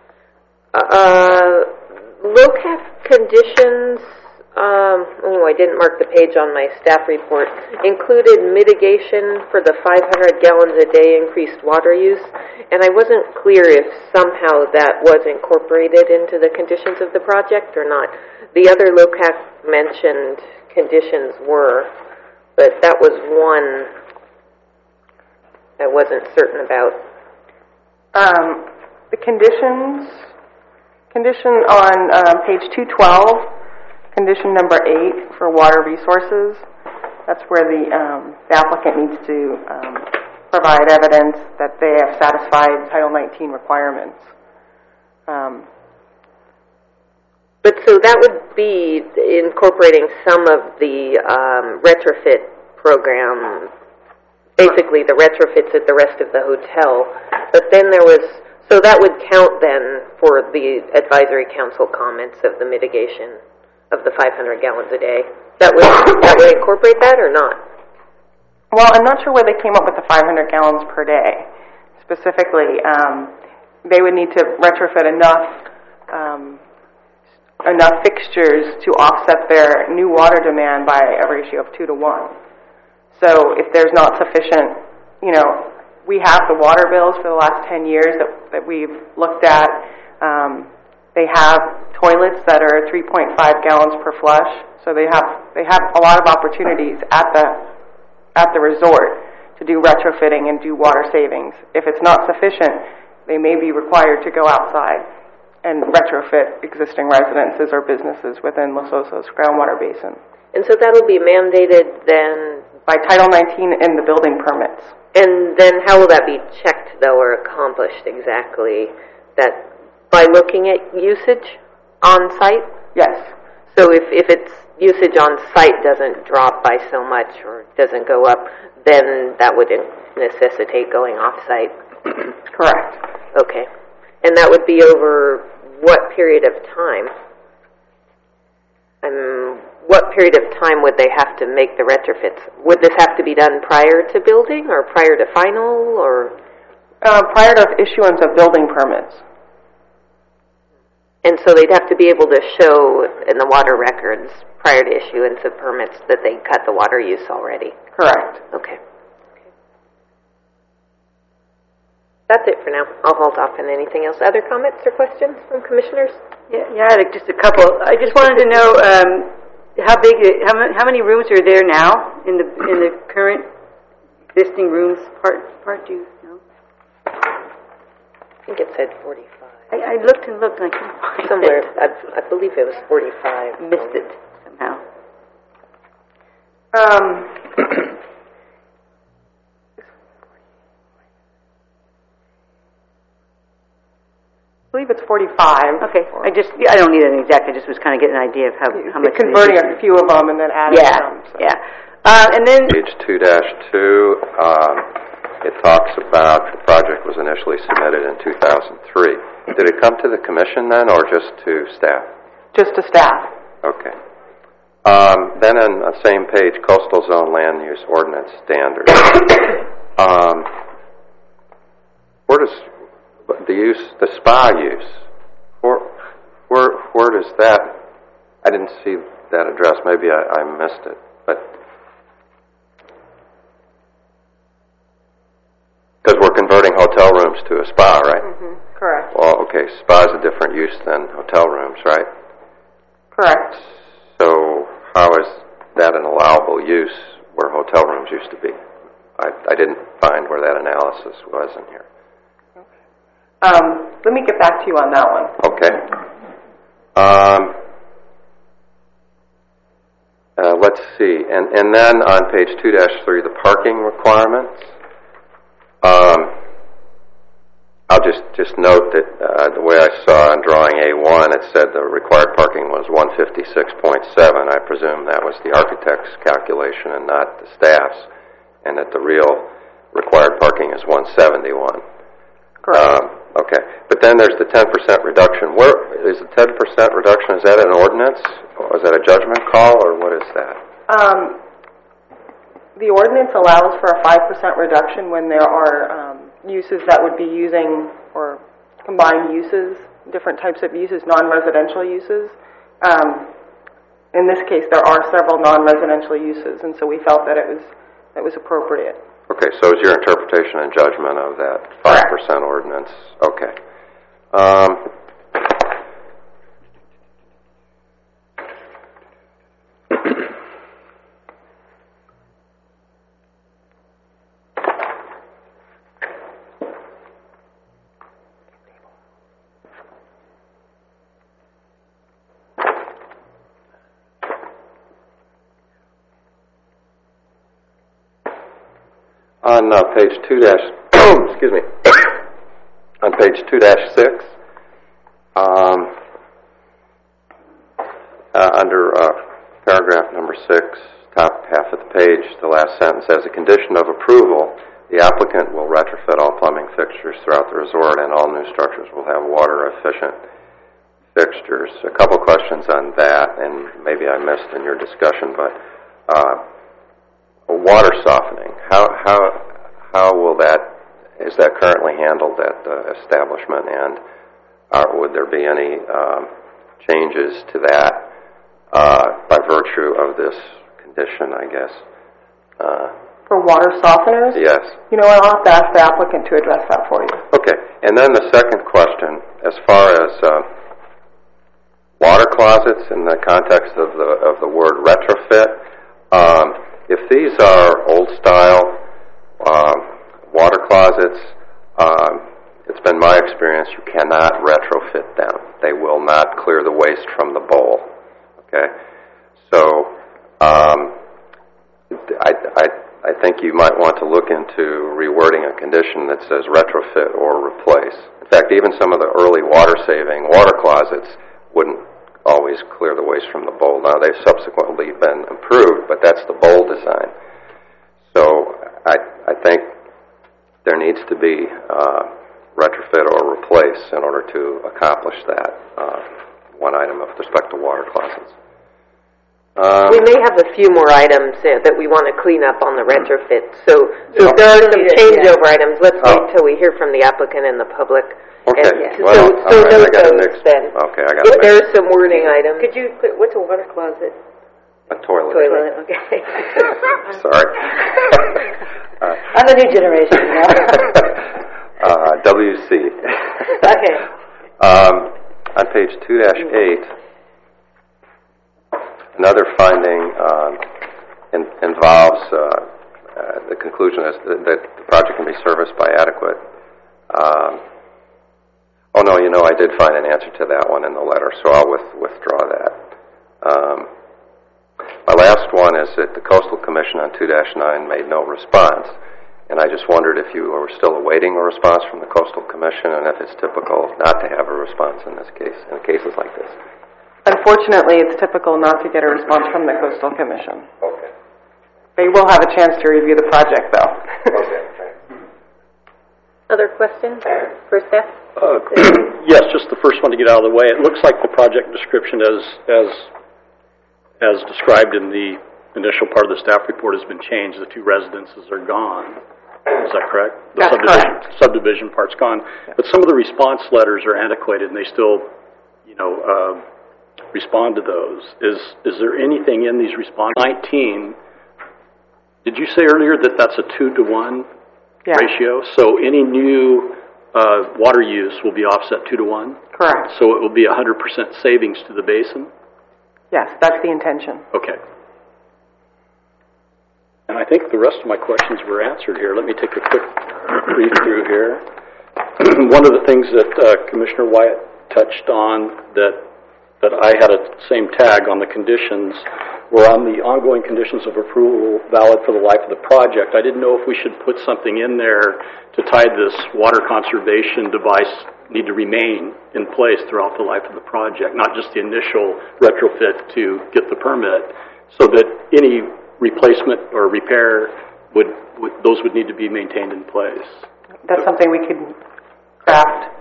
Uh, low-cap conditions, um, oh, I didn't mark the page on my staff report, included mitigation for the five hundred gallons a day increased water use, and I wasn't clear if somehow that was incorporated into the conditions of the project or not. The other low-cap mentioned conditions were, but that was one I wasn't certain about. Um, the conditions, condition on uh, page two twelve, condition number eight for water resources, that's where the, um, the applicant needs to um, provide evidence that they have satisfied Title nineteen requirements. Um, but so that would be incorporating some of the um, retrofit program, basically the retrofits at the rest of the hotel. But then there was, so that would count then for the advisory council comments of the mitigation of the five hundred gallons a day. That would, that would incorporate that or not? Well, I'm not sure where they came up with the five hundred gallons per day. Specifically, um, they would need to retrofit enough um, enough fixtures to offset their new water demand by a ratio of two to one. So if there's not sufficient, you know, we have the water bills for the last ten years that, that we've looked at. Um, they have toilets that are three point five gallons per flush. So they have they have a lot of opportunities at the at the resort to do retrofitting and do water savings. If it's not sufficient, they may be required to go outside and retrofit existing residences or businesses within Los Osos groundwater basin. And so that'll be mandated then? By Title nineteen in the building permits. And then how will that be checked, though, or accomplished exactly? That by looking at usage on site? Yes. So if, if it's usage on site doesn't drop by so much or doesn't go up, then that would necessitate going off-site? Correct. Okay. And that would be over what period of time? Um, what period of time would they have to make the retrofits? Would this have to be done prior to building or prior to final or? Uh, prior to issuance of building permits. And so they'd have to be able to show in the water records prior to issuance of permits that they cut the water use already? Correct. Okay. That's it for now. I'll hold off on anything else. Other comments or questions from commissioners? Yeah, yeah, I had just a couple. I just wanted to know um, how big, how, how many rooms are there now in the in the current existing rooms? Part part do you know? I think it said forty-five. I, I looked and looked and I couldn't find Somewhere, it. I, I believe it was forty-five. Missed it somehow. Um. I believe it's forty-five. Okay, I just, I don't need an exact, I just was kind of getting an idea of how, how much. Converting a few of them and then adding yeah, some. So. Yeah, uh, and then. Page two dash two, um, it talks about the project was initially submitted in two thousand three. Did it come to the commission then, or just to staff? Just to staff. Okay. Um, then on the same page, coastal zone land use ordinance standards. um, where does the use, the spa use, where, where, where does that, I didn't see that address, maybe I, I missed it, but, because we're converting hotel rooms to a spa, right? Mm-hmm. Correct. Well, okay, spa is a different use than hotel rooms, right? Correct. So how is that an allowable use where hotel rooms used to be? I, I didn't find where that analysis was in here. Um, let me get back to you on that one. Okay. Um, uh, let's see. And, and then on page two dash three, the parking requirements. Um, I'll just, just note that uh, the way I saw on drawing A one, it said the required parking was one fifty-six point seven. I presume that was the architect's calculation and not the staff's, and that the real required parking is one seventy-one. Correct. Um, okay. But then there's the ten percent reduction. Where is the ten percent reduction? Is that an ordinance? Or is that a judgment call, or what is that? Um, the ordinance allows for a five percent reduction when there are um, uses that would be using, or combined uses, different types of uses, non-residential uses. Um, in this case, there are several non-residential uses, and so we felt that it was, that was appropriate. Okay, so is your interpretation and judgment of that five percent ordinance? Okay. Um, On uh, page two dash, excuse me, on page two dash six, um, uh, under uh, paragraph number six, top half of the page, the last sentence says, a condition of approval, the applicant will retrofit all plumbing fixtures throughout the resort, and all new structures will have water-efficient fixtures. A couple questions on that, and maybe I missed in your discussion, but uh, water softening, how how how will that, is that currently handled at the establishment, and uh, would there be any um, changes to that uh, by virtue of this condition, I guess? Uh, For water softeners? yes. You know, I'll have to ask the applicant to address that for you. Okay, and then the second question, as far as uh, water closets in the context of the of the word retrofit, um, if these are old-style um, water closets, um, it's been my experience you cannot retrofit them. they will not clear the waste from the bowl. Okay, so um, I, I, I think you might want to look into rewording a condition that says retrofit or replace. In fact, even some of the early water-saving water closets wouldn't always clear the waste from the bowl. Now, they've subsequently been improved, but that's the bowl design. So I, I think there needs to be uh, retrofit or replace in order to accomplish that uh, one item with respect to water closets. Um, we may have a few more items uh, that we want to clean up on the retrofit. So, so if there are some changeover yeah. items, let's oh. wait till we hear from the applicant and the public. Okay. And, yeah. Well, so, so right, note I got those then. Okay, I got If it. there's some wording items. Could you, what's a water closet? A toilet. Toilet, okay. Sorry. uh, I'm the new generation, you know. uh, W C. Okay. Um, on page two dash eight, another finding um, in, involves uh, uh, the conclusion is that, that the project can be serviced by adequate. Um, oh no, you know, I did find an answer to that one in the letter, so I'll with, withdraw that. Um, my last one is that the Coastal Commission on two dash nine made no response, and I just wondered if you were still awaiting a response from the Coastal Commission, and if it's typical not to have a response in this case, in cases like this. Unfortunately, it's typical not to get a response from the Coastal Commission. Okay. They will have a chance to review the project, though. Okay. Other questions for Steph? Uh, yes, just the first one to get out of the way. It looks like the project description as as as described in the initial part of the staff report has been changed. The two residences are gone. Is that correct? The That's subdivision, correct. subdivision part's gone. But some of the response letters are antiquated, and they still, you know, uh, respond to those. Is is there anything in these response? nineteen, did you say earlier that that's a two to one yeah. ratio? So any new uh, water use will be offset two to one? Correct. So it will be one hundred percent savings to the basin? Yes, that's the intention. Okay. And I think the rest of my questions were answered here. Let me take a quick read through here. One of the things that uh, Commissioner Wyatt touched on that that I had a same tag on the conditions were on the ongoing conditions of approval valid for the life of the project. I didn't know if we should put something in there to tie this water conservation device need to remain in place throughout the life of the project, not just the initial retrofit to get the permit, so that any replacement or repair would, would those would need to be maintained in place. That's something we could craft.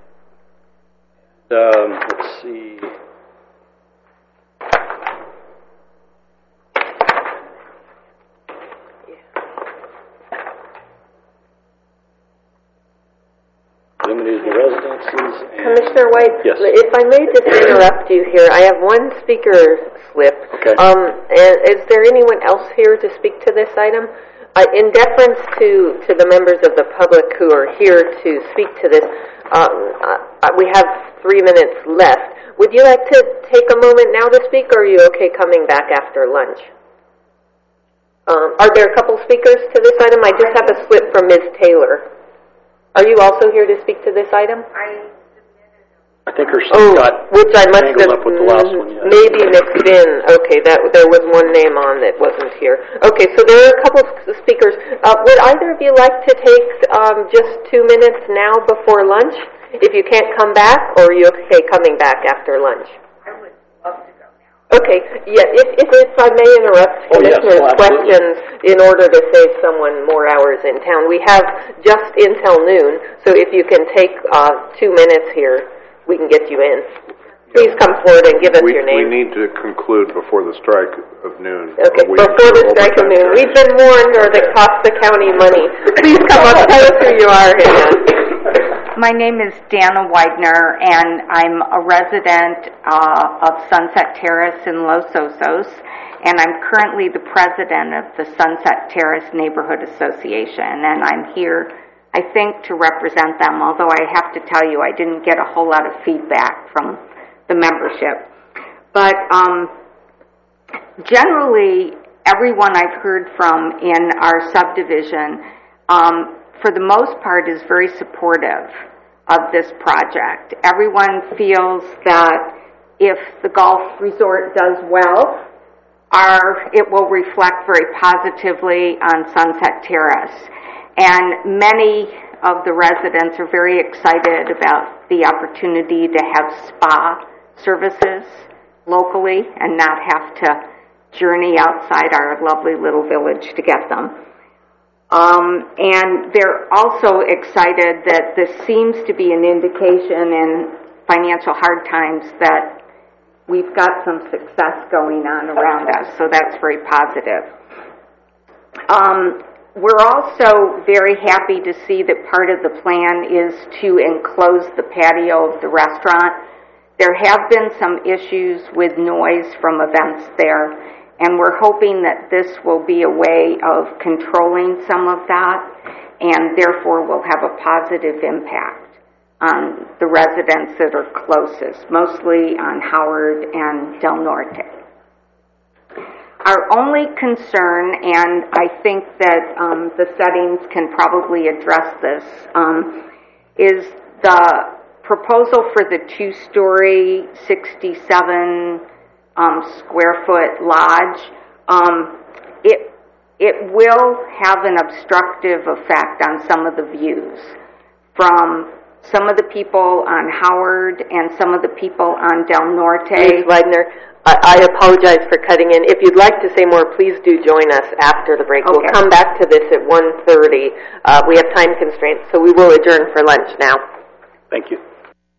Um, let's see. Limited residences. Commissioner White, yes. If I may just interrupt you here, I have one speaker slip. Okay. Um, is there anyone else here to speak to this item? Uh, in deference to, to the members of the public who are here to speak to this, um, uh, we have three minutes left. Would you like to take a moment now to speak, or are you okay coming back after lunch? Um, are there a couple speakers to this item? I just have a slip from Miz Taylor. Are you also here to speak to this item? I I think her oh, got which I must have up with the last one, yeah. maybe mixed in. Okay, that there was one name on that wasn't here. Okay, so there are a couple of speakers. Uh, would either of you like to take um, just two minutes now before lunch? If you can't come back, or are you okay coming back after lunch? I would love to go now. Okay, yeah, if, if, if I may interrupt Oh, yes, Commissioner's well, questions in order to save someone more hours in town. We have just until noon, so if you can take uh, two minutes here, we can get you in. Please come forward and give us we, your name. We need to conclude before the strike of noon. Okay, before the strike of noon. We've been warned, or it costs the county money. Please come up, tell us who you are, Hannah. My name is Dana Widener, and I'm a resident uh, of Sunset Terrace in Los Osos, and I'm currently the president of the Sunset Terrace Neighborhood Association, and I'm here, I think, to represent them, although I have to tell you I didn't get a whole lot of feedback from the membership. But um, generally, everyone I've heard from in our subdivision, um, for the most part, is very supportive of this project. Everyone feels that if the golf resort does well, our, it will reflect very positively on Sunset Terrace. And many of the residents are very excited about the opportunity to have spa services locally and not have to journey outside our lovely little village to get them. Um, and they're also excited that this seems to be an indication in financial hard times that we've got some success going on around us, so that's very positive. Um, we're also very happy to see that part of the plan is to enclose the patio of the restaurant. There have been some issues with noise from events there, and we're hoping that this will be a way of controlling some of that, and therefore will have a positive impact on the residents that are closest, mostly on Howard and Del Norte. Our only concern, and I think that um, the settings can probably address this, um, is the proposal for the two-story, sixty-seven um, square foot lodge. Um, it it will have an obstructive effect on some of the views from some of the people on Howard and some of the people on Del Norte. Miz Widener, I, I apologize for cutting in. If you'd like to say more, please do join us after the break. Okay. We'll come back to this at one thirty. Uh, we have time constraints, so we will adjourn for lunch now. Thank you.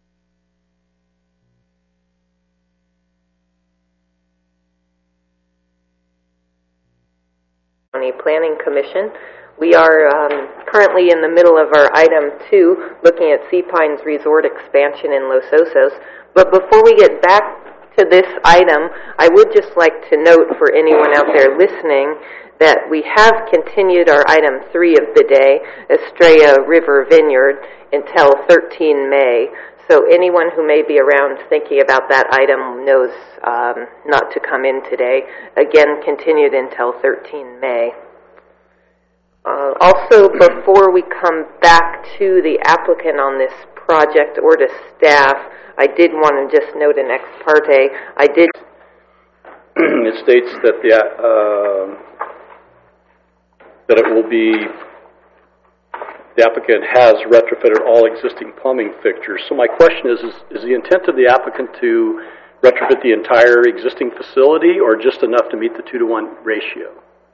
County Planning Commission. We are um, currently in the middle of our item two, looking at Sea Pines Resort expansion in Los Osos. But before we get back to this item, I would just like to note for anyone out there listening that we have continued our item three of the day, Estrella River Vineyard, until thirteen May. So anyone who may be around thinking about that item knows um, not to come in today. Again, continued until thirteen May. Uh, also, before we come back to the applicant on this project or to staff, I did want to just note an ex parte. I did. It states that the uh, that it will be the applicant has retrofitted all existing plumbing fixtures. So my question is: is, is the intent of the applicant to retrofit the entire existing facility, or just enough to meet the two to one ratio?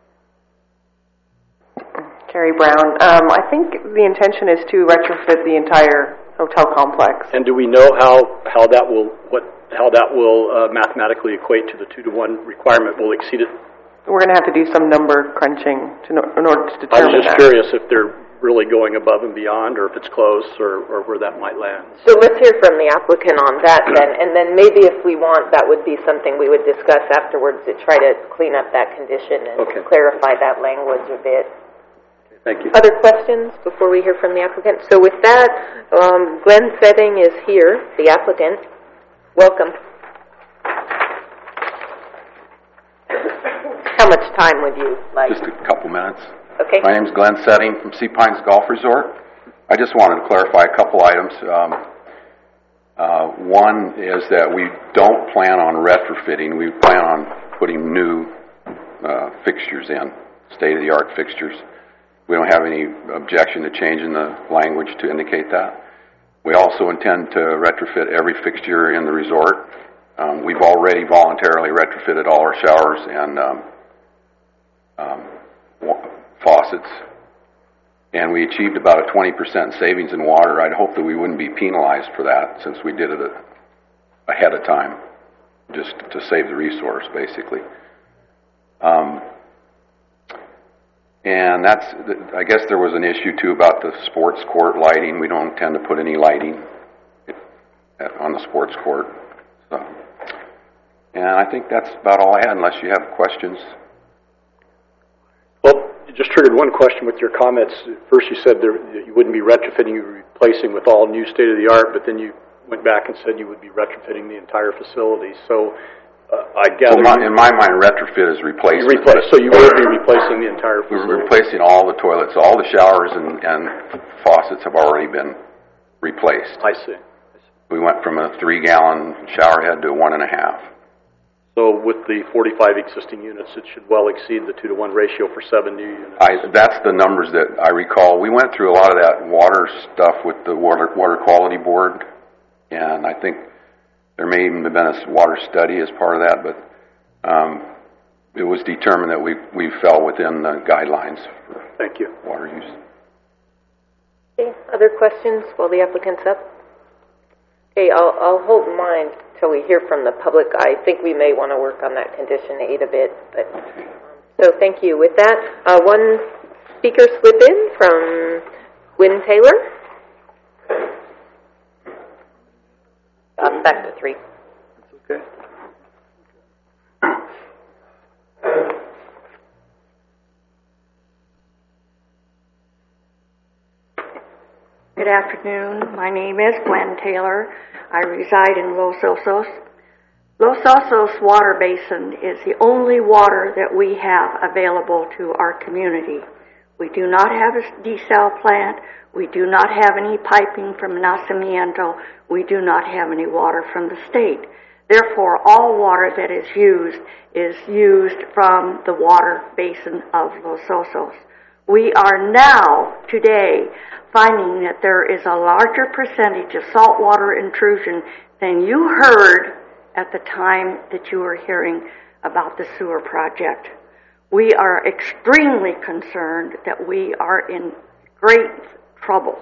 Carrie Brown. Um, I think the intention is to retrofit the entire hotel complex. And do we know how, how that will what how that will uh, mathematically equate to the two to one requirement? Will exceed it? We're going to have to do some number crunching to know, in order to determine that. I was just that. curious if they're really going above and beyond, or if it's close, or, or where that might land. So let's hear from the applicant on that then, and then maybe if we want, that would be something we would discuss afterwards to try to clean up that condition and okay. clarify that language a bit. Thank you. Other questions before we hear from the applicant? So with that, um, Glenn Setting is here, the applicant. Welcome. How much time would you like? Just a couple minutes. Okay. My name is Glenn Setting from Sea Pines Golf Resort. I just wanted to clarify a couple items. Um, uh, one is that we don't plan on retrofitting. We plan on putting new uh, fixtures in, state-of-the-art fixtures. We don't have any objection to changing the language to indicate that. We also intend to retrofit every fixture in the resort. Um, we've already voluntarily retrofitted all our showers and um, um, faucets, and we achieved about a twenty percent savings in water. I'd hope that we wouldn't be penalized for that, since we did it ahead of time, just to save the resource, basically. Um, And that's, I guess there was an issue too about the sports court lighting. We don't intend to put any lighting on the sports court. So, and I think that's about all I had, unless you have questions. Well, you just triggered one question with your comments. First you said there, you wouldn't be retrofitting, you were replacing with all new state-of-the-art, but then you went back and said you would be retrofitting the entire facility. So Uh, I gather. Well, my, in my mind, retrofit is replacement. You replace, so you will be replacing the entire facility. We're replacing all the toilets. All the showers and, and faucets have already been replaced. I see. We went from a three-gallon shower head to a one and a half. So with the forty-five existing units, it should well exceed the two to one ratio for seven new units. I, that's the numbers that I recall. We went through a lot of that water stuff with the water water quality board, and I think there may even have been a water study as part of that, but um, it was determined that we, we fell within the guidelines for Thank you. water use. Okay, other questions while the applicant's up? Okay, I'll, I'll hold mine till we hear from the public. I think we may want to work on that condition eight a bit, but um, so thank you. With that, uh, one speaker slip in from Gwen Taylor. Uh, back to three. Okay. Good afternoon. My name is Gwen Taylor. I reside in Los Osos. Los Osos Water Basin is the only water that we have available to our community. We do not have a desal plant. We do not have any piping from Nacimiento. We do not have any water from the state. Therefore, all water that is used is used from the water basin of Los Osos. We are now, today, finding that there is a larger percentage of saltwater intrusion than you heard at the time that you were hearing about the sewer project. We are extremely concerned that we are in great trouble.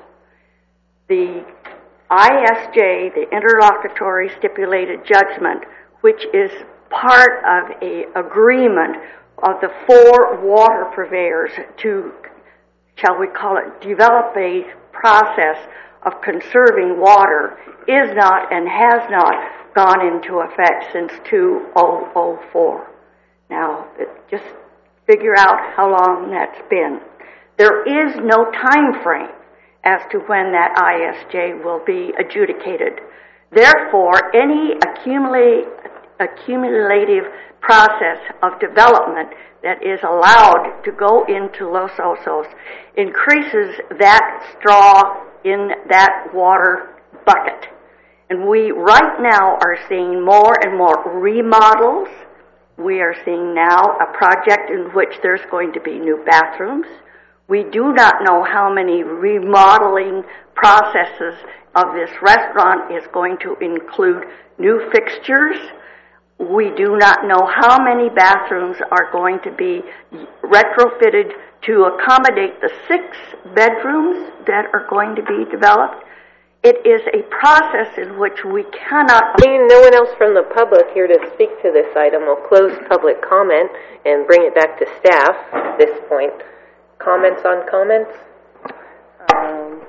The I S J, the Interlocutory Stipulated Judgment, which is part of a agreement of the four water purveyors to, shall we call it, develop a process of conserving water, is not and has not gone into effect since two thousand four. Now, just figure out how long that's been. There is no time frame as to when that I S J will be adjudicated. Therefore, any accumulate, accumulative process of development that is allowed to go into Los Osos increases that straw in that water bucket. And we right now are seeing more and more remodels. We are seeing now a project in which there's going to be new bathrooms. We do not know how many remodeling processes of this restaurant is going to include new fixtures. We do not know how many bathrooms are going to be retrofitted to accommodate the six bedrooms that are going to be developed. It is a process in which we cannot... Seeing no one else from the public here to speak to this item, we'll close public comment and bring it back to staff at this point. Comments on comments? Um,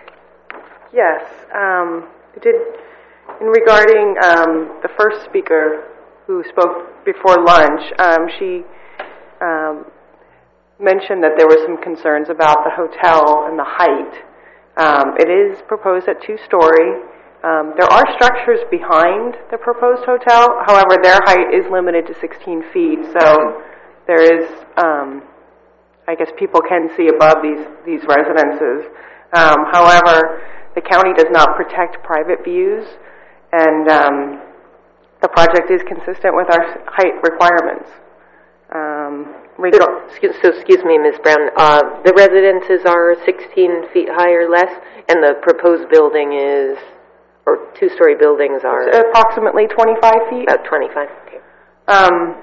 yes. Um, I did, in regarding um, the first speaker who spoke before lunch, um, she um, mentioned that there were some concerns about the hotel and the height. Um, it is proposed at two-story. Um, there are structures behind the proposed hotel. However, their height is limited to sixteen feet. So there is, um, I guess, people can see above these these residences. Um, however, the county does not protect private views, and um, the project is consistent with our height requirements. Um, So, excuse, so excuse me, Miz Brown, uh, the residences are sixteen feet high or less, and the proposed building is, or two-story buildings are? It's approximately twenty-five feet. About twenty-five, okay. Um,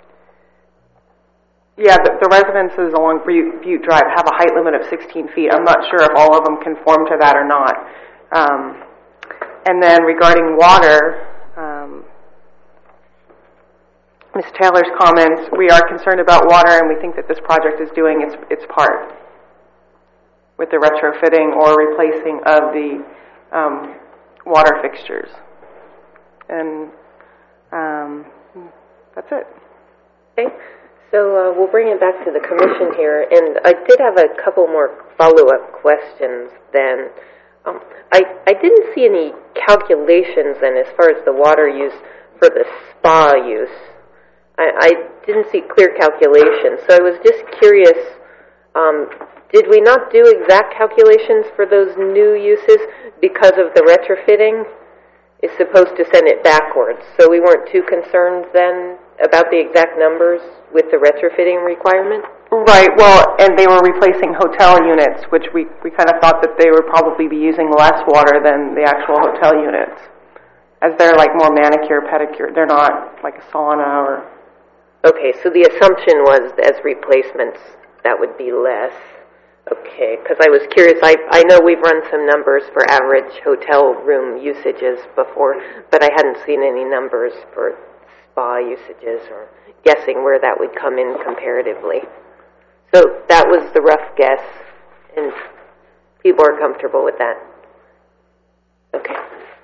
yeah, the, the residences along Butte Drive have a height limit of sixteen feet. I'm not sure if all of them conform to that or not. Um, and then regarding water, um, Miz Taylor's comments, we are concerned about water, and we think that this project is doing its its part with the retrofitting or replacing of the um, water fixtures. And um, that's it. Okay, so uh, we'll bring it back to the commission here, and I did have a couple more follow-up questions then. Um, I, I didn't see any calculations then as far as the water use for the spa use. I, I didn't see clear calculations, so I was just curious Um, did we not do exact calculations for those new uses because of the retrofitting? Is supposed to send it backwards, so we weren't too concerned then about the exact numbers with the retrofitting requirement? Right, well, and they were replacing hotel units, which we, we kind of thought that they would probably be using less water than the actual hotel units, as they're like more manicure, pedicure. They're not like a sauna or... Okay, so the assumption was as replacements that would be less. Okay, because I was curious. I, I know we've run some numbers for average hotel room usages before, but I hadn't seen any numbers for spa usages or guessing where that would come in comparatively. So that was the rough guess, and people are comfortable with that. Okay.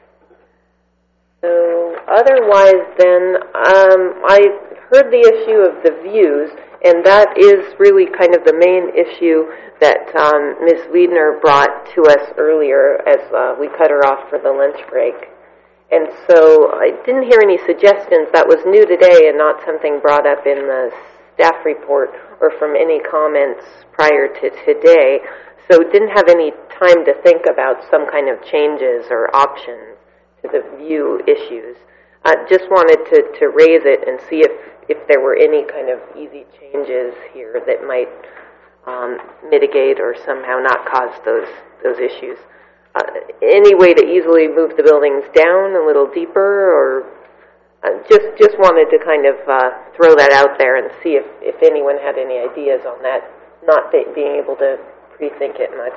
So otherwise then, um, I heard the issue of the views, and that is really kind of the main issue that um, Miz Liedner brought to us earlier as uh, we cut her off for the lunch break. And so I didn't hear any suggestions. That was new today and not something brought up in the staff report or from any comments prior to today. So didn't have any time to think about some kind of changes or options to the view issues. Uh, just wanted to, to raise it and see if, if there were any kind of easy changes here that might um, mitigate or somehow not cause those those issues. Uh, any way to easily move the buildings down a little deeper, or uh, just just wanted to kind of uh, throw that out there and see if, if anyone had any ideas on that, not be, being able to pre-think it much.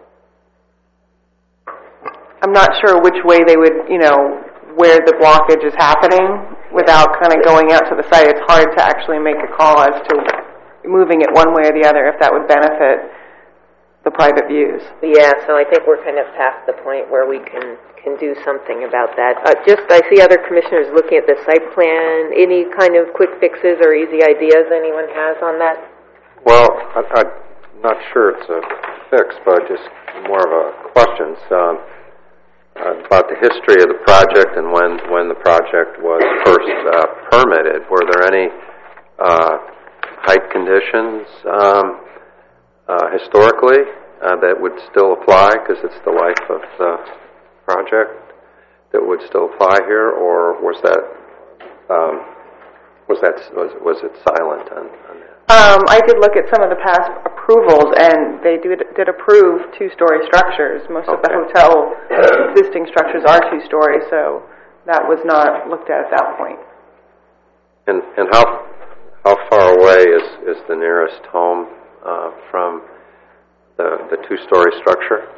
I'm not sure which way they would, you know, where the blockage is happening without kind of going out to the site. It's hard to actually make a call as to moving it one way or the other if that would benefit the private views. Yeah, so I think we're kind of past the point where we can, can do something about that. Uh, just, I see other commissioners looking at the site plan. Any kind of quick fixes or easy ideas anyone has on that? Well, I, I'm not sure it's a fix, but just more of a question. Um, about the history of the project and when, when the project was first uh, permitted. Were there any uh, height conditions um, uh, historically uh, that would still apply because it's the life of the project that would still apply here, or was that um, was that was, was it silent on, on that? Um, I did look at some of the past approvals, and they did, did approve two-story structures. Most okay. of the hotel existing structures are two-story, so that was not looked at at that point. And and how how far away is, is the nearest home uh, from the the two-story structure?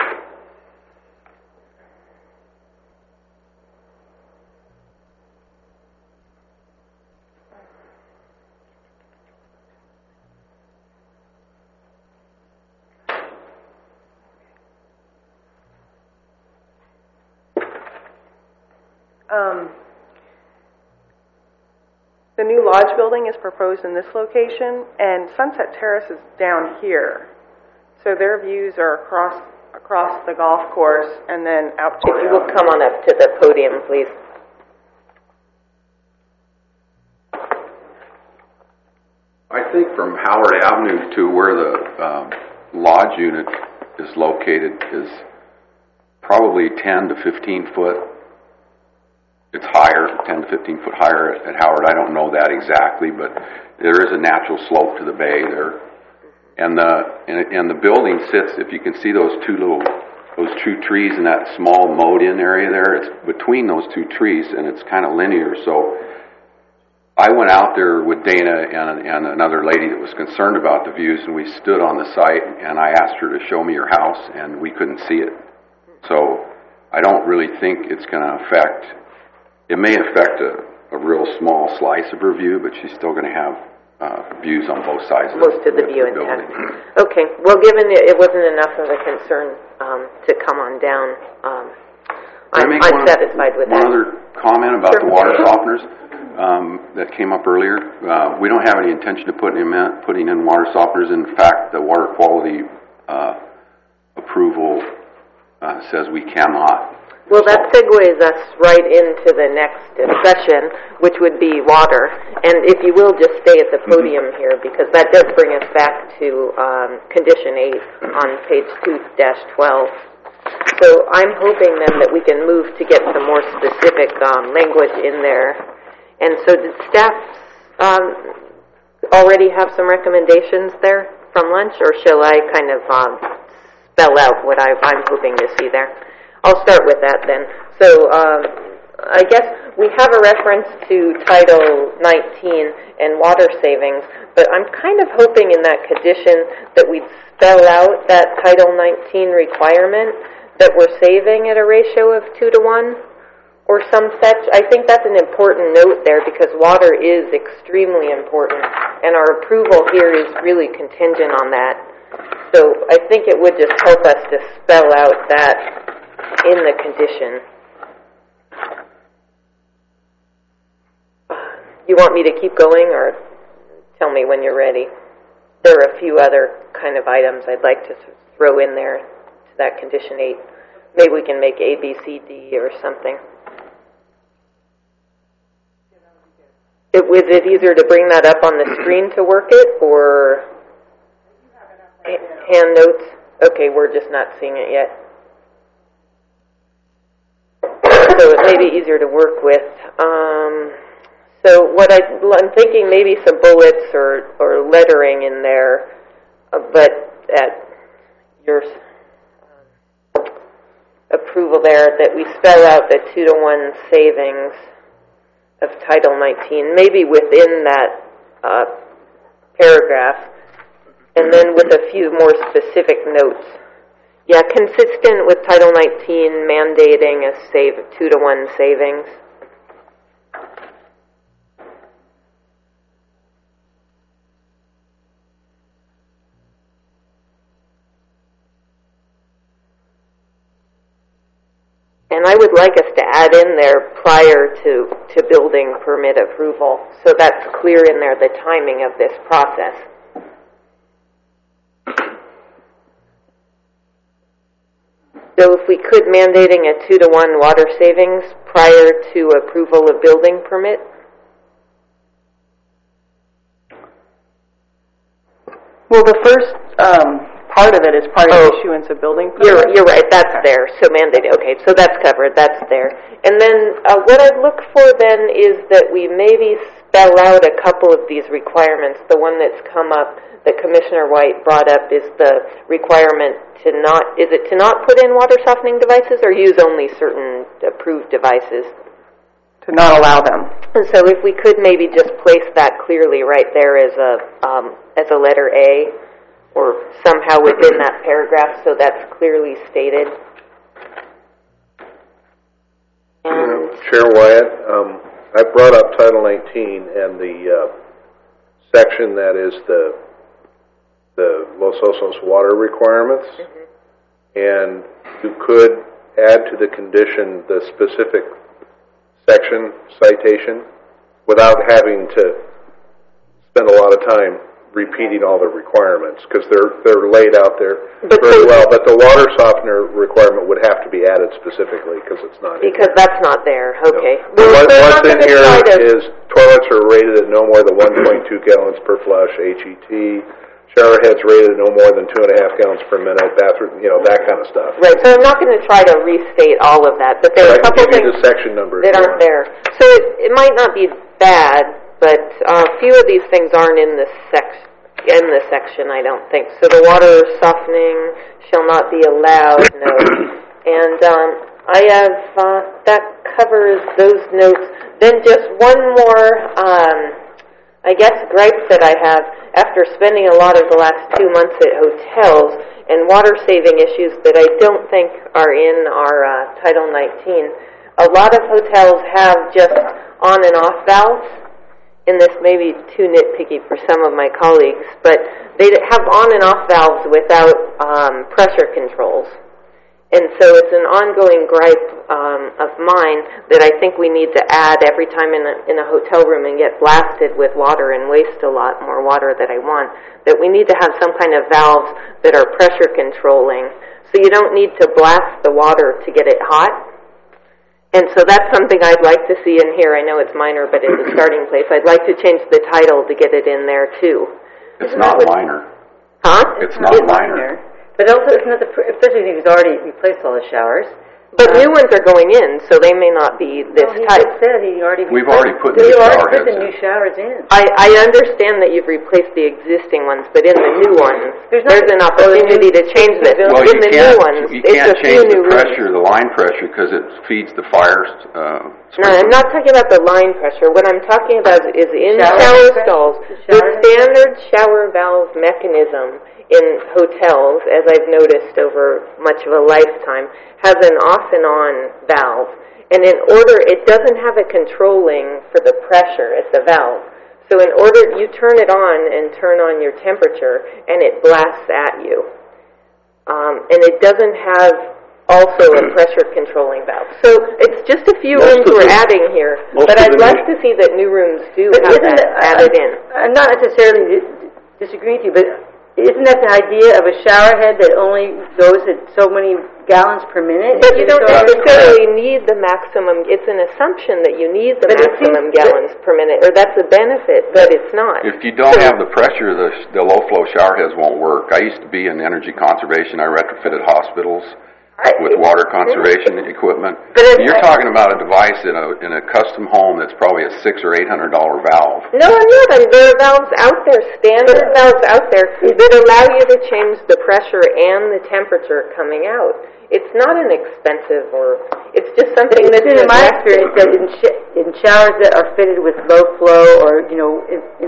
Um, the new lodge building is proposed in this location, and Sunset Terrace is down here. So their views are across across the golf course and then out to... If you will come on up to the podium, please. I think from Howard Avenue to where the um, lodge unit is located is probably ten to fifteen foot. It's higher, ten to fifteen foot higher at Howard. I don't know that exactly, but there is a natural slope to the bay there. And the and, and the building sits, if you can see those two little, those two trees in that small mowed-in area there, it's between those two trees, and it's kind of linear. So I went out there with Dana and, and another lady that was concerned about the views, and we stood on the site, and I asked her to show me her house, and we couldn't see it. So I don't really think it's going to affect... It may affect a, a real small slice of her view, but she's still going to have uh, views on both sides of Most the, of the, the view the intact. Okay. Well, given it, it wasn't enough of a concern um, to come on down, um, I'm, I'm one, satisfied with one that. One other comment about sure. the water softeners um, that came up earlier. Uh, we don't have any intention of putting in, putting in water softeners. In fact, the water quality uh, approval uh, says we cannot. Well, that segues us right into the next discussion, which would be water. And if you will, just stay at the podium mm-hmm. here, because that does bring us back to um, condition eight on page two dash twelve. So I'm hoping then that we can move to get some more specific um, language in there. And so did staff um, already have some recommendations there from lunch, or shall I kind of um, spell out what I, I'm hoping to see there? I'll start with that then. So um, I guess we have a reference to Title nineteen and water savings, but I'm kind of hoping in that condition that we'd spell out that Title nineteen requirement that we're saving at a ratio of two to one or some such. I think that's an important note there because water is extremely important, and our approval here is really contingent on that. So I think it would just help us to spell out that in the condition. You want me to keep going, or tell me when you're ready? There are a few other kind of items I'd like to throw in there to that condition eight. Maybe we can make A, B, C, D or something. It, is it easier to bring that up on the screen to work it, or hand notes? Okay, we're just not seeing it yet. So it may be easier to work with. Um, so what I, I'm thinking maybe some bullets or, or lettering in there, uh, but at your um, approval there, that we spell out the two to one savings of Title nineteen, maybe within that uh, paragraph, and then with a few more specific notes. Yeah, consistent with Title nineteen mandating a save two to one savings. And I would like us to add in there prior to, to building permit approval, so that's clear in there, the timing of this process. So if we could, mandating a two to one water savings prior to approval of building permit. Well, the first um, part of it is part of oh, issuance of building permit. You're, you're right, that's okay. There. So mandating, okay, so that's covered, that's there. And then uh, what I'd look for then is that we maybe spell out a couple of these requirements. The one that's come up that Commissioner White brought up is the requirement to not, is it to not put in water softening devices or use only certain approved devices? To not allow them. And so if we could maybe just place that clearly right there as a, um, as a letter A, or somehow within that paragraph so that's clearly stated. And uh, Chair Wyatt, um, I brought up Title nineteen and the uh, section that is the the Los Osos water requirements, mm-hmm. and you could add to the condition the specific section citation without having to spend a lot of time repeating all the requirements, because they're they're laid out there but very well. But the water softener requirement would have to be added specifically because it's not because in that's not there. Okay. No. Well, what, what's in here is toilets are rated at no more than one point two gallons per flush, H E T. Shower heads rated at no more than two and a half gallons per minute. Bathroom, you know, that kind of stuff. Right. So I'm not going to try to restate all of that, but there are a couple things the section numbers that aren't there. So it, it might not be bad, but a uh, few of these things aren't in the section. In the section, I don't think. So the water softening shall not be allowed. No. And um, I have uh, that covers those notes. Then just one more. Um, I guess gripe that I have after spending a lot of the last two months at hotels and water saving issues that I don't think are in our uh, Title nineteen. A lot of hotels have just on and off valves, and this may be too nitpicky for some of my colleagues, but they have on and off valves without um, pressure controls. And so it's an ongoing gripe um, of mine that I think we need to add every time in a, in a hotel room and get blasted with water and waste a lot more water that I want, that we need to have some kind of valves that are pressure controlling. So you don't need to blast the water to get it hot. And so that's something I'd like to see in here. I know it's minor, but it's a starting place. I'd like to change the title to get it in there, too. It's not minor. Huh? It's not minor. But also, it's not the, especially if he's already replaced all the showers. But new ones are going in, so they may not be this Well, he type. just said he already. We've replaced- already put They new already shower put the heads new in. showers in. I, I understand that you've replaced the existing ones, but in the new ones, There's there's, no- an opportunity to change this. Well, in you the new can't, ones, you it's can't a few change new the rooms. pressure, the line pressure, because it feeds the fires. Uh, No, I'm not talking about the line pressure. What I'm talking about is in Shower shower pressure? stalls, The the shower standard shower valve mechanism in hotels, as I've noticed over much of a lifetime, has an off and on valve. And in order, it doesn't have a controlling for the pressure at the valve. So in order, you turn it on and turn on your temperature, and it blasts at you. Um, and it doesn't have also a pressure controlling valve. So it's just a few Most rooms of we're the- adding here, most but of I'd the like new- to see that new rooms do But have isn't that it- added I- in. I'm not necessarily dis- disagreeing with you, but isn't that the idea of a shower head that only goes at so many gallons per minute? But you don't Instead of- necessarily need the maximum, it's an assumption that you need the But it maximum seems that- gallons per minute, or that's a benefit, but it's not. If you don't have the pressure, the, the low-flow shower heads won't work. I used to be in energy conservation. I retrofitted hospitals with water conservation equipment. But it- You're talking about a device in a in a custom home that's probably a six or eight hundred dollar valve. No, I'm not. I mean, there are valves out there, standard valves out there, that allow you to change the pressure and the temperature coming out. It's not an expensive, or it's just something It's that's been in my addressed. experience that in, sh- in showers that are fitted with low flow or, you know, in, in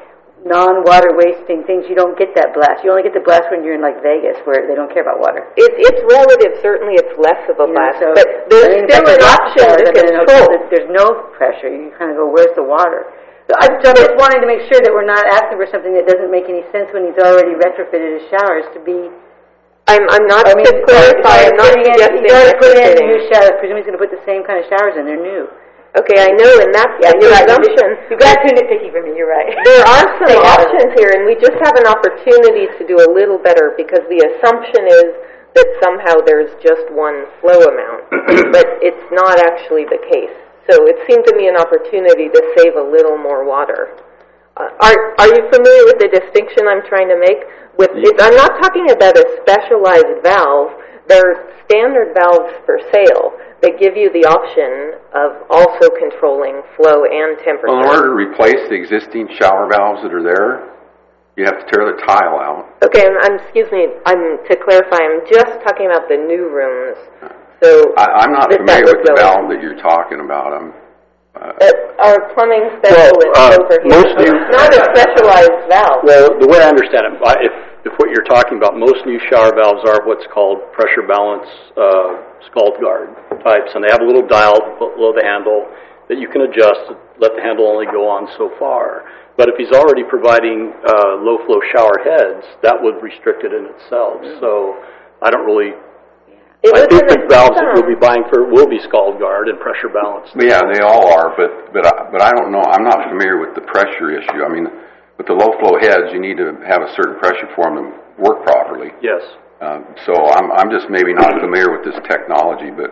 non-water wasting things, you don't get that blast. You only get the blast when you're in like Vegas where they don't care about water. It, it's relative. Certainly, it's less of a You know, blast, so- but there's I mean, in still fact, an there's lots of option showers to I've been in control. hotels that there's no pressure. You kind of go, where's the water? So I'm so I'm just wanting to make sure that we're not asking for something that doesn't make any sense when he's already retrofitted his showers to be. I'm, I'm not I mean, to clarify. I'm not putting in, suggesting he's already put in retrofitting. new showers. Presumably he's going to put the same kind of showers in. They're new. Okay, I know, and that's Yeah, the you're right. assumption. You got too nitpicky for me. You're right. There are some Stay out of it. options here, and we just have an opportunity to do a little better because the assumption is that somehow there's just one flow amount, but it's not actually the case. So it seemed to me an opportunity to save a little more water. Uh, are are you familiar with the distinction I'm trying to make? With it, I'm not talking about a specialized valve. There are standard valves for sale that give you the option of also controlling flow and temperature. Well, in order to replace the existing shower valves that are there, you have to tear the tile out. Okay, and I'm, excuse me, I'm, to clarify, I'm just talking about the new rooms. So I, I'm not that familiar that with the would go valve that you're talking about. I'm, uh, Uh, our plumbing specialist Well, uh, over here. most new- It's not a specialized valve. Well, the way I understand it, I- if, if what you're talking about, most new shower valves are what's called pressure balance uh, scald guard types, and they have a little dial below the handle that you can adjust, let the handle only go on so far. But if he's already providing uh, low-flow shower heads, that would restrict it in itself. So I don't really... It I was think an the valves that exam. you'll be buying for will be scald guard and pressure balanced. But yeah, they all are, but but I, but I don't know. I'm not familiar with the pressure issue. I mean, with the low flow heads, you need to have a certain pressure for them to work properly. Yes. Um, so I'm I'm just maybe not familiar with this technology, but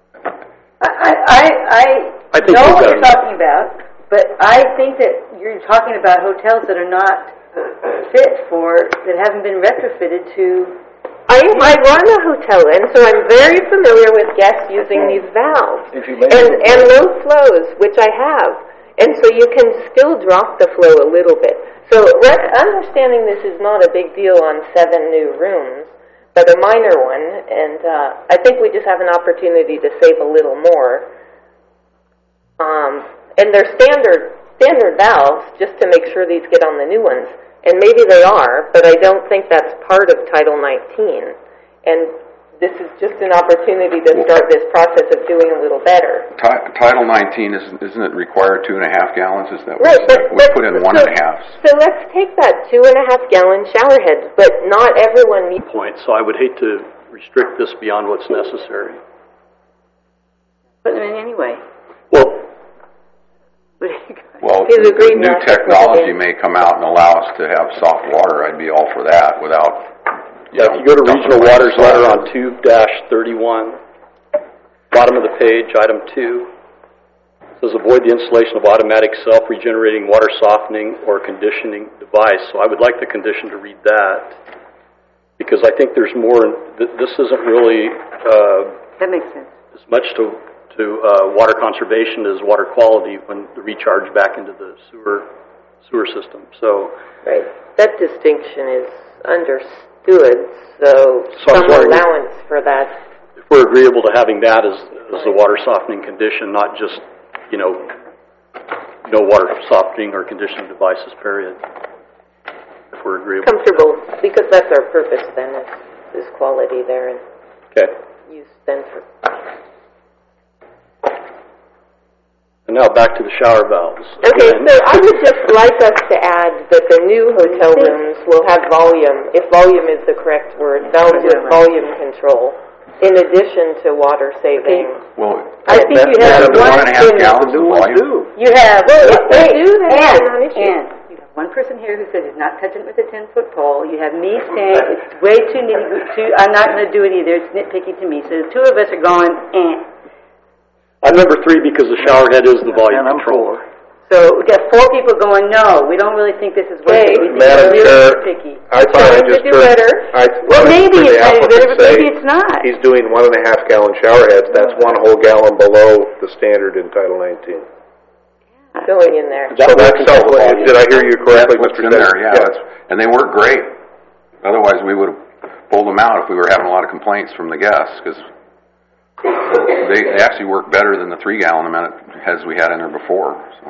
I, I, I, I think know we've what got you're it. talking about, but I think that you're talking about hotels that are not fit for, that haven't been retrofitted to. I, I run a hotel, and so I'm very familiar with guests using these valves. If you make and, it- and low flows, which I have. And so you can still drop the flow a little bit. So rec- understanding this is not a big deal on seven new rooms, but a minor one, and uh, I think we just have an opportunity to save a little more. Um, and they're standard standard valves, just to make sure these get on the new ones. And maybe they are, but I don't think that's part of Title nineteen. And this is just an opportunity to start this process of doing a little better. Ti- Title nineteen isn't isn't it required two and a half gallons? Is that what Right, we but, said? We but put in so, one and a half. So let's take that two and a half gallon shower heads, but not everyone needs. Point. So I would hate to restrict this beyond what's necessary. Put them in anyway. Well, Well, He's agreed new not to put it technology in. may come out and allow us to have soft water. I'd be all for that without, you yeah, know, if you go to dumping Regional away Water's the salt. letter on two dash thirty-one, Bottom of the page, item two, says avoid the installation of automatic self-regenerating water softening or conditioning device. So I would like the condition to read that, because I think there's more. This isn't really uh, that makes sense. As much to to uh, water conservation as water quality when the recharge back into the sewer sewer system. So right, that distinction is understood. So, so some allowance for that. If we're agreeable to having that as as a water softening condition, not just you know no water softening or conditioning devices. Period. If we're agreeable. Comfortable, because that's our purpose. Then is, is quality there and okay. use then for. And now back to the shower valves. Okay, Again. so I would just like us to add that the new hotel rooms will have volume, if volume is the correct word, valves with volume control, in addition to water saving. Well, I think you have one and a half gallons of volume. You have, well, if they do, that's And, not an issue. and you have one person here who says he's not touching it with a ten-foot pole. You have me saying it's way too nitty, too, I'm not going to do it either. It's nitpicky to me. So the two of us are going, eh. I'm number three because the shower head is the volume control. So we got four people going, no, we don't really think this is worth it. We think Madam it's Chair, really picky. I thought I just heard, I Well, maybe it's heard the trying to do better, applicant but maybe say it's not. he's doing one and a half gallon shower heads. That's one whole gallon below the standard in Title nineteen. Going in there. So that's self, did I hear you correctly, That's what's Mister in there, Dennis? yeah. That's, and they work great. Otherwise, we would have pulled them out if we were having a lot of complaints from the guests, because they, they actually work better than the three-gallon amount of heads we had in there before. So.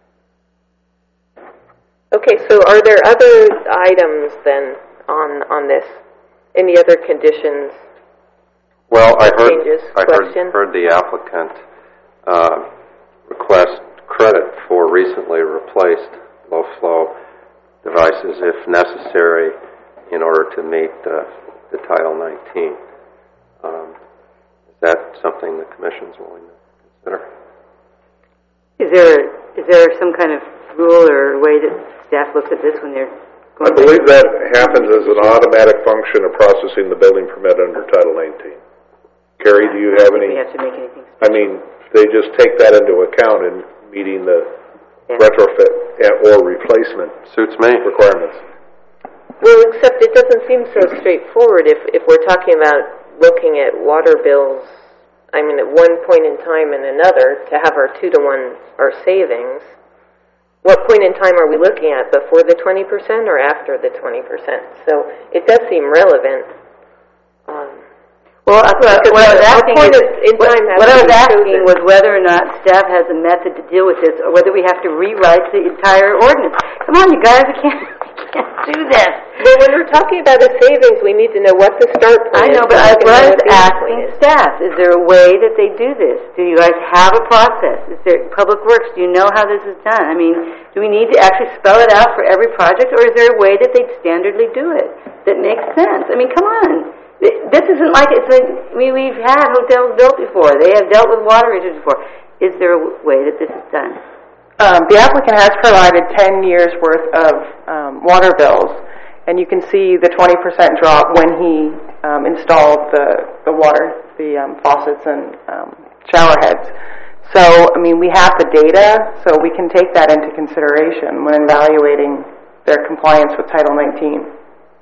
Okay, so are there other items then on on this? Any other conditions? Well, I heard changes, I heard, heard the applicant uh, request credit for recently replaced low-flow devices if necessary in order to meet uh, the Title nineteen. Um, is that something the Commission's willing to consider? Is there is there some kind of rule or way that staff looks at this when they're going I believe that happens as an automatic function of processing the building permit under Title nineteen. Carrie, do you have any? We have to make anything. I mean, they just take that into account in meeting the yeah. retrofit or replacement suits me requirements. Well, except it doesn't seem so straightforward if if we're talking about looking at water bills. I mean, at one point in time and another, to have our two to one our savings. What point in time are we looking at? Before the twenty percent or after the twenty percent? So it does seem relevant. Um, well, I, what, what I was asking, point is, in what, time what I was asking chosen. was whether or not staff has a method to deal with this, or whether we have to rewrite the entire ordinance. Come on, you guys, we can't, we can't do this. Well, when we're talking about a savings, we need to know what the start point I know, is. but I, what I was is. asking staff, is there a way that they do this? Do you guys have a process? Is there Public Works? Do you know how this is done? I mean, do we need to actually spell it out for every project, or is there a way that they'd standardly do it that makes sense? I mean, come on. This isn't like it's like, I mean, we've had hotels built before. They have dealt with water issues before. Is there a way that this is done? Um, the applicant has provided ten years worth of um, water bills, and you can see the twenty percent drop when he um, installed the, the water, the um, faucets and um, shower heads. So, I mean, we have the data, so we can take that into consideration when evaluating their compliance with Title nineteen.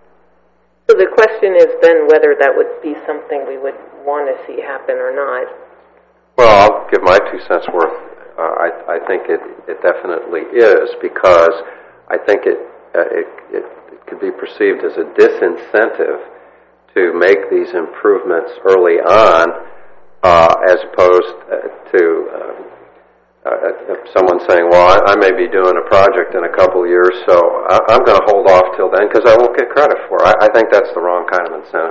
So the question is then whether that would be something we would want to see happen or not. Well, I'll give my two cents worth. Uh, I, I think it, it definitely is, because I think it, uh, it, it, it could be perceived as a disincentive to make these improvements early on, uh, as opposed to um, uh, someone saying, well, I, I may be doing a project in a couple of years, so I, I'm going to hold off till then because I won't get credit for it. I, I think that's the wrong kind of incentive.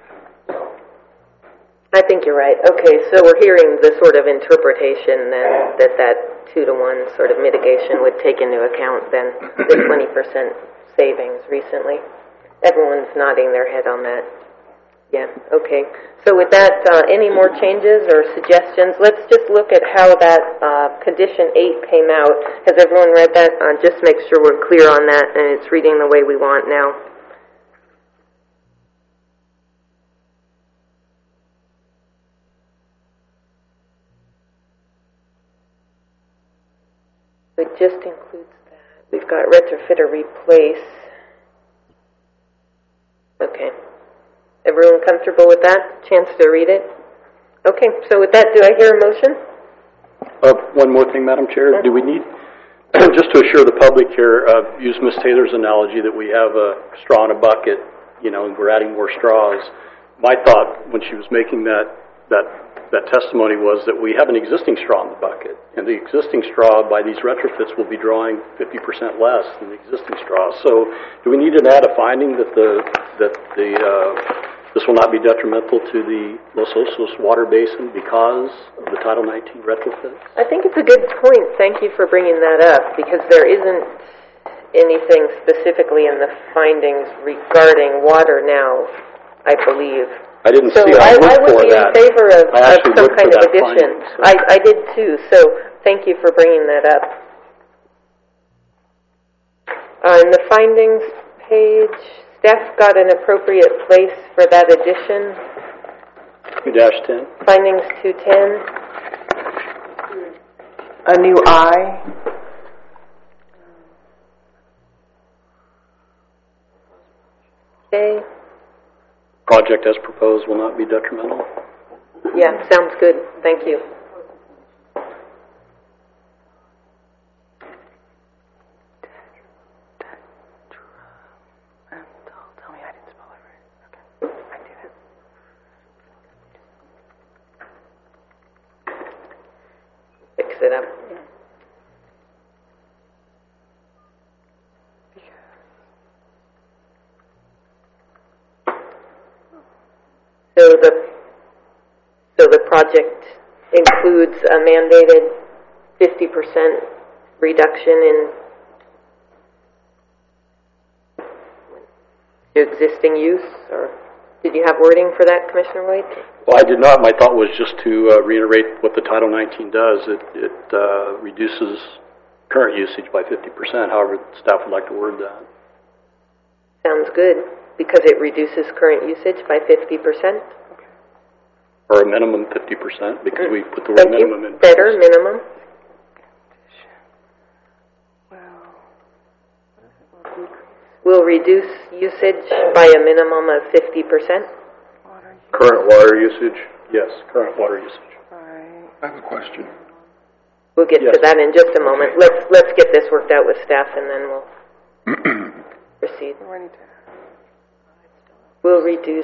I think you're right. Okay, so we're hearing the sort of interpretation then that that two to one sort of mitigation would take into account then the twenty percent savings recently. Everyone's nodding their head on that. Yeah, okay. So with that, uh, any more changes or suggestions? Let's just look at how that uh, condition eight came out. Has everyone read that? Uh, just make sure we're clear on that and it's reading the way we want now. just includes that. We've got retrofit or replace. Okay. Everyone comfortable with that? Chance to read it? Okay, so with that, do I hear a motion? Uh, one more thing, Madam Chair. Do we need, just to assure the public here, uh, use Miz Taylor's analogy that we have a straw in a bucket, you know, and we're adding more straws. My thought when she was making that, that, that testimony was that we have an existing straw in the bucket, and the existing straw by these retrofits will be drawing fifty percent less than the existing straw. So do we need to add a finding that the, that the, uh, this will not be detrimental to the Los Osos water basin because of the Title nineteen retrofits? I think it's a good point. Thank you for bringing that up, because there isn't anything specifically in the findings regarding water now, I believe. I didn't so see it. I, I, I would for be that. in favor of, I of some kind of addition. Finding, so. I, I did too, so thank you for bringing that up. On the findings page, staff got an appropriate place for that addition. two dash ten. Findings two ten. A new I. Okay. Project as proposed will not be detrimental. Yeah, sounds good. Thank you. Fix it up. So the so the project includes a mandated fifty percent reduction in existing use, or did you have wording for that, Commissioner White? Well, I did not. My thought was just to uh, reiterate what the Title nineteen does. It, it uh, reduces current usage by fifty percent, however staff would like to word that. Sounds good, because it reduces current usage by fifty percent? Or a minimum fifty percent, because we put the word Thank minimum you. in. Better, minimum. Will reduce usage by a minimum of fifty percent? Current water usage? Yes, current water usage. I have a question. We'll get Yes. to that in just a moment. Let's let's get this worked out with staff, and then we'll proceed. Will reduce.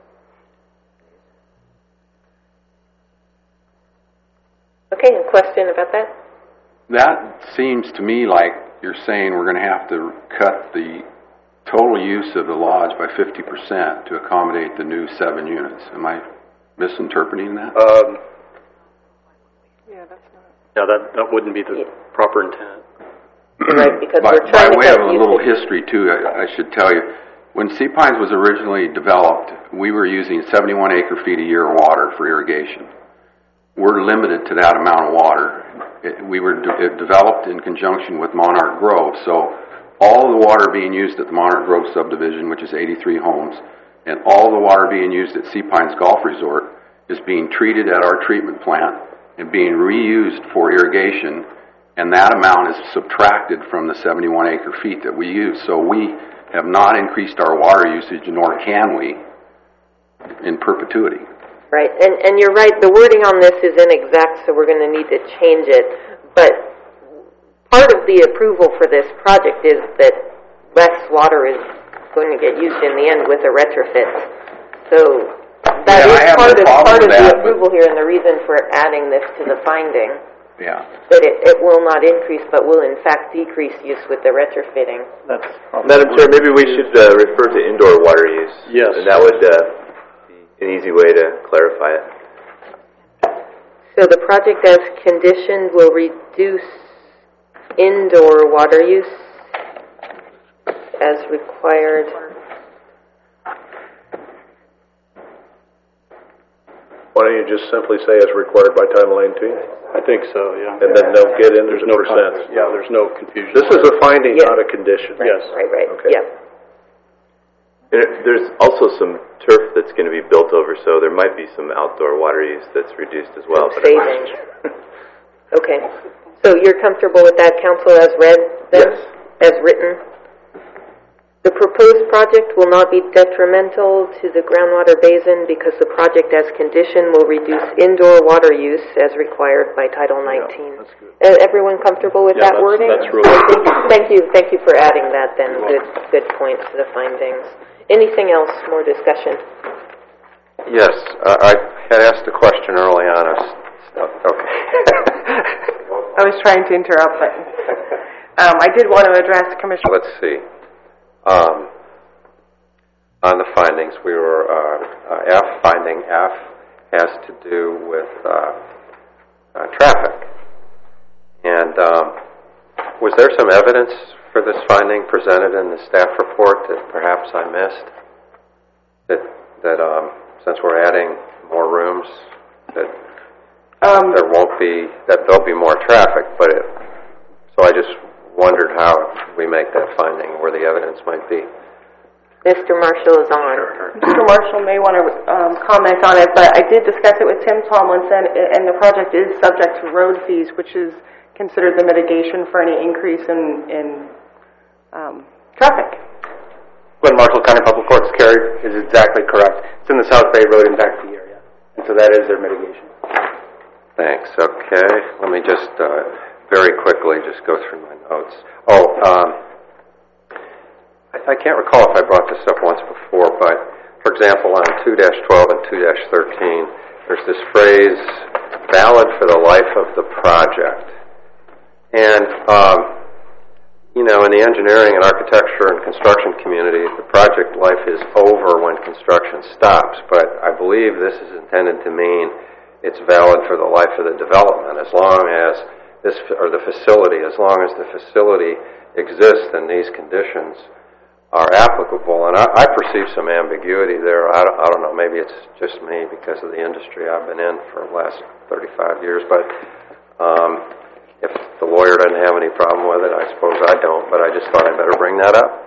Okay, a question about that? That seems to me like you're saying we're going to have to cut the total use of the lodge by fifty percent to accommodate the new seven units. Am I misinterpreting that? Um, yeah, that's not. Yeah, that, that wouldn't be the yeah. proper intent. Right, because by, we're trying by way to of a usage. little history, too, I, I should tell you, when Sea Pines was originally developed, we were using seventy-one acre feet a year of water for irrigation. We're limited to that amount of water. It, we were de- it developed in conjunction with Monarch Grove, so all of the water being used at the Monarch Grove subdivision, which is eighty-three homes, and all the water being used at Sea Pines Golf Resort is being treated at our treatment plant and being reused for irrigation, and that amount is subtracted from the seventy-one acre feet that we use. So we have not increased our water usage, nor can we, in perpetuity. Right, and, and you're right, the wording on this is inexact, so we're going to need to change it. But part of the approval for this project is that less water is going to get used in the end with a retrofit. So that yeah, is part, no of, part of that, the approval here, and the reason for adding this to the finding. Yeah. That it, it will not increase, but will in fact decrease use with the retrofitting. That's Madam Chair, maybe we should uh, refer to indoor water use. Yes. And that would uh, be an easy way to clarify it. So the project as conditioned will reduce indoor water use as required. Why don't you just simply say as required by Title nineteen? I think so, yeah. And then don't get into there's the no percents. Con- yeah, there's no confusion. This is a finding, Yeah. not a condition. Right, Yes. Right, right, Okay. yeah. And it- there's also some turf that's going to be built over, so there might be some outdoor water use that's reduced as well. But Saving. Okay. So you're comfortable with that, Council, as read then? Yes. As written? The proposed project will not be detrimental to the groundwater basin because the project as conditioned will reduce indoor water use as required by Title nineteen. Yeah, uh, everyone comfortable with yeah, that that's, wording? That's really Thank you. Thank you for adding that then. Good, good point to the findings. Anything else? More discussion? Yes, uh, I had asked a question early on. I was, okay. I was trying to interrupt, but um, I did want to address Commissioner. Let's see. Um, on the findings, we were uh, uh, F. Finding F has to do with uh, uh, traffic, and um, was there some evidence for this finding presented in the staff report that perhaps I missed? That that um, since we're adding more rooms, that um, there won't be that there'll be more traffic, but it, so I just wondered how we make that finding, where the evidence might be. Mister Marshall is on. Mister Marshall may want to um, comment on it, but I did discuss it with Tim Tomlinson, and the project is subject to road fees, which is considered the mitigation for any increase in, in um, traffic. Glenn Marshall, County Public Works, Carrie is exactly correct. It's in the South Bay Road impact fee area, and so that is their mitigation. Thanks. Okay, let me just uh, very quickly just go through my notes. Oh, um, I, I can't recall if I brought this up once before, but for example, on two dash twelve and two dash thirteen, there's this phrase, valid for the life of the project. And, um, you know, in the engineering and architecture and construction community, the project life is over when construction stops, but I believe this is intended to mean it's valid for the life of the development, as long as this, or the facility, as long as the facility exists and these conditions are applicable. And I, I perceive some ambiguity there. I don't, I don't know, maybe it's just me because of the industry I've been in for the last thirty-five years, but um, if the lawyer doesn't have any problem with it, I suppose I don't, but I just thought I'd better bring that up.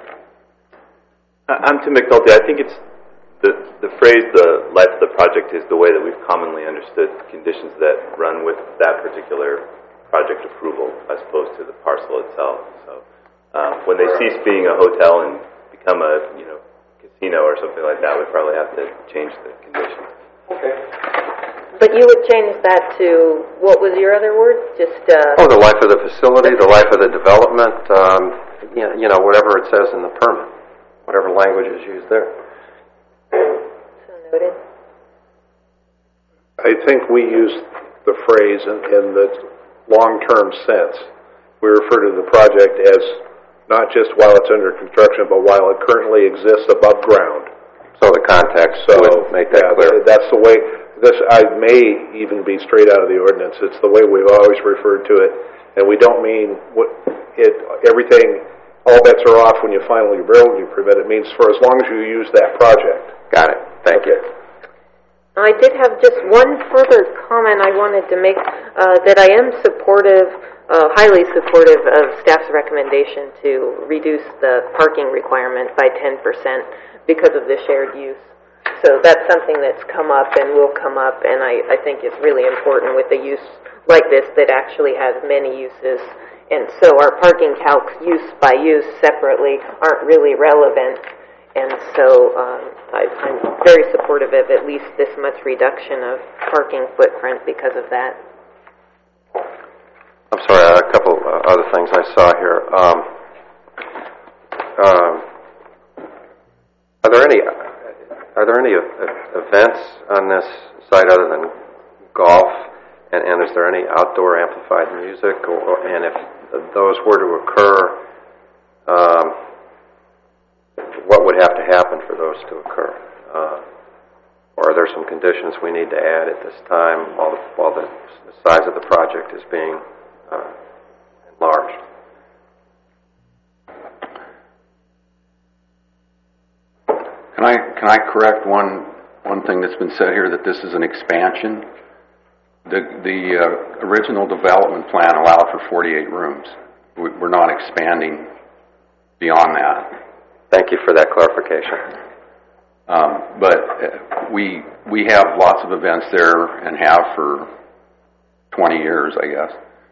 I'm Tim McNulty. I think it's the, the phrase, the life of the project, is the way that we've commonly understood conditions that run with that particular project approval as opposed to the parcel itself. So um, when they cease being a hotel and become a you know casino or something like that, we probably have to change the conditions. Okay. But you would change that to, what was your other word? Just, uh... Oh, the life of the facility, the life of the development, um, you, know, you know, whatever it says in the permit, whatever language is used there. So noted. I think we use the phrase in, in the long-term sense. We refer to the project as not just while it's under construction, but while it currently exists above ground. So the context so, would make that yeah, clear. That's the way. This I may even be straight out of the ordinance. It's the way we've always referred to it, and we don't mean what it. Everything, all bets are off when you finally build your permit. It means for as long as you use that project. Got it. Thank okay. you. I did have just one further comment I wanted to make, uh, that I am supportive, uh, highly supportive of staff's recommendation to reduce the parking requirement by ten percent because of the shared use. So that's something that's come up and will come up, and I, I think it's really important with a use like this that actually has many uses. And so our parking calcs, use by use separately, aren't really relevant. And so um, I, I'm very supportive of at least this much reduction of parking footprint because of that. I'm sorry, a couple uh, other things I saw here. Um, um, are there any... Are there any uh, events on this site other than golf? And, and is there any outdoor amplified music? Or, or, and if those were to occur, um, what would have to happen for those to occur? Uh, or are there some conditions we need to add at this time while the, while the, the size of the project is being uh, enlarged? Can I can I correct one one thing that's been said here, that this is an expansion? The the uh, original development plan allowed for forty-eight rooms. We, we're not expanding beyond that. Thank you for that clarification. Um, but uh, we we have lots of events there and have for twenty years, I guess.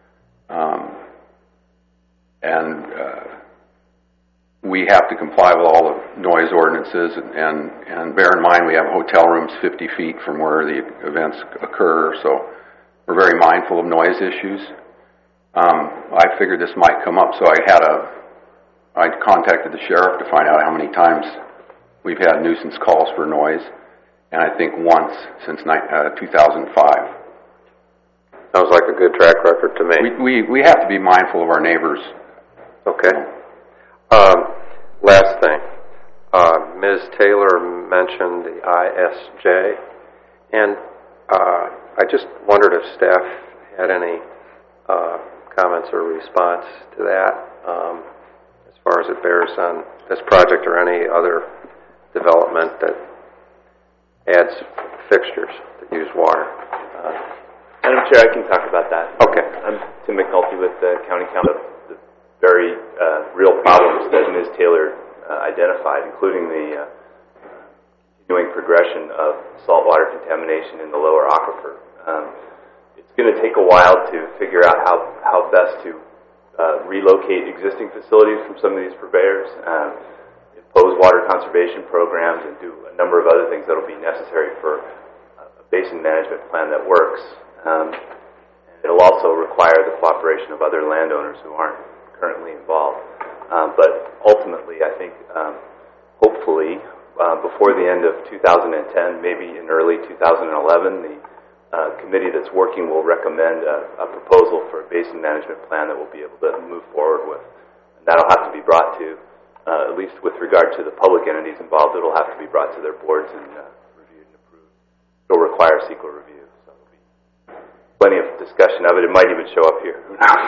Um, and uh, we have to comply with all the noise ordinances, and, and, and bear in mind we have hotel rooms fifty feet from where the events occur, so we're very mindful of noise issues. Um, I figured this might come up, so I had a, I contacted the sheriff to find out how many times we've had nuisance calls for noise, and I think once since uh, two thousand five. Sounds like a good track record to me. We, we, we have to be mindful of our neighbors. Okay. Um, last thing. Uh, Miz Taylor mentioned the I S J, and uh, I just wondered if staff had any uh, comments or response to that um, as far as it bears on this project or any other development that adds fixtures that use water. Uh, Madam Chair, I can talk about that. Okay. I'm Tim McNulty with the County Council. The very uh, real problems that Miz Taylor uh, identified, including the uh, continuing progression of saltwater contamination in the lower aquifer. Um, it's going to take a while to figure out how, how best to uh, relocate existing facilities from some of these purveyors, um, impose water conservation programs, and do a number of other things that will be necessary for a basin management plan that works. Um, it'll also require the cooperation of other landowners who aren't currently involved. Um, but ultimately, I think, um, hopefully, uh, before the end of two thousand ten, maybe in early two thousand eleven, the uh, committee that's working will recommend a, a proposal for a basin management plan that we'll be able to move forward with. And that'll have to be brought to, uh, at least with regard to the public entities involved, it'll have to be brought to their boards and uh, reviewed and approved. It'll require C E Q A review. Plenty of discussion of it. It might even show up here.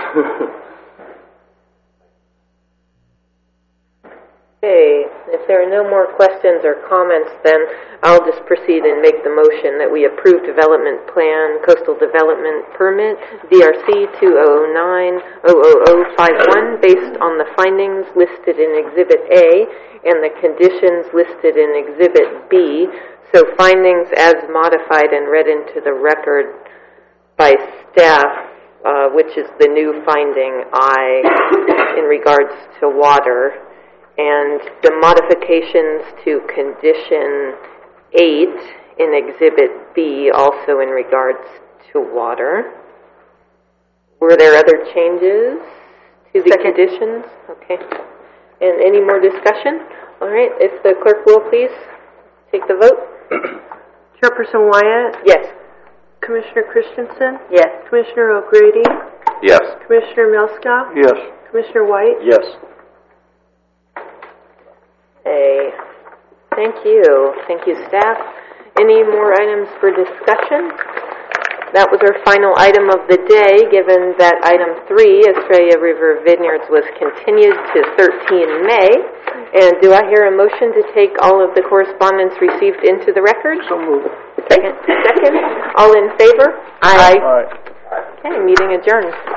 Okay, if there are no more questions or comments, then I'll just proceed and make the motion that we approve development plan, coastal development permit, D R C two oh nine dash zero zero zero five one, based on the findings listed in Exhibit A and the conditions listed in Exhibit B. So findings as modified and read into the record by staff, uh, which is the new finding I in regards to water, and the modifications to condition eight in Exhibit B also in regards to water. Were there other changes to the Second. conditions? Okay. And any more discussion? All right, if the clerk will please take the vote. Chairperson Wyatt? Yes. Commissioner Christensen? Yes. Commissioner O'Grady? Yes. Commissioner Milscott? Yes. Commissioner White? Yes. Hey, thank you. Thank you, staff. Any more items for discussion? That was our final item of the day, given that item three, Australia River Vineyards, was continued to thirteen May. And do I hear a motion to take all of the correspondence received into the record? So moved. Second. Second. All in favor? Aye. Aye. Okay, meeting adjourned.